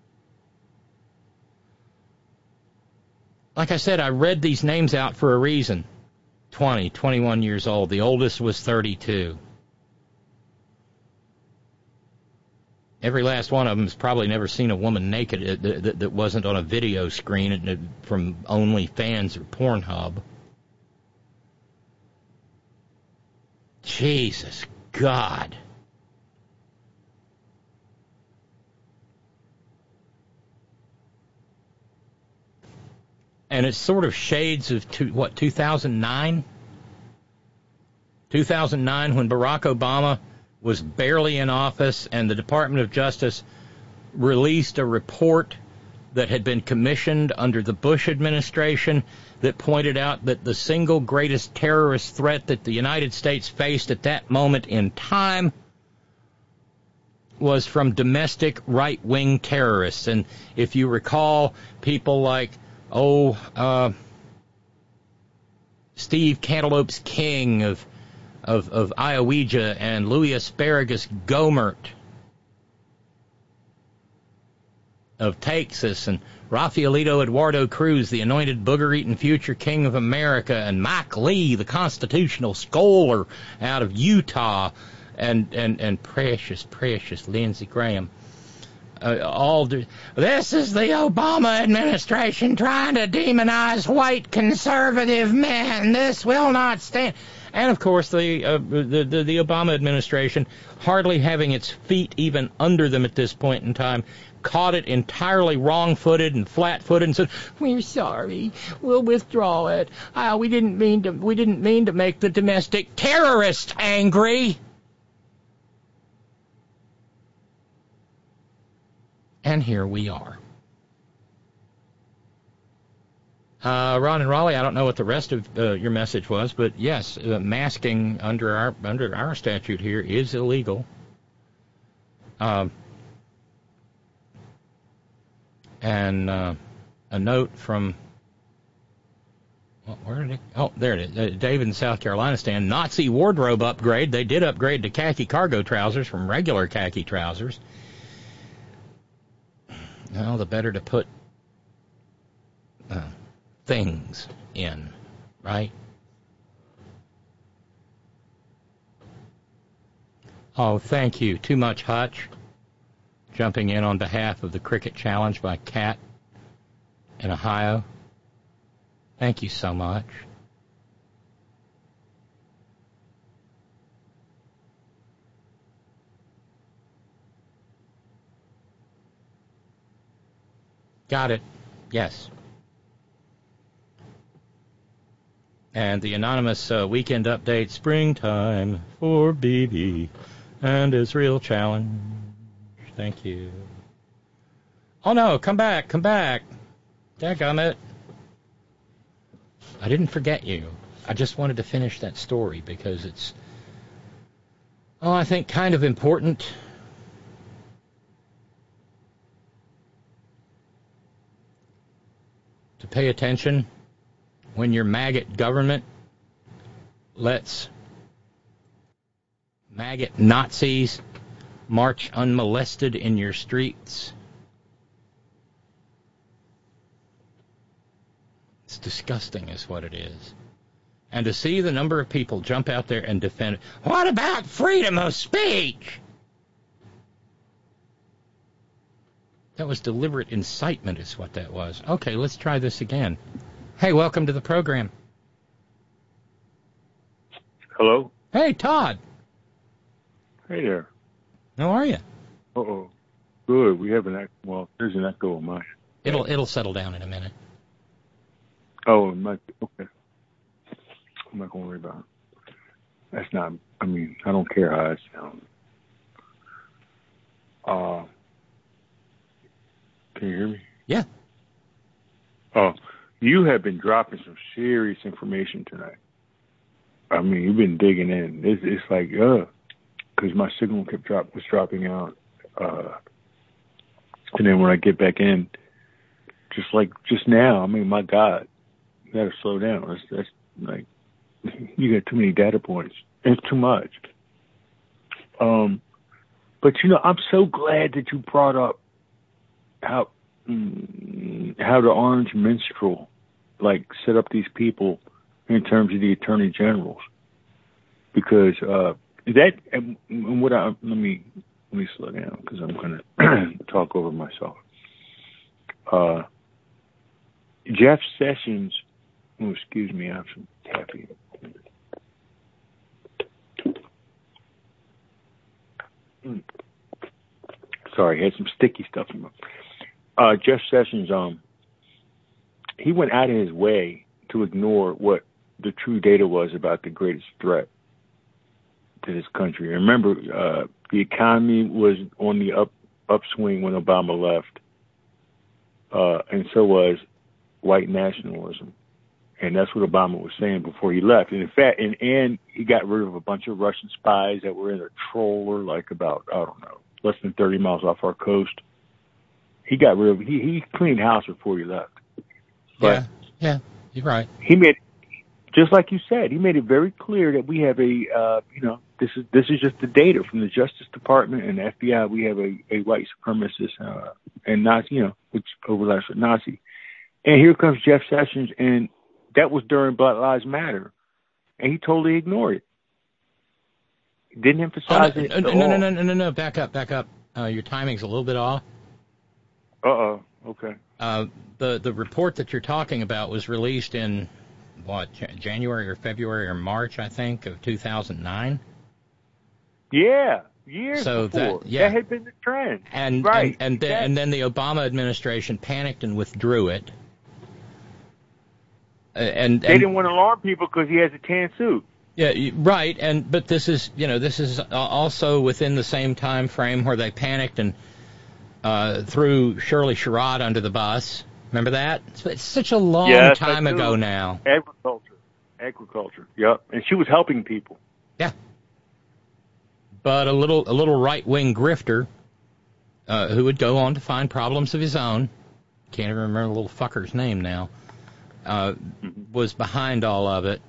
Like I said, I read these names out for a reason. 20, 21 years old. The oldest was 32. Every last one of them has probably never seen a woman naked that wasn't on a video screen from OnlyFans or Pornhub. Jesus God. And it's sort of shades of 2009? 2009, when Barack Obama was barely in office and the Department of Justice released a report that had been commissioned under the Bush administration that pointed out that the single greatest terrorist threat that the United States faced at that moment in time was from domestic right-wing terrorists. And if you recall, people like Steve Cantaloupe's King of Ioweja and Louis Asparagus Gomert of Texas and Rafaelito Eduardo Cruz, the anointed booger-eating future king of America, and Mike Lee, the constitutional scholar out of Utah, and precious Lindsey Graham. This is the Obama administration trying to demonize white conservative men. This will not stand. And, of course, the Obama administration, hardly having its feet even under them at this point in time, caught it entirely wrong-footed and flat-footed and said, "We're sorry. We'll withdraw it. We didn't mean to make the domestic terrorist angry." And here we are. Ron and Raleigh, I don't know what the rest of your message was, but yes, masking under our statute here is illegal. And a note from, where did it? Oh, there it is. David in South Carolina stand. Nazi wardrobe upgrade. They did upgrade to khaki cargo trousers from regular khaki trousers. Well, the better to put things in, right? Oh, thank you. Too much Hutch. Jumping in on behalf of the Cricket Challenge by Kat in Ohio. Thank you so much. Got it. Yes. And the anonymous weekend update, springtime for BB and Israel challenge. Thank you. Oh, no, come back. Dadgummit. I didn't forget you. I just wanted to finish that story because it's, I think kind of important. To pay attention when your maggot government lets maggot Nazis march unmolested in your streets. It's disgusting is what it is. And to see the number of people jump out there and defend it. What about freedom of speech? That was deliberate incitement is what that was. Okay, let's try this again. Hey, welcome to the program. Hello? Hey, Todd. Hey there. How are you? Uh-oh. Good. We have there's an echo on mine. It'll settle down in a minute. Oh, it might be. Okay. I'm not going to worry about it. That's not, I don't care how it sounds. Can you hear me? Yeah. Oh, you have been dropping some serious information tonight. You've been digging in. It's like, because my signal was dropping out. And then when I get back in, just now, my God, you got to slow down. That's like, you got too many data points. It's too much. But I'm so glad that you brought up how the Orange Minstrel set up these people in terms of the attorney generals, because let me slow down because I'm going to talk over myself. Jeff Sessions, excuse me, I have some caffeine. Sorry, I had some sticky stuff in my. Jeff Sessions, he went out of his way to ignore what the true data was about the greatest threat to this country. Remember, the economy was on the upswing when Obama left, and so was white nationalism. And that's what Obama was saying before he left. And in fact, and he got rid of a bunch of Russian spies that were in a trawler, about, less than 30 miles off our coast. He got rid of, he cleaned house before he left. But yeah, you're right. He made, just like you said, he made it very clear that we have this is just the data from the Justice Department and the FBI. We have a white supremacist and Nazi, which overlaps with Nazi. And here comes Jeff Sessions, and that was during Black Lives Matter, and he totally ignored it. He didn't emphasize it at all. No, back up. Your timing's a little bit off. Okay. The report that you're talking about was released in, January or February or March, I think, of 2009? Yeah, years before. That had been the trend. And then the Obama administration panicked and withdrew it. And they didn't want to alarm people because he has a tan suit. Yeah, right. But this is also within the same time frame where they panicked and threw Shirley Sherrod under the bus. Remember that? It's such a long time ago now. Agriculture. Yep. And she was helping people. Yeah. But a little right-wing grifter who would go on to find problems of his own. Can't even remember the little fucker's name now. Was behind all of it.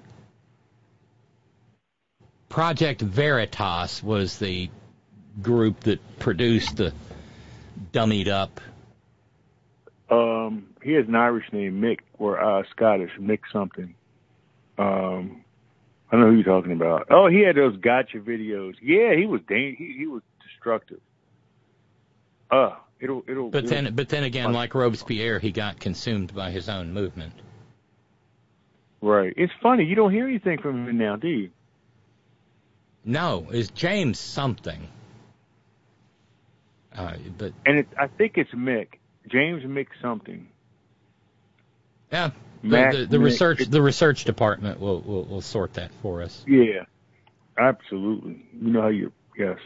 Project Veritas was the group that produced the dummied up. He has an Irish name, Mick, or Scottish, Mick something. I know who you're talking about. Oh, he had those gotcha videos. Yeah, he was he was destructive. But then again, like Robespierre, he got consumed by his own movement. Right. It's funny. You don't hear anything from him now, do you? No. It's James something. I think it's Mick. James Mick something. Yeah, the research department will sort that for us. Yeah, absolutely. You know how yes.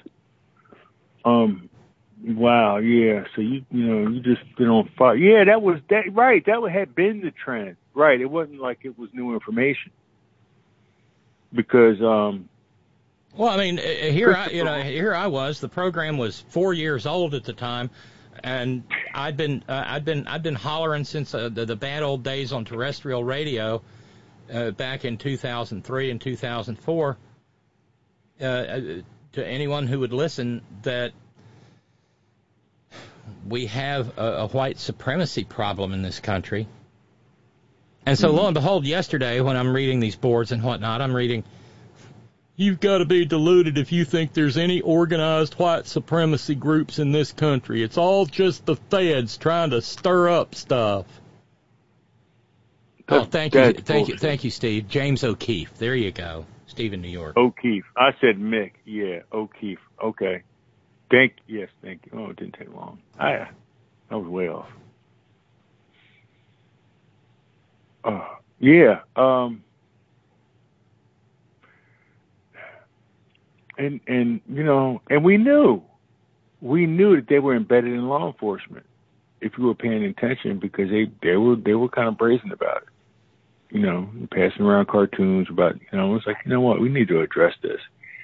Wow, yeah. So you just been on fire. Yeah, that right. That had been the trend. Right. It wasn't like it was new information. Because well, I mean, here I was. The program was 4 years old at the time, and I'd been hollering since the bad old days on terrestrial radio back in 2003 and 2004 to anyone who would listen that we have a white supremacy problem in this country. And so, lo and behold, yesterday when I'm reading these boards and whatnot, I'm reading, you've got to be deluded if you think there's any organized white supremacy groups in this country. It's all just the feds trying to stir up stuff. Thank you, Steve. James O'Keefe. There you go. Steve in New York. O'Keefe. I said Mick. Yeah, O'Keefe. Okay. Thank you. Oh, it didn't take long. I was way off. Yeah. And we knew that they were embedded in law enforcement if you were paying attention, because they were kind of brazen about it. Passing around cartoons about, it's like, you know what, we need to address this.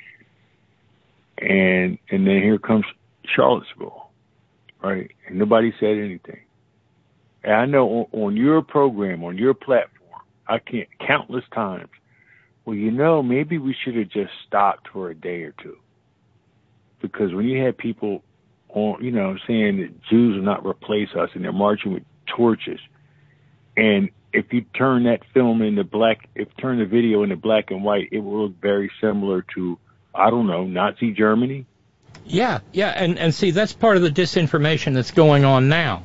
And then here comes Charlottesville, right? And nobody said anything. And I know on your program, on your platform, I can't countless times, well, maybe we should have just stopped for a day or two. Because when you had people on, saying that Jews will not replace us and they're marching with torches, and if you turn that film into turn the video into black and white, it will look very similar to, I don't know, Nazi Germany. Yeah, and see, that's part of the disinformation that's going on now.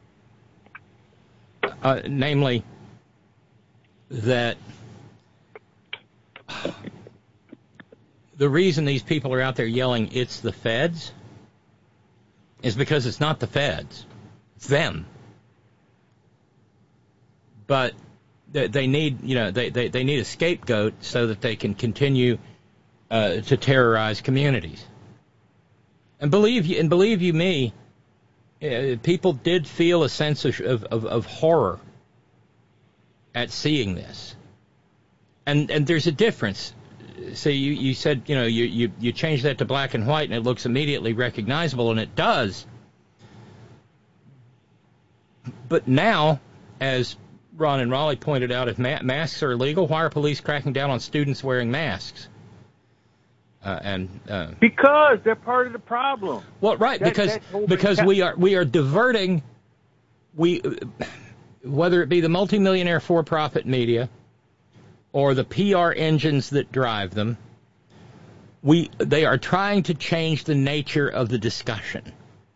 Namely, that the reason these people are out there yelling, it's the feds, is because it's not the feds. It's them. But they need, they need a scapegoat so that they can continue to terrorize communities. And believe you me, people did feel a sense of horror at seeing this. And there's a difference. So you said, you change that to black and white and it looks immediately recognizable, and it does. But now, as Ron and Raleigh pointed out, if masks are illegal, why are police cracking down on students wearing masks? Because they're part of the problem. Well, right, because we are diverting, whether it be the multimillionaire for-profit media or the PR engines that drive them, they are trying to change the nature of the discussion.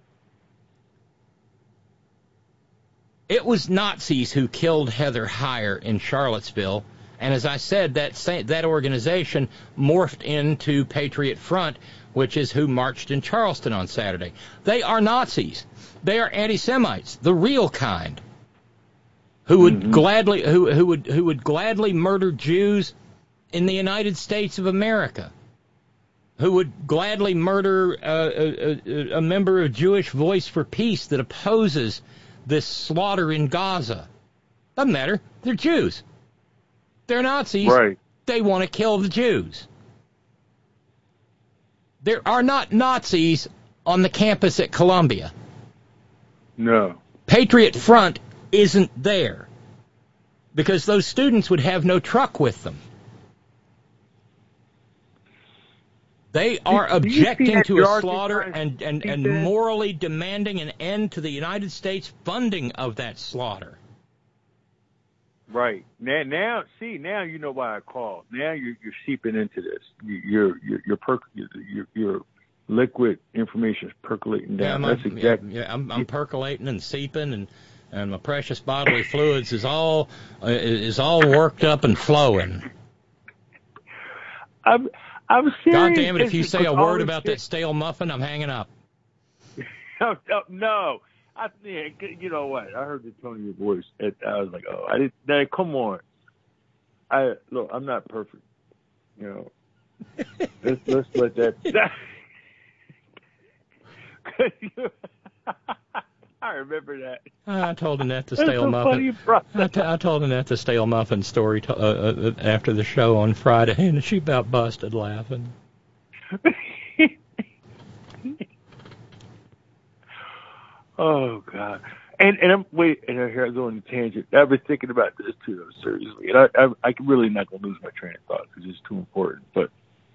It was Nazis who killed Heather Heyer in Charlottesville, and as I said, that organization morphed into Patriot Front, which is who marched in Charleston on Saturday. They are Nazis. They are anti-Semites, the real kind, who would gladly who would gladly murder Jews in the United States of America, who would gladly murder a member of Jewish Voice for Peace that opposes this slaughter in Gaza. Doesn't matter. They're Jews. They're Nazis. Right. They want to kill the Jews. There are not Nazis on the campus at Columbia. No. Patriot Front isn't there because those students would have no truck with them. They are objecting to a slaughter and morally demanding an end to the United States funding of that slaughter. Right. Now you know why I called. Now you're seeping into this. Your liquid information is percolating down. I'm percolating and seeping, and my precious bodily fluids is all worked up and flowing. I'm serious. God damn it, if you say a word about that stale muffin, I'm hanging up. No. You know what? I heard the tone of your voice. And I was like, oh, I didn't. Come on. Look, I'm not perfect. You know, let's let that. I remember that. I told Annette the stale muffin. I told Annette the stale muffin story after the show on Friday, and she about busted laughing. Oh God! And here I go on a tangent. I've been thinking about this too, though, seriously. And I'm really not gonna lose my train of thought because it's too important. But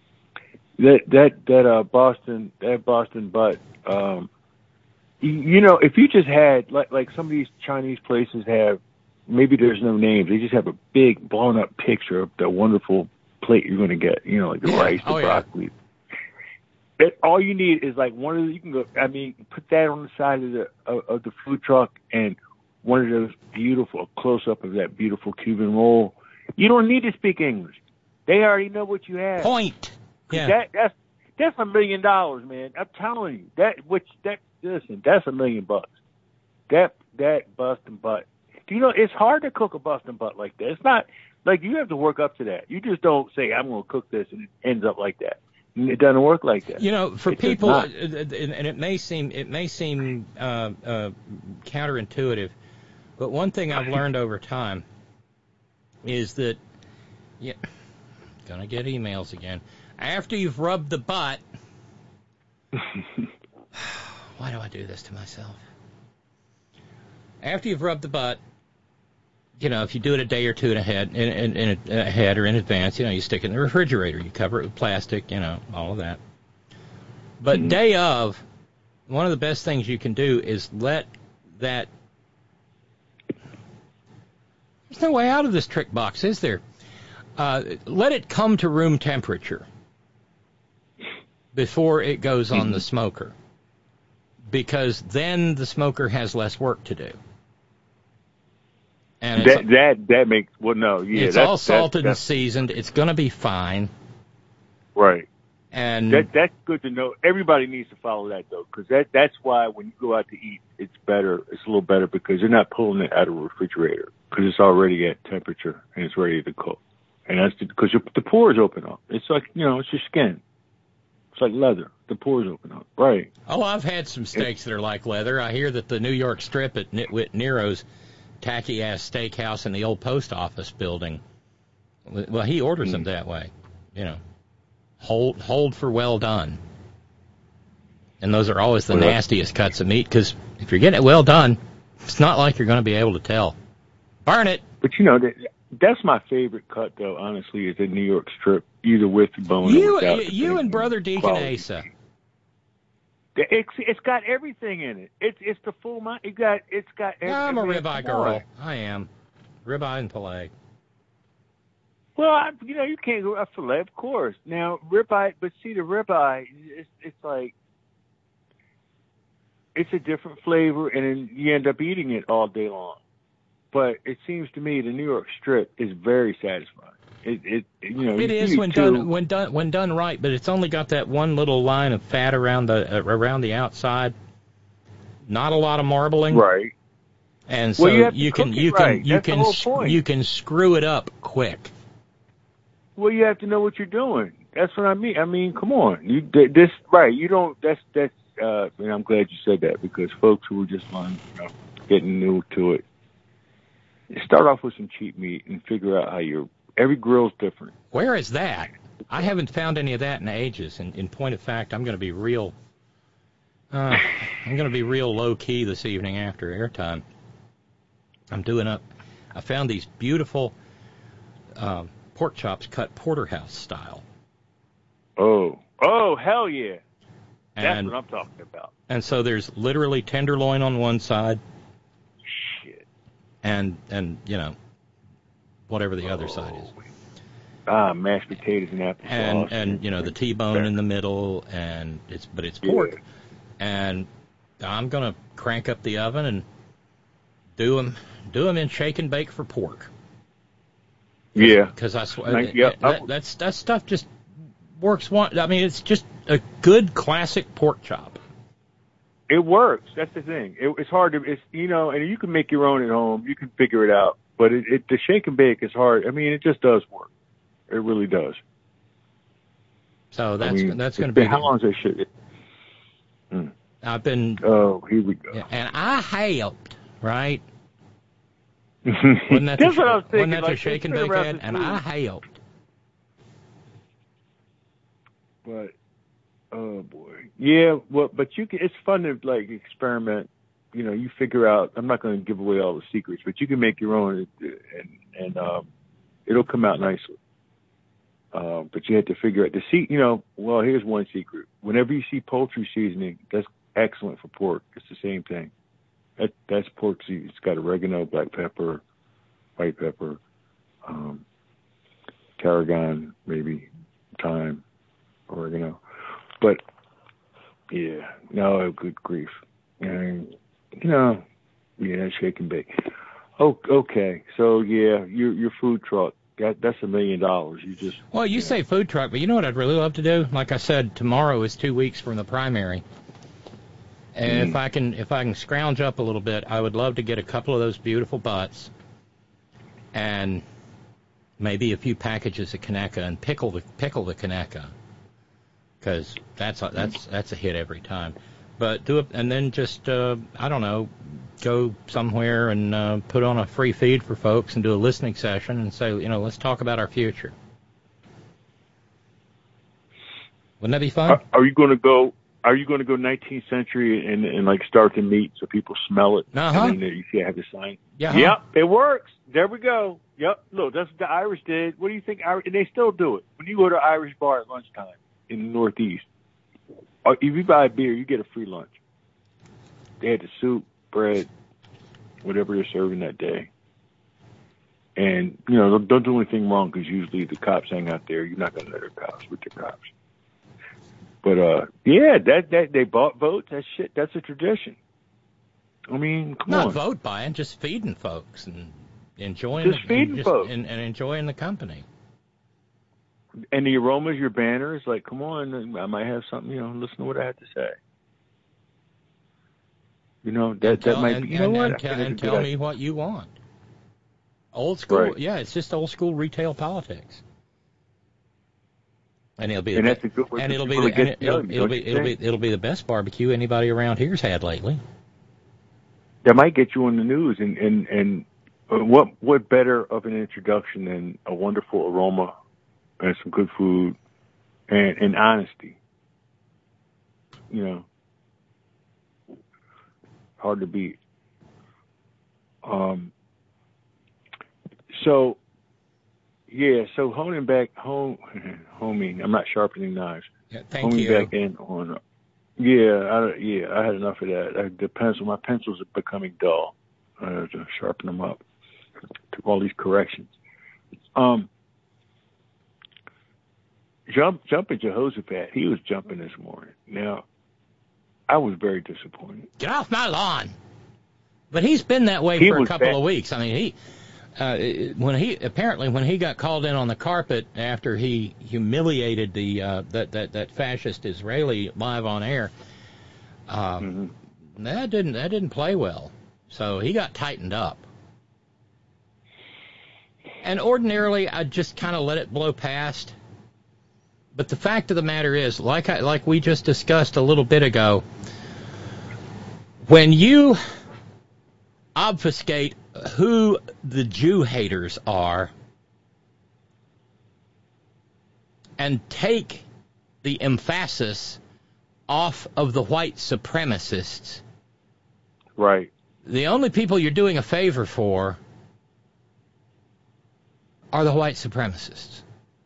that Boston butt. You know, if you just had like some of these Chinese places have, maybe there's no names. They just have a big blown up picture of the wonderful plate you're going to get. You know, like the rice, the broccoli. Yeah. All you need is like one of the, you can go. I mean, put that on the side of the food truck and one of those beautiful close up of that beautiful Cuban roll. You don't need to speak English. They already know what you have. Point. Yeah. That's $1 million, man. I'm telling you listen, that's $1 million. That Boston butt. Do you know it's hard to cook a Boston butt like that? It's not like you have to work up to that. You just don't say I'm going to cook this and it ends up like that. It doesn't work like that. You know, for people, and it may seem counterintuitive, but one thing I've learned over time is that gonna get emails again. After you've rubbed the butt, why do I do this to myself? After you've rubbed the butt, you know, if you do it a day or two ahead or in advance, you know, you stick it in the refrigerator, you cover it with plastic, you know, all of that. But day of, one of the best things you can do is let that. There's no way out of this trick box, is there? Let it come to room temperature before it goes on the smoker, because then the smoker has less work to do. And that makes it's all salted and seasoned. It's going to be fine. Right. And that's good to know. Everybody needs to follow that though, because that's why when you go out to eat, it's better. It's a little better because you're not pulling it out of a refrigerator because it's already at temperature and it's ready to cook. And that's because the pores open up. It's like, you know, it's your skin. It's like leather. The pores open up. Right. Oh, I've had some steaks that are like leather. I hear that the New York Strip at Nitwit Nero's tacky-ass steakhouse in the old post office building, well, he orders them that way. You know, hold for well done. And those are always the nastiest cuts of meat, because if you're getting it well done, it's not like you're going to be able to tell. Burn it. But, you know, that's my favorite cut, though, honestly, is the New York Strip, either with the bone or without. You and Brother Deacon Asa. It's got everything in it. It's the full mind. It's got everything. I'm a ribeye girl. I am. Ribeye and filet. Well, you can't go a filet, of course. Now, ribeye, but see, the ribeye, it's like, it's a different flavor, and then you end up eating it all day long. But it seems to me the New York Strip is very satisfying. It is when done right, but it's only got that one little line of fat around the outside. Not a lot of marbling. Right. And so you can screw it up quick. Well, you have to know what you're doing. That's what I mean. I mean, come on. You don't. That's. And I'm glad you said that, because folks who are just getting new to it, start off with some cheap meat and figure out how every grill's different. Where is that? I haven't found any of that in ages. And in point of fact, I'm going to be real. I'm going to be real low key this evening after airtime. I found these beautiful pork chops cut porterhouse style. Oh, hell yeah! That's what I'm talking about. And so there's literally tenderloin on one side. Shit. And whatever the other side is. Mashed potatoes and applesauce. And the T-bone in the middle, but it's pork. Yeah. And I'm gonna crank up the oven and do them in shake and bake for pork. Yeah. Because I swear that stuff just works. It's just a good classic pork chop. It works. That's the thing. It's hard to, and you can make your own at home. You can figure it out. But the shake and bake is hard. I mean, it just does work. It really does. So that's going to be. How long is that shit? I've been. Oh, here we go. And I helped, right? That's what I was thinking. Wasn't that the shake and bake ad? And I helped. But, oh boy, yeah. Well, but you can. It's fun to like experiment. You figure out. I'm not going to give away all the secrets, but you can make your own, and it'll come out nicely. But you have to figure out well, here's one secret. Whenever you see poultry seasoning, that's excellent for pork. It's the same thing. That's pork seasoning. It's got oregano, black pepper, white pepper, tarragon, maybe thyme, oregano. But yeah, no, good grief. And, shake and bake. Oh, okay. So yeah, your food truck. That's $1 million. You say food truck, but you know what I'd really love to do? Like I said, tomorrow is 2 weeks from the primary. And if I can scrounge up a little bit, I would love to get a couple of those beautiful butts and maybe a few packages of Conecuh and pickle the Conecuh, because that's a hit every time. But do it, and then just I don't know, go somewhere and put on a free feed for folks and do a listening session and say, let's talk about our future. Wouldn't that be fun? Are you going to go 19th century and like start the meat so people smell it? And then you see I have the sign. Yeah. Yep, it works. There we go. Yep. Look, that's what the Irish did. What do you think? And they still do it. When you go to an Irish bar at lunchtime in the Northeast, if you buy a beer, you get a free lunch. They had the soup, bread, whatever they're serving that day. And, don't do anything wrong, because usually the cops hang out there. You're not going to let the cops with the cops. But, that they bought votes. That's a tradition. I mean, come on. Not vote buying, just feeding folks and enjoying folks. And enjoying the company. And the aromas, your banners, like, come on, I might have something, listen to what I have to say. That might be, and tell me what you want. Old school, right. Yeah, it's just old school retail politics. And it'll be the best barbecue anybody around here's had lately. That might get you on the news, and what better of an introduction than a wonderful aroma and some good food and honesty. Hard to beat. So honing back homie, I'm not sharpening knives. Yeah, thank you. Back in on, I had enough of that. My pencils are becoming dull. I have to sharpen them up. Took all these corrections. Jumping Jehoshaphat, he was jumping this morning. Now, I was very disappointed. Get off my lawn! But he's been that way for a couple of weeks. I mean, when he got called in on the carpet after he humiliated that fascist Israeli live on air, that didn't play well. So he got tightened up. And ordinarily, I'd just kind of let it blow past. But the fact of the matter is, like we just discussed a little bit ago, when you obfuscate who the Jew haters are and take the emphasis off of the white supremacists, right? The only people you're doing a favor for are the white supremacists.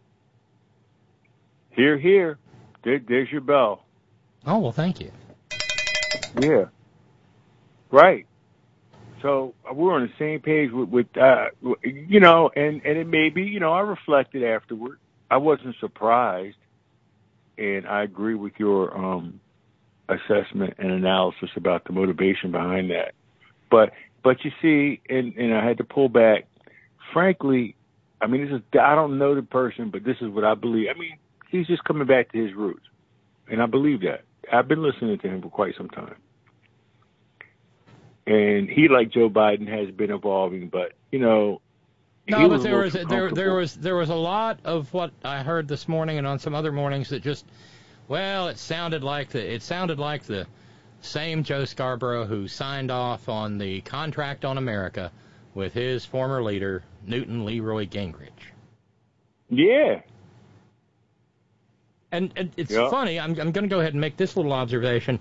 Hear, hear. There's your bell. Oh, well, thank you. Yeah. Right. So we're on the same page with and it may be, I reflected afterward. I wasn't surprised, and I agree with your assessment and analysis about the motivation behind that. But you see, and I had to pull back. Frankly, I mean, I don't know the person, but this is what I believe. I mean, he's just coming back to his roots, and I believe that. I've been listening to him for quite some time. and he, like Joe Biden, has been evolving. But no, but there was a lot of what I heard this morning and on some other mornings that just, well, it sounded like the same Joe Scarborough who signed off on the contract on America with his former leader, Newton Leroy Gingrich. Yeah. And it's funny, I'm going to go ahead and make this little observation.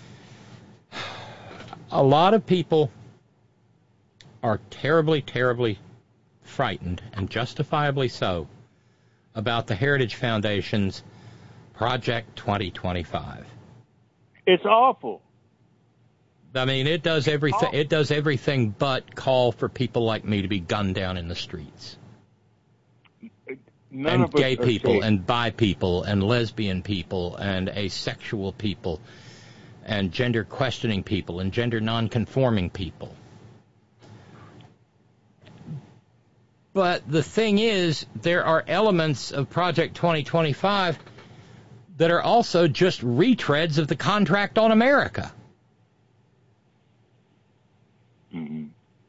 A lot of people are terribly, terribly frightened, and justifiably so, about the Heritage Foundation's Project 2025. It's awful. I mean, it does everything. It does everything but call for people like me to be gunned down in the streets. And gay people, and bi people, and lesbian people, and asexual people, and gender questioning people, and gender non-conforming people. But the thing is, there are elements of Project 2025 that are also just retreads of the contract on America. Mm-hmm.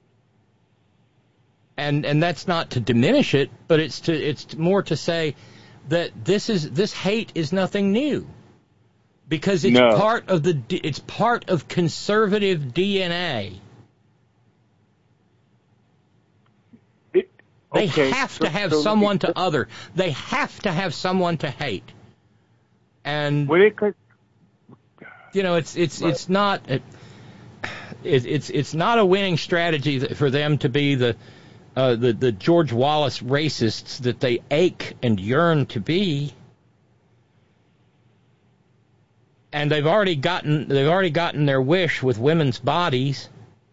And that's not to diminish it, but it's more to say that this hate is nothing new, because it's part of conservative DNA. They have to have someone to other. They have to have someone to hate. And it's not a winning strategy for them to be the George Wallace racists that they ache and yearn to be. And they've already gotten their wish with women's bodies.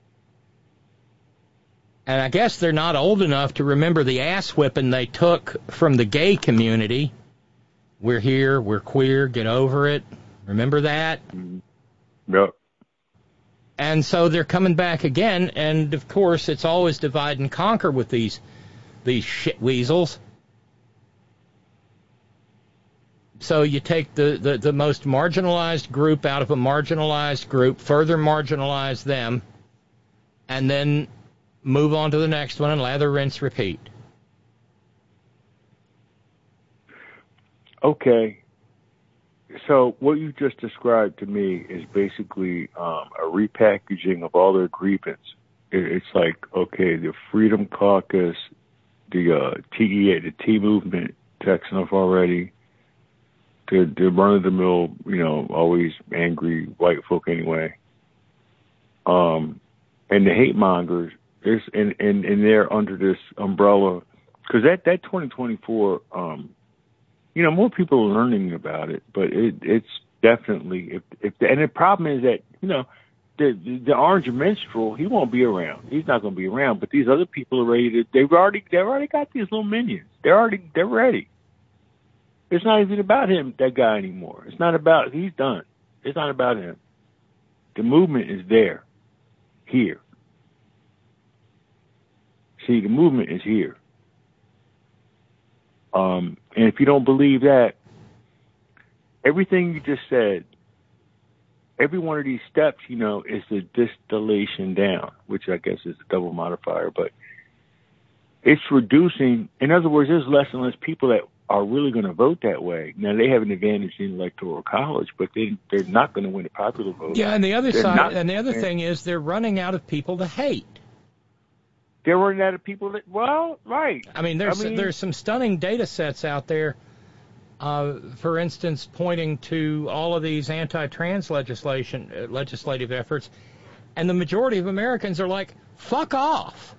And I guess they're not old enough to remember the ass whipping they took from the gay community. We're here, we're queer, get over it. Remember that? Yep. And so they're coming back again, and of course it's always divide and conquer with these shit weasels. So you take the most marginalized group out of a marginalized group, further marginalize them, and then move on to the next one and lather, rinse, repeat. Okay. So what you just described to me is basically a repackaging of all their grievance. It's like, okay, the Freedom Caucus, the TEA, the T movement, text enough already. The run-of-the-mill, always angry white folk anyway. And the hate mongers, and they're under this umbrella, because that 2024, more people are learning about it, but it's definitely and the problem is that the orange minstrel, he won't be around. He's not going to be around. But these other people are ready. They've already got these little minions. They're ready. It's not even about him, that guy, anymore. It's not about. He's done. It's not about him. The movement is there, here. See, the movement is here. And if you don't believe that, everything you just said, every one of these steps, is the distillation down, which I guess is a double modifier, but it's reducing. In other words, there's less and less people that are really going to vote that way. Now, they have an advantage in electoral college, but they're not going to win a popular vote. Yeah, and the other side, and the other thing is they're running out of people to hate. They're running out of people that, well, right. I mean, there's some stunning data sets out there, for instance, pointing to all of these anti-trans legislative efforts, and the majority of Americans are like, fuck off.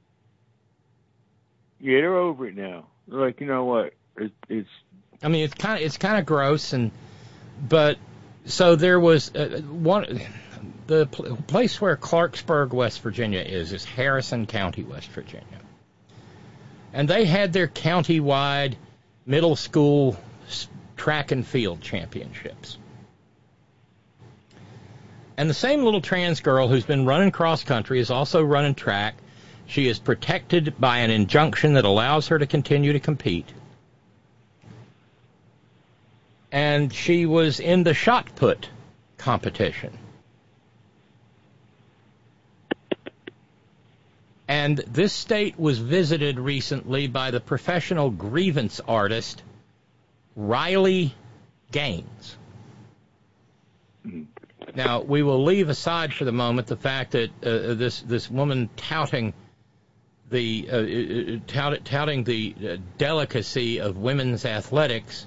Yeah, they're over it now. They're like, you know what? It's. I mean, it's kind of gross, but so there was one. The place where Clarksburg, West Virginia is Harrison County, West Virginia. And they had their county-wide middle school track and field championships. And the same little trans girl who's been running cross-country is also running track. She is protected by an injunction that allows her to continue to compete. And she was in the shot put competition. And this state was visited recently by the professional grievance artist Riley Gaines. Now, we will leave aside for the moment the fact that this woman touting the delicacy of women's athletics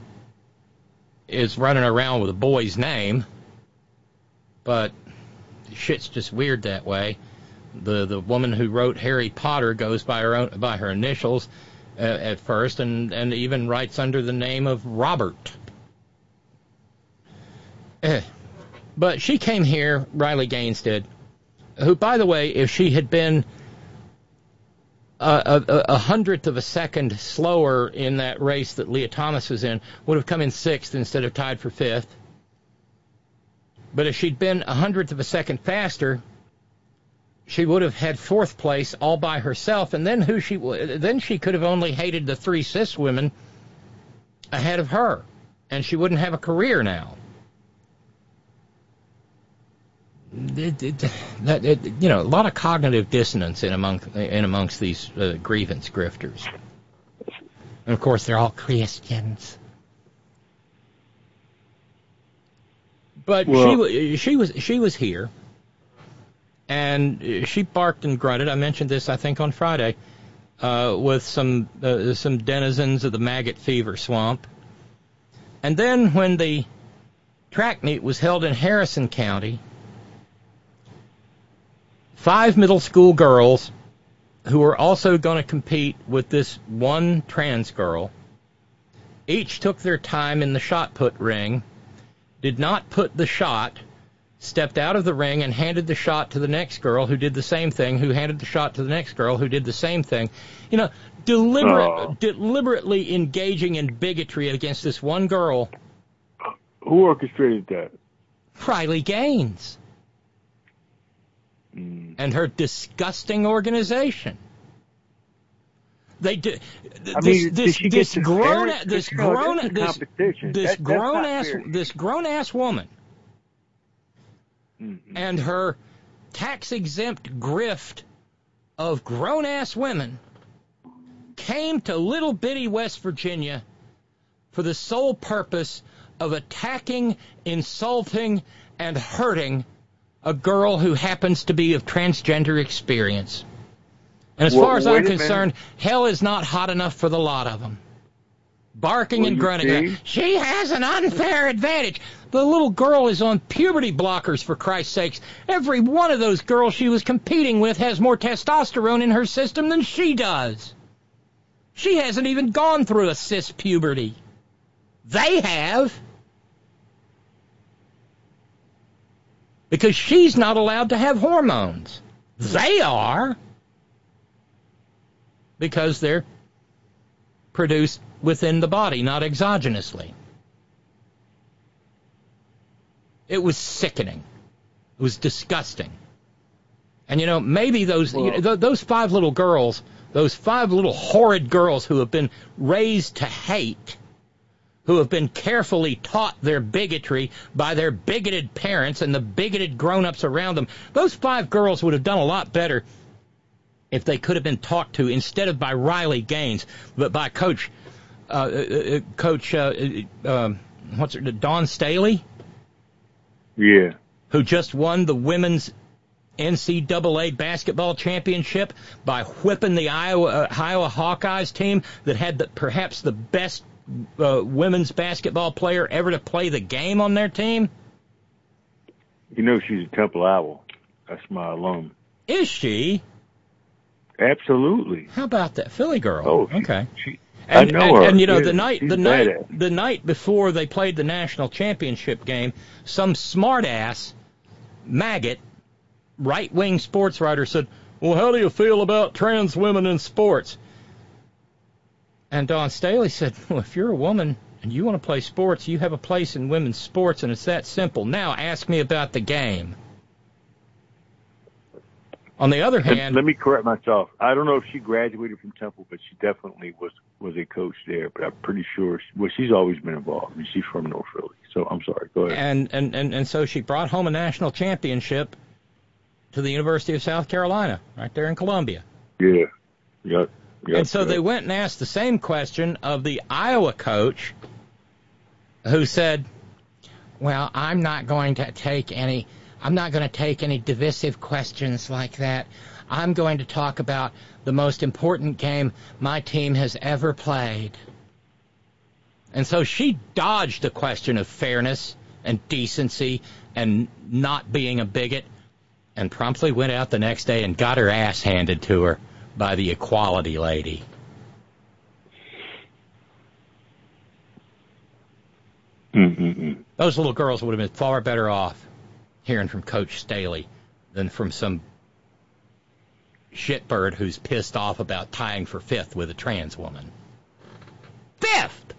is running around with a boy's name, but shit's just weird that way. The woman who wrote Harry Potter goes by her initials at first, and even writes under the name of Robert. But she came here, Riley Gaines did, who, by the way, if she had been a hundredth of a second slower in that race that Leah Thomas was in, would have come in 6th instead of tied for 5th. But if she'd been a hundredth of a second faster, she would have had 4th place all by herself, and then she could have only hated the 3 cis women ahead of her, and she wouldn't have a career now. A lot of cognitive dissonance in amongst these grievance grifters, and of course they're all Christians. But she was here, and she barked and grunted. I mentioned this, I think, on Friday, with some denizens of the maggot fever swamp. And then when the track meet was held in Harrison County, 5 middle school girls who were also going to compete with this one trans girl each took their time in the shot put ring, did not put the shot, stepped out of the ring and handed the shot to the next girl who did the same thing, who handed the shot to the next girl who did the same thing. Deliberately engaging in bigotry against this one girl. Who orchestrated that? Riley Gaines. And her disgusting organization. They do. This grown ass woman and her tax exempt grift of grown ass women came to little bitty West Virginia for the sole purpose of attacking, insulting, and hurting a girl who happens to be of transgender experience. And as far as I'm concerned, hell is not hot enough for the lot of them. Barking and grunting. She has an unfair advantage. The little girl is on puberty blockers, for Christ's sakes. Every one of those girls she was competing with has more testosterone in her system than she does. She hasn't even gone through a cis puberty. They have. Because she's not allowed to have hormones. They are. Because they're produced within the body, not exogenously. It was sickening. It was disgusting. And, maybe those 5 little girls, those 5 little horrid girls who have been raised to hate, who have been carefully taught their bigotry by their bigoted parents and the bigoted grown-ups around them, those 5 girls would have done a lot better if they could have been talked to instead of by Riley Gaines, but by Coach Dawn Staley? Yeah. Who just won the women's NCAA basketball championship by whipping the Iowa Hawkeyes team that had perhaps the best women's basketball player ever to play the game on their team? She's a Temple Owl. That's my alum. Is she? Absolutely. How about that? Philly girl. Oh, okay. I know her. And the night before they played the national championship game, some smart-ass maggot right-wing sports writer said, "Well, how do you feel about trans women in sports?" And Dawn Staley said, "Well, if you're a woman and you want to play sports, you have a place in women's sports, and it's that simple. Now ask me about the game." On the other hand... Let me correct myself. I don't know if she graduated from Temple, but she definitely was a coach there. But I'm pretty sure... she's always been involved. I mean, she's from North Philly. So I'm sorry. Go ahead. And so she brought home a national championship to the University of South Carolina, right there in Columbia. Yeah. Yep. And so they went and asked the same question of the Iowa coach, who said, well, I'm not going to take any divisive questions like that. I'm going to talk about the most important game my team has ever played. And so she dodged the question of fairness and decency and not being a bigot, and promptly went out the next day and got her ass handed to her by the equality lady. Mm-mm-mm. Those little girls would have been far better off hearing from Coach Staley than from some shitbird who's pissed off about tying for fifth with a trans woman. Fifth!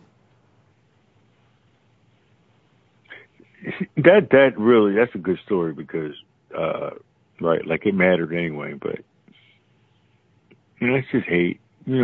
That really, that's a good story because, right, like it mattered anyway, but that's just hate,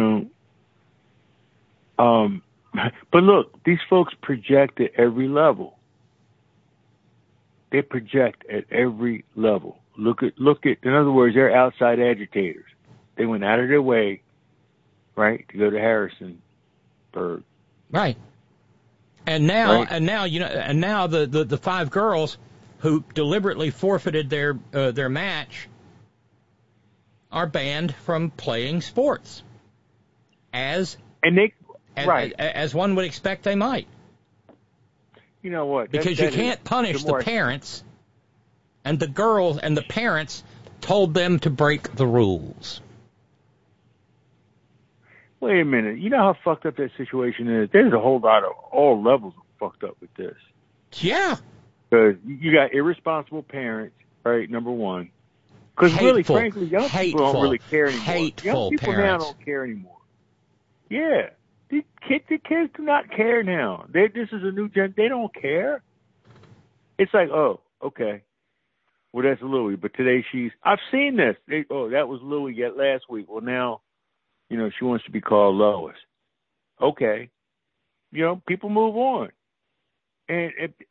But look, these folks project at every level. They project at every level. Look at, in other words, they're outside agitators. They went out of their way, right, to go to Harrisonburg. Right. And now, the five girls who deliberately forfeited their match are banned from playing sports, as one would expect they might. You know what? Because you can't punish the parents, and the girls and the parents told them to break the rules. Wait a minute. You know how fucked up that situation is? There's a whole lot of all levels of fucked up with this. Yeah. Because you got irresponsible parents, right, number one. Because really, frankly, young people don't really care anymore. Young people now don't care anymore. Yeah. The kids do not care now. This is a new gen. They don't care. It's like, oh, okay. Well, that's Louie. But today I've seen this. That was Louie last week. Well, now, she wants to be called Lois. Okay. People move on. And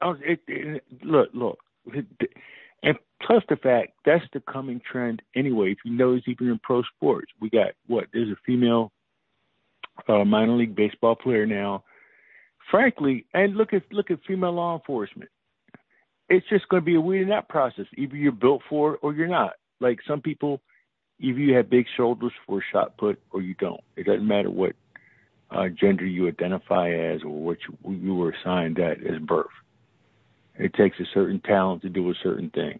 look. And plus the fact, that's the coming trend anyway. If you notice, even in pro sports, we got there's a female minor league baseball player now. Frankly, and look at female law enforcement. It's just going to be a weeding out process. Either you're built for it or you're not. Like some people, either you have big shoulders for a shot put or you don't. It doesn't matter what gender you identify as or what you were assigned at as birth. It takes a certain talent to do a certain thing.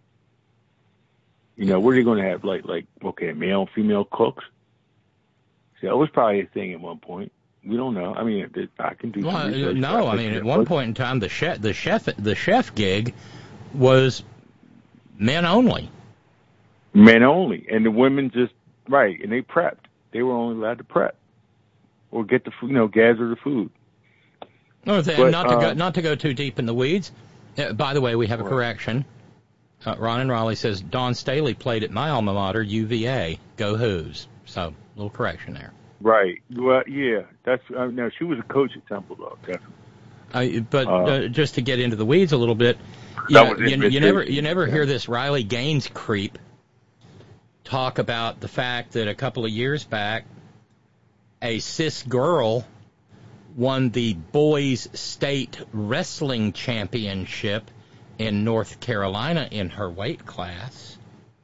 What are they going to have? Okay, male and female cooks? See, that was probably a thing at one point. We don't know. I mean, I can do some research. No, I mean, at one point in time, the chef gig was men only. Men only. And the women and they prepped. They were only allowed to prep or get the food, gather the food. No, not to go too deep in the weeds. By the way, we have a correction. Ron and Raleigh says Dawn Staley played at my alma mater, UVA. Go Hoos. So, a little correction there. Right. Well, yeah. That's no. She was a coach at Temple, though. Definitely. But just to get into the weeds a little bit, you never hear this Riley Gaines creep talk about the fact that a couple of years back, a cis girl won the boys' state wrestling championship in North Carolina in her weight class.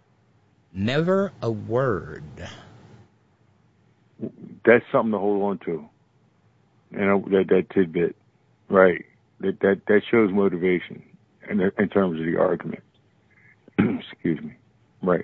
Never a word. That's something to hold on to. That tidbit, right? That shows motivation in terms of the argument. Excuse me. Right.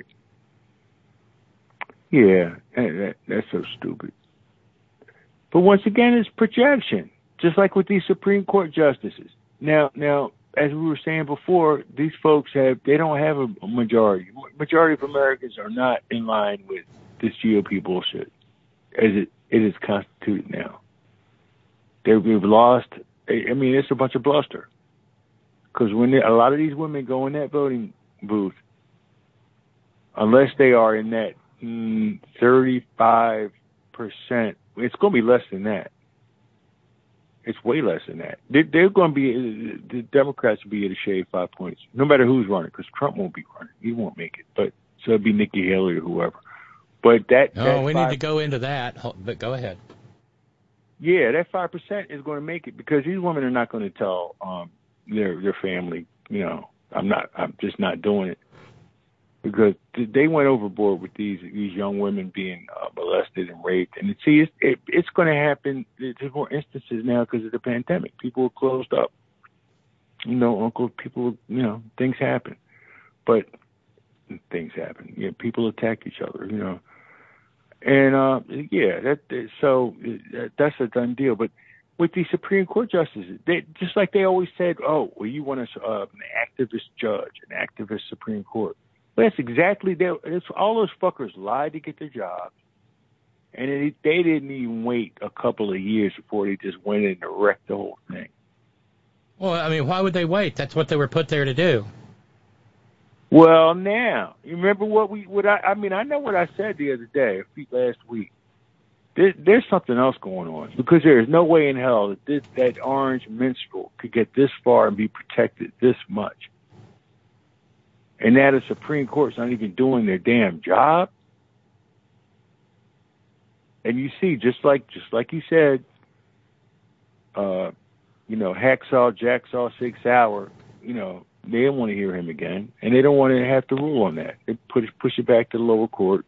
Yeah, that's so stupid. But once again, it's projection, just like with these Supreme Court justices. Now, as we were saying before, these folks they don't have a majority. Majority of Americans are not in line with this GOP bullshit as it is constituted now. We've lost. I mean, it's a bunch of bluster. Because when a lot of these women go in that voting booth, unless they are in that 35%, it's going to be less than that. It's way less than that. They're going to be, the Democrats will be able to shave 5 points, no matter who's running, because Trump won't be running. He won't make it. But so it'll be Nikki Haley or whoever. But we need to go into that. But go ahead. Yeah, that 5% is going to make it, because these women are not going to tell their family, I'm just not doing it, because they went overboard with these young women being molested and raped. And it's going to happen. There's more instances now because of the pandemic. People are closed up. Things happen. But things happen. Yeah, people attack each other, And that's a done deal. But with the Supreme Court justices, just like they always said, you want an activist judge, an activist Supreme Court. Well, that's exactly all those fuckers lied to get their jobs, and they didn't even wait a couple of years before they just went in and wrecked the whole thing. Well, I mean, why would they wait? That's what they were put there to do. Well, now you remember I know what I said the other day, last week. There's something else going on, because there is no way in hell that orange minstrel could get this far and be protected this much. And that the Supreme Court's not even doing their damn job. And you see, just like you said, Hacksaw, Jacksaw, 6 Hour, they don't want to hear him again, and they don't want to have to rule on that. They push it back to the lower court.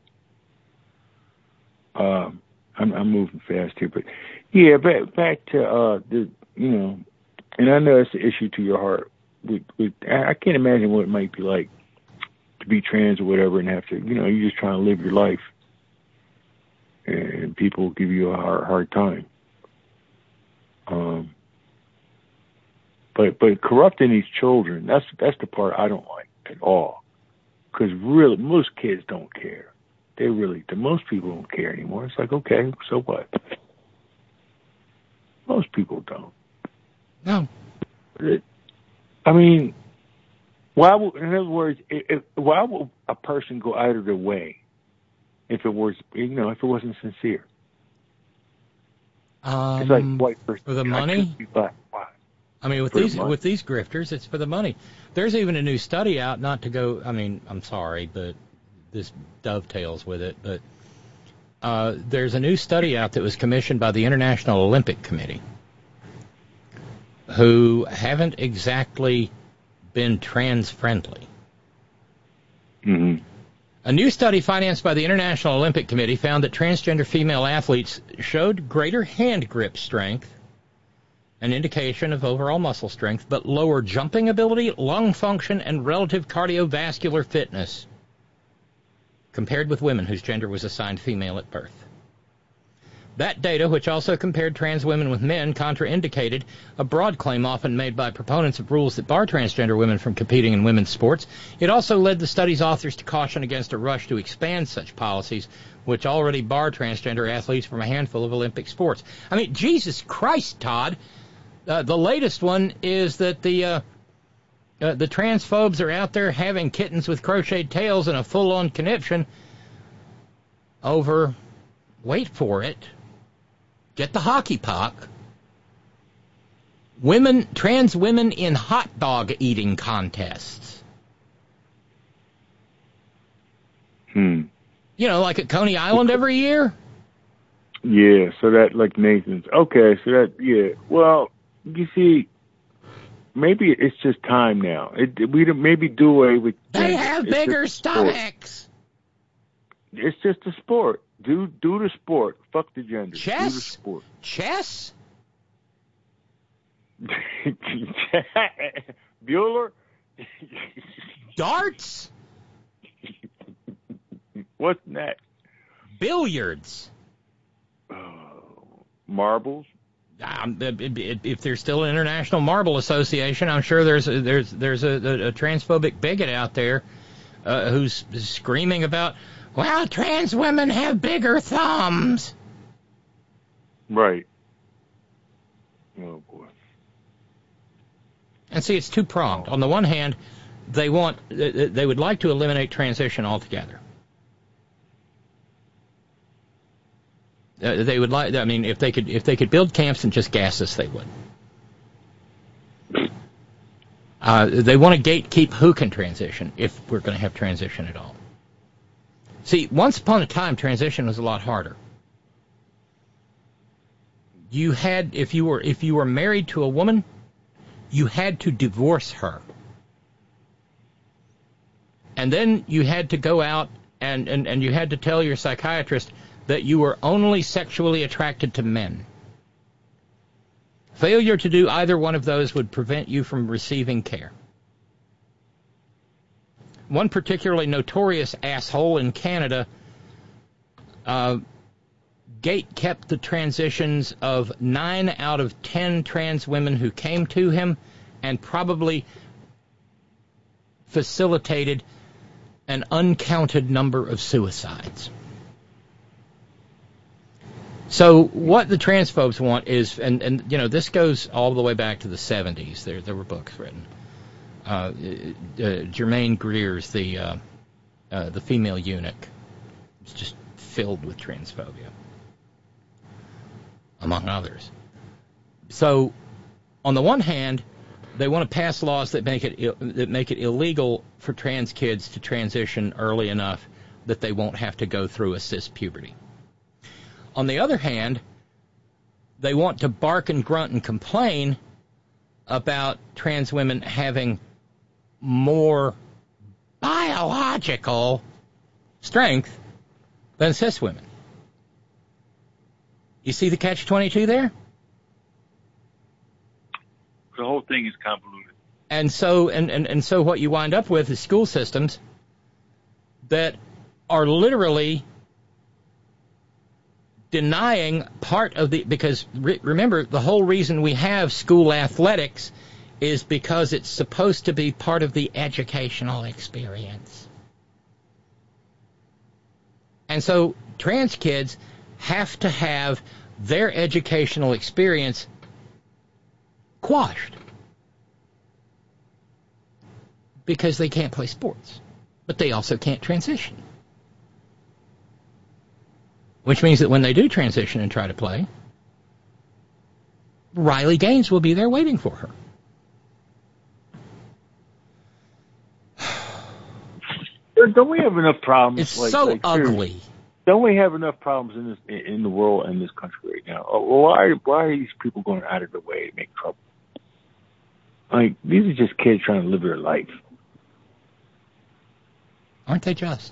I'm moving fast here, but yeah, back to and I know it's an issue to your heart. I can't imagine what it might be like to be trans or whatever, and have to, you're just trying to live your life, and people give you a hard time. But corrupting these children, that's the part I don't like at all, because really most kids don't care. Most people don't care anymore. It's like, okay, so what? Most people don't. No. I mean, in other words, why would a person go out of their way if it wasn't sincere? It's like white person. For the money? Why? I mean, with these grifters, it's for the money. There's even a new study out, not to go, I'm sorry, but this dovetails with it, but there's a new study out that was commissioned by the International Olympic Committee, who haven't exactly been trans-friendly. Mm-hmm. A new study financed by the International Olympic Committee found that transgender female athletes showed greater hand grip strength, an indication of overall muscle strength, but lower jumping ability, lung function, and relative cardiovascular fitness compared with women whose gender was assigned female at birth. That data, which also compared trans women with men, contraindicated a broad claim often made by proponents of rules that bar transgender women from competing in women's sports. It also led the study's authors to caution against a rush to expand such policies, which already bar transgender athletes from a handful of Olympic sports. I mean, Jesus Christ, Todd. The latest one is that the transphobes are out there having kittens with crocheted tails and a full-on conniption over, wait for it, get the hockey puck, trans women in hot dog eating contests. Like at Coney Island every year? Yeah, so that, like Nathan's. Okay, so that, yeah. Well, you see, maybe it's just time now. We maybe do away with... They have bigger stomachs. It's just a sport. Do the sport. Fuck the gender. Chess? Do the sport. Chess? Bueller? Darts? What's next? Billiards. Marbles? If there's still an International Marble Association, I'm sure there's a transphobic bigot out there who's screaming about, well, trans women have bigger thumbs. Right. Oh, boy. And see, it's two-pronged. On the one hand, they would like to eliminate transition altogether. They would like. I mean, if they could build camps and just gas us, they would. They want to gatekeep who can transition if we're going to have transition at all. See, once upon a time, transition was a lot harder. You had, if you were married to a woman, you had to divorce her. And then you had to go out and you had to tell your psychiatrist that you were only sexually attracted to men. Failure to do either one of those would prevent you from receiving care. One particularly notorious asshole in Canada gate-kept the transitions of 9 out of 10 trans women who came to him and probably facilitated an uncounted number of suicides. So what the transphobes want is, and you know, this goes all the way back to the 70s. There were books written. Germaine Greer's The Female Eunuch. It's just filled with transphobia, among others. So, on the one hand, they want to pass laws that make it illegal for trans kids to transition early enough that they won't have to go through assist puberty. On the other hand, they want to bark and grunt and complain about trans women having more biological strength than cis women. You see the catch-22 there? The whole thing is convoluted. And so what you wind up with is school systems that are literally denying part of the, because remember, the whole reason we have school athletics is because it's supposed to be part of the educational experience. And so trans kids have to have their educational experience quashed because they can't play sports, but they also can't transition. Which means that when they do transition and try to play, Riley Gaines will be there waiting for her. Don't we have enough problems? It's so ugly. Don't we have enough problems in the world and this country right now? Why are these people going out of their way to make trouble? Like, these are just kids trying to live their life. Aren't they just?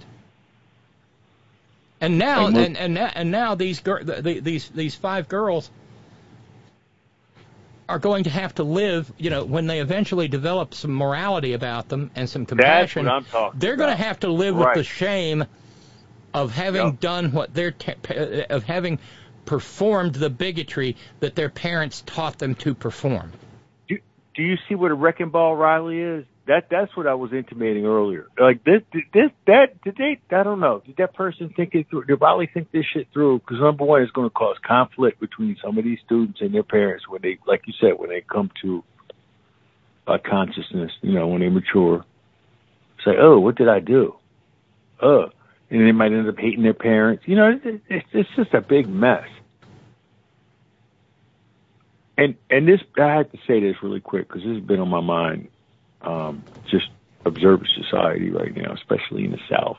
And now, and now these 5 girls are going to have to live, you know, when they eventually develop some morality about them and some compassion. That's what I'm talking they're going to have to live with the shame of having done what of having performed the bigotry that their parents taught them to perform. Do you see what a wrecking ball Riley is? That's what I was intimating earlier. Like did they? I don't know. Did that person think it through? Did Riley think this shit through? Because number one, it's going to cause conflict between some of these students and their parents when they, like you said, when they come to consciousness. You know, when they mature, say, "Oh, what did I do?" And they might end up hating their parents. You know, it's just a big mess. And this, I had to say this really quick because this has been on my mind. Just observing society right now, especially in the South.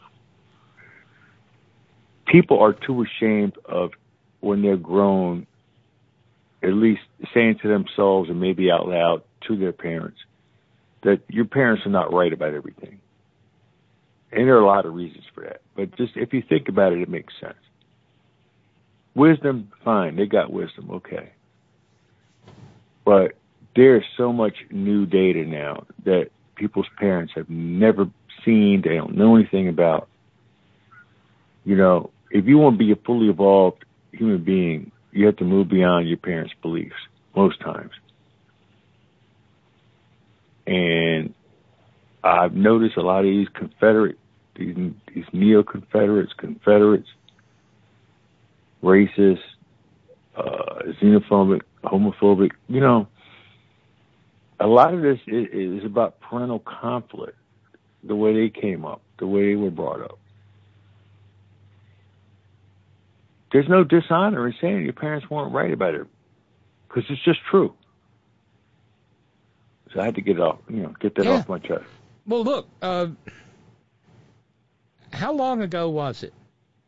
People are too ashamed of, when they're grown, at least saying to themselves and maybe out loud to their parents, that your parents are not right about everything. And there are a lot of reasons for that. But just if you think about it, it makes sense. Wisdom, fine. They got wisdom, okay. But there's so much new data now that people's parents have never seen, they don't know anything about. You know, if you want to be a fully evolved human being, you have to move beyond your parents' beliefs, most times. And I've noticed a lot of these Confederate, these neo-Confederates, Confederates, racist, xenophobic, homophobic, you know, a lot of this is about parental conflict, the way they came up, the way they were brought up. there's no dishonor in saying your parents weren't right about it, because it's just true. So I had to get that off my chest. Well, look, how long ago was it?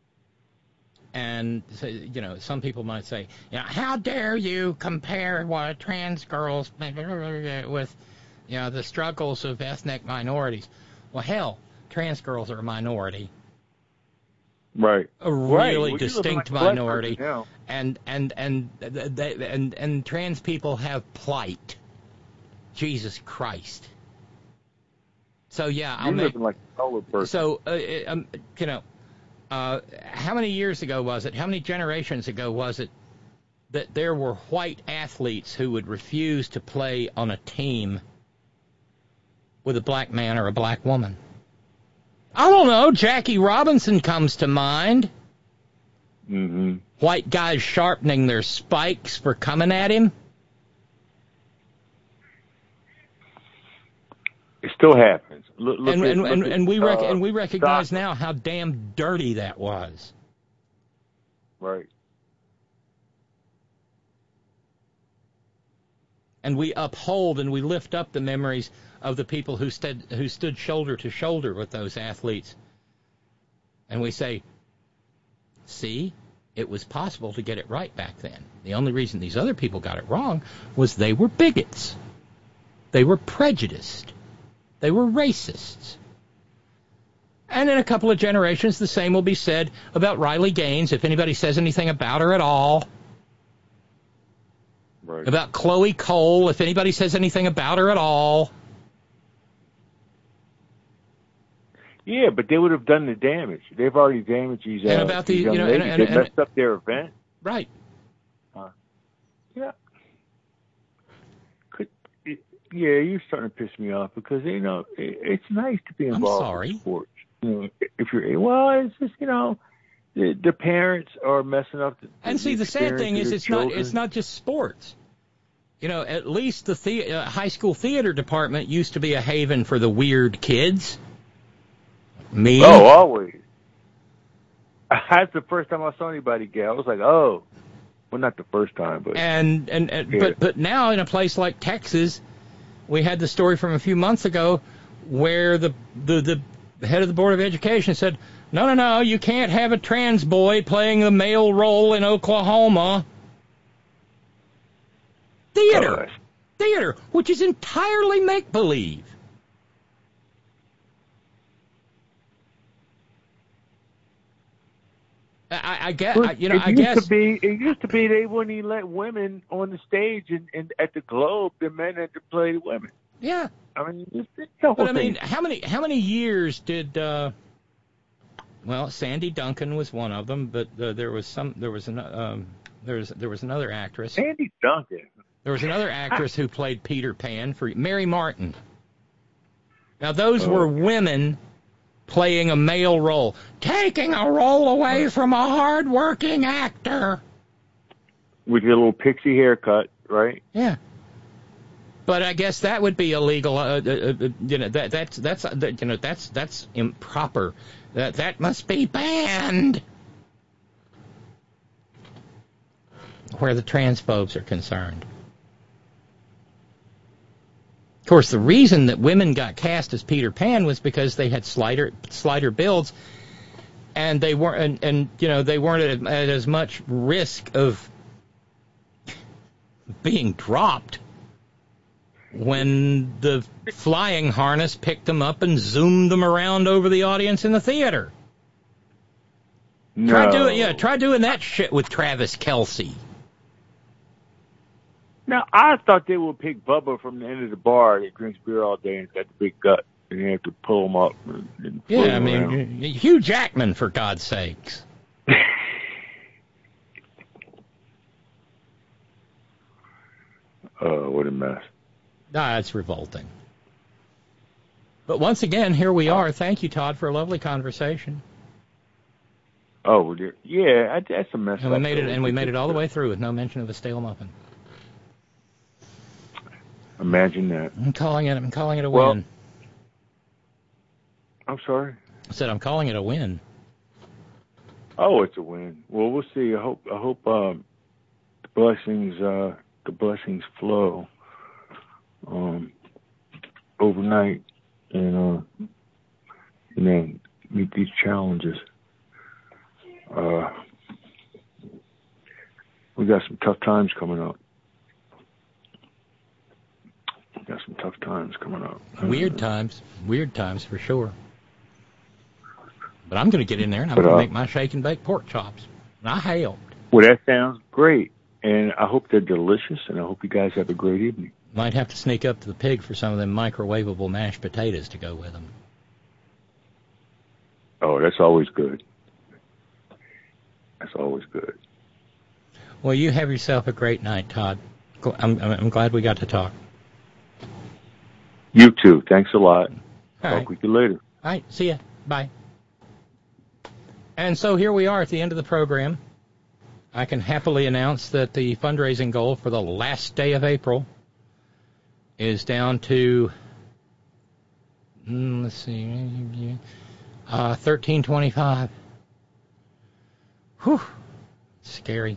And, some people might say, how dare you compare trans girls with, the struggles of ethnic minorities? Well, hell, trans girls are a minority. Right. A really Well, distinct minority. And trans people have plight. Jesus Christ. So, You're living like a colored person. So, how many years ago was it? How many generations ago was it that there were white athletes who would refuse to play on a team with a black man or a black woman? I don't know. Jackie Robinson comes to mind. Mm-hmm. White guys sharpening their spikes for coming at him. It still happens. And we recognize now how damn dirty that was. Right. And we uphold and we lift up the memories of the people who stood shoulder to shoulder with those athletes. And we say, see, it was possible to get it right back then. The only reason these other people got it wrong was they were bigots. They were prejudiced. They were racists. And in a couple of generations, the same will be said about Riley Gaines, if anybody says anything about her at all. Right. About Chloe Cole, if anybody says anything about her at all. Yeah, but they would have done the damage. They've already damaged these. And about these young ladies. They messed up their event. Right. Yeah. Yeah, you're starting to piss me off because it's nice to be involved in sports. If you're it's just the parents are messing up. And see, the sad thing is, it's not just sports. At least the high school theater department used to be a haven for the weird kids. Me? Oh, always. That's the first time I saw anybody gay. I was like, oh, well, not the first time, but but now in a place like Texas, we had the story from a few months ago where the head of the Board of Education said, no, you can't have a trans boy playing the male role in Oklahoma. Theater, which is entirely make-believe. I guess, It used to be they wouldn't even let women on the stage and at the Globe. The men had to play the women. Yeah. I mean, it's the whole thing. How many years did? Sandy Duncan was one of them, but there was another actress. Sandy Duncan. There was another actress who played Peter Pan for Mary Martin. Now those were women playing a male role, taking a role away from a hard-working actor. With your little pixie haircut, right? Yeah. But I guess that would be illegal. That's improper. That must be banned. Where the transphobes are concerned. Of course, the reason that women got cast as Peter Pan was because they had slighter builds, and they weren't, they weren't at as much risk of being dropped when the flying harness picked them up and zoomed them around over the audience in the theater. No. Try doing that shit with Travis Kelce. Now, I thought they would pick Bubba from the end of the bar that drinks beer all day and got the big gut, and you have to pull him up. And Hugh Jackman, for God's sakes. What a mess. It's revolting. But once again, here we are. Thank you, Todd, for a lovely conversation. Oh, yeah, that's a mess. And we made it all the way through with no mention of a stale muffin. Imagine that. I'm calling it a win. I'm sorry? I said I'm calling it a win. Oh, it's a win. Well, we'll see. I hope the blessings flow overnight, and then meet these challenges. We got some tough times coming up. Weird times for sure. But I'm going to get in there and I'm going to make my shake and bake pork chops. And I helped. Well, that sounds great. And I hope they're delicious, and I hope you guys have a great evening. Might have to sneak up to the pig for some of them microwavable mashed potatoes to go with them. Oh, that's always good. Well, you have yourself a great night, Todd. I'm glad we got to talk. You too. Thanks a lot. Talk with you later. All right. See ya. Bye. And so here we are at the end of the program. I can happily announce that the fundraising goal for the last day of April is down to, let's see, $13.25. Whew. Scary.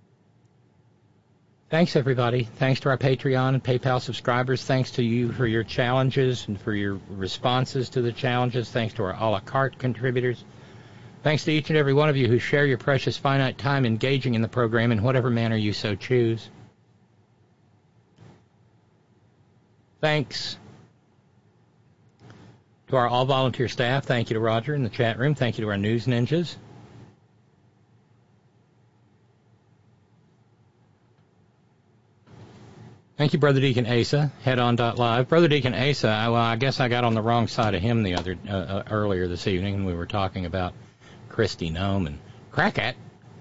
Thanks, everybody. Thanks to our Patreon and PayPal subscribers. Thanks to you for your challenges and for your responses to the challenges. Thanks to our a la carte contributors. Thanks to each and every one of you who share your precious finite time engaging in the program in whatever manner you so choose. Thanks to our all-volunteer staff. Thank you to Roger in the chat room. Thank you to our news ninjas. Thank you, Brother Deacon Asa, headon.live. Brother Deacon Asa, well, I guess I got on the wrong side of him earlier this evening when we were talking about Kristi Noem and Crackett.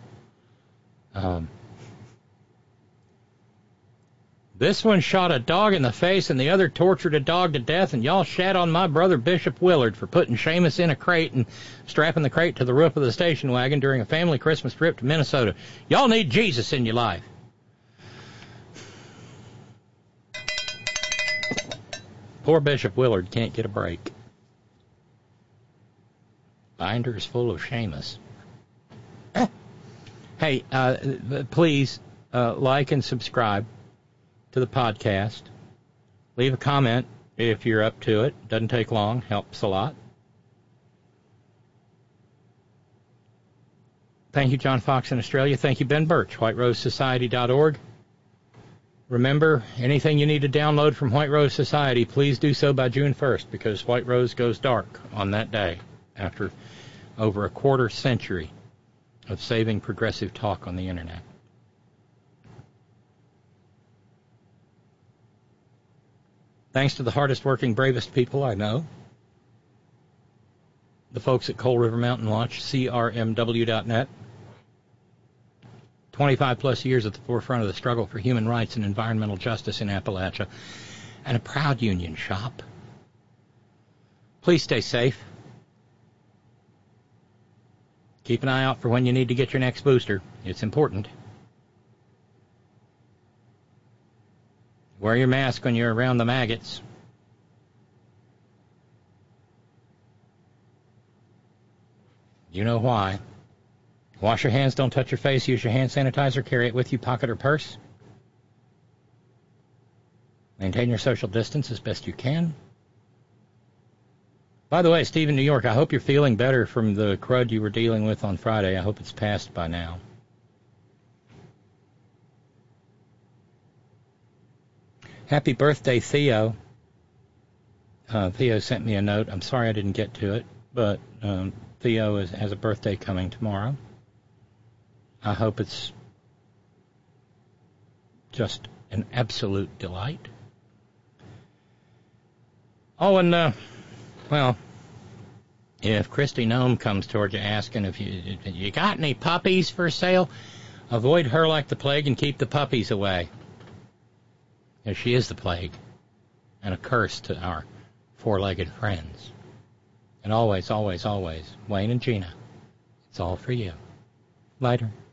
This one shot a dog in the face and the other tortured a dog to death, and y'all shat on my brother Bishop Willard for putting Seamus in a crate and strapping the crate to the roof of the station wagon during a family Christmas trip to Minnesota. Y'all need Jesus in your life. Poor Bishop Willard can't get a break. Binder is full of Seamus. Hey, please like and subscribe to the podcast. Leave a comment if you're up to it. Doesn't take long. Helps a lot. Thank you, John Fox in Australia. Thank you, Ben Birch, whiterosesociety.org. Remember, anything you need to download from White Rose Society, please do so by June 1st, because White Rose goes dark on that day after over a quarter century of saving progressive talk on the Internet. Thanks to the hardest working, bravest people I know, the folks at Coal River Mountain Watch, CRMW.net. 25-plus years at the forefront of the struggle for human rights and environmental justice in Appalachia, and a proud union shop. Please stay safe. Keep an eye out for when you need to get your next booster. It's important. Wear your mask when you're around the maggots. You know why. Wash your hands, don't touch your face, use your hand sanitizer, carry it with you, pocket or purse. Maintain your social distance as best you can. By the way, Steve in New York, I hope you're feeling better from the crud you were dealing with on Friday. I hope it's passed by now. Happy birthday, Theo. Theo sent me a note. I'm sorry I didn't get to it, but Theo has a birthday coming tomorrow. I hope it's just an absolute delight. Oh, and, well, if Kristi Noem comes toward you asking if you got any puppies for sale, avoid her like the plague and keep the puppies away. As she is the plague and a curse to our four-legged friends. And always, always, always, Wayne and Gina, it's all for you. Later.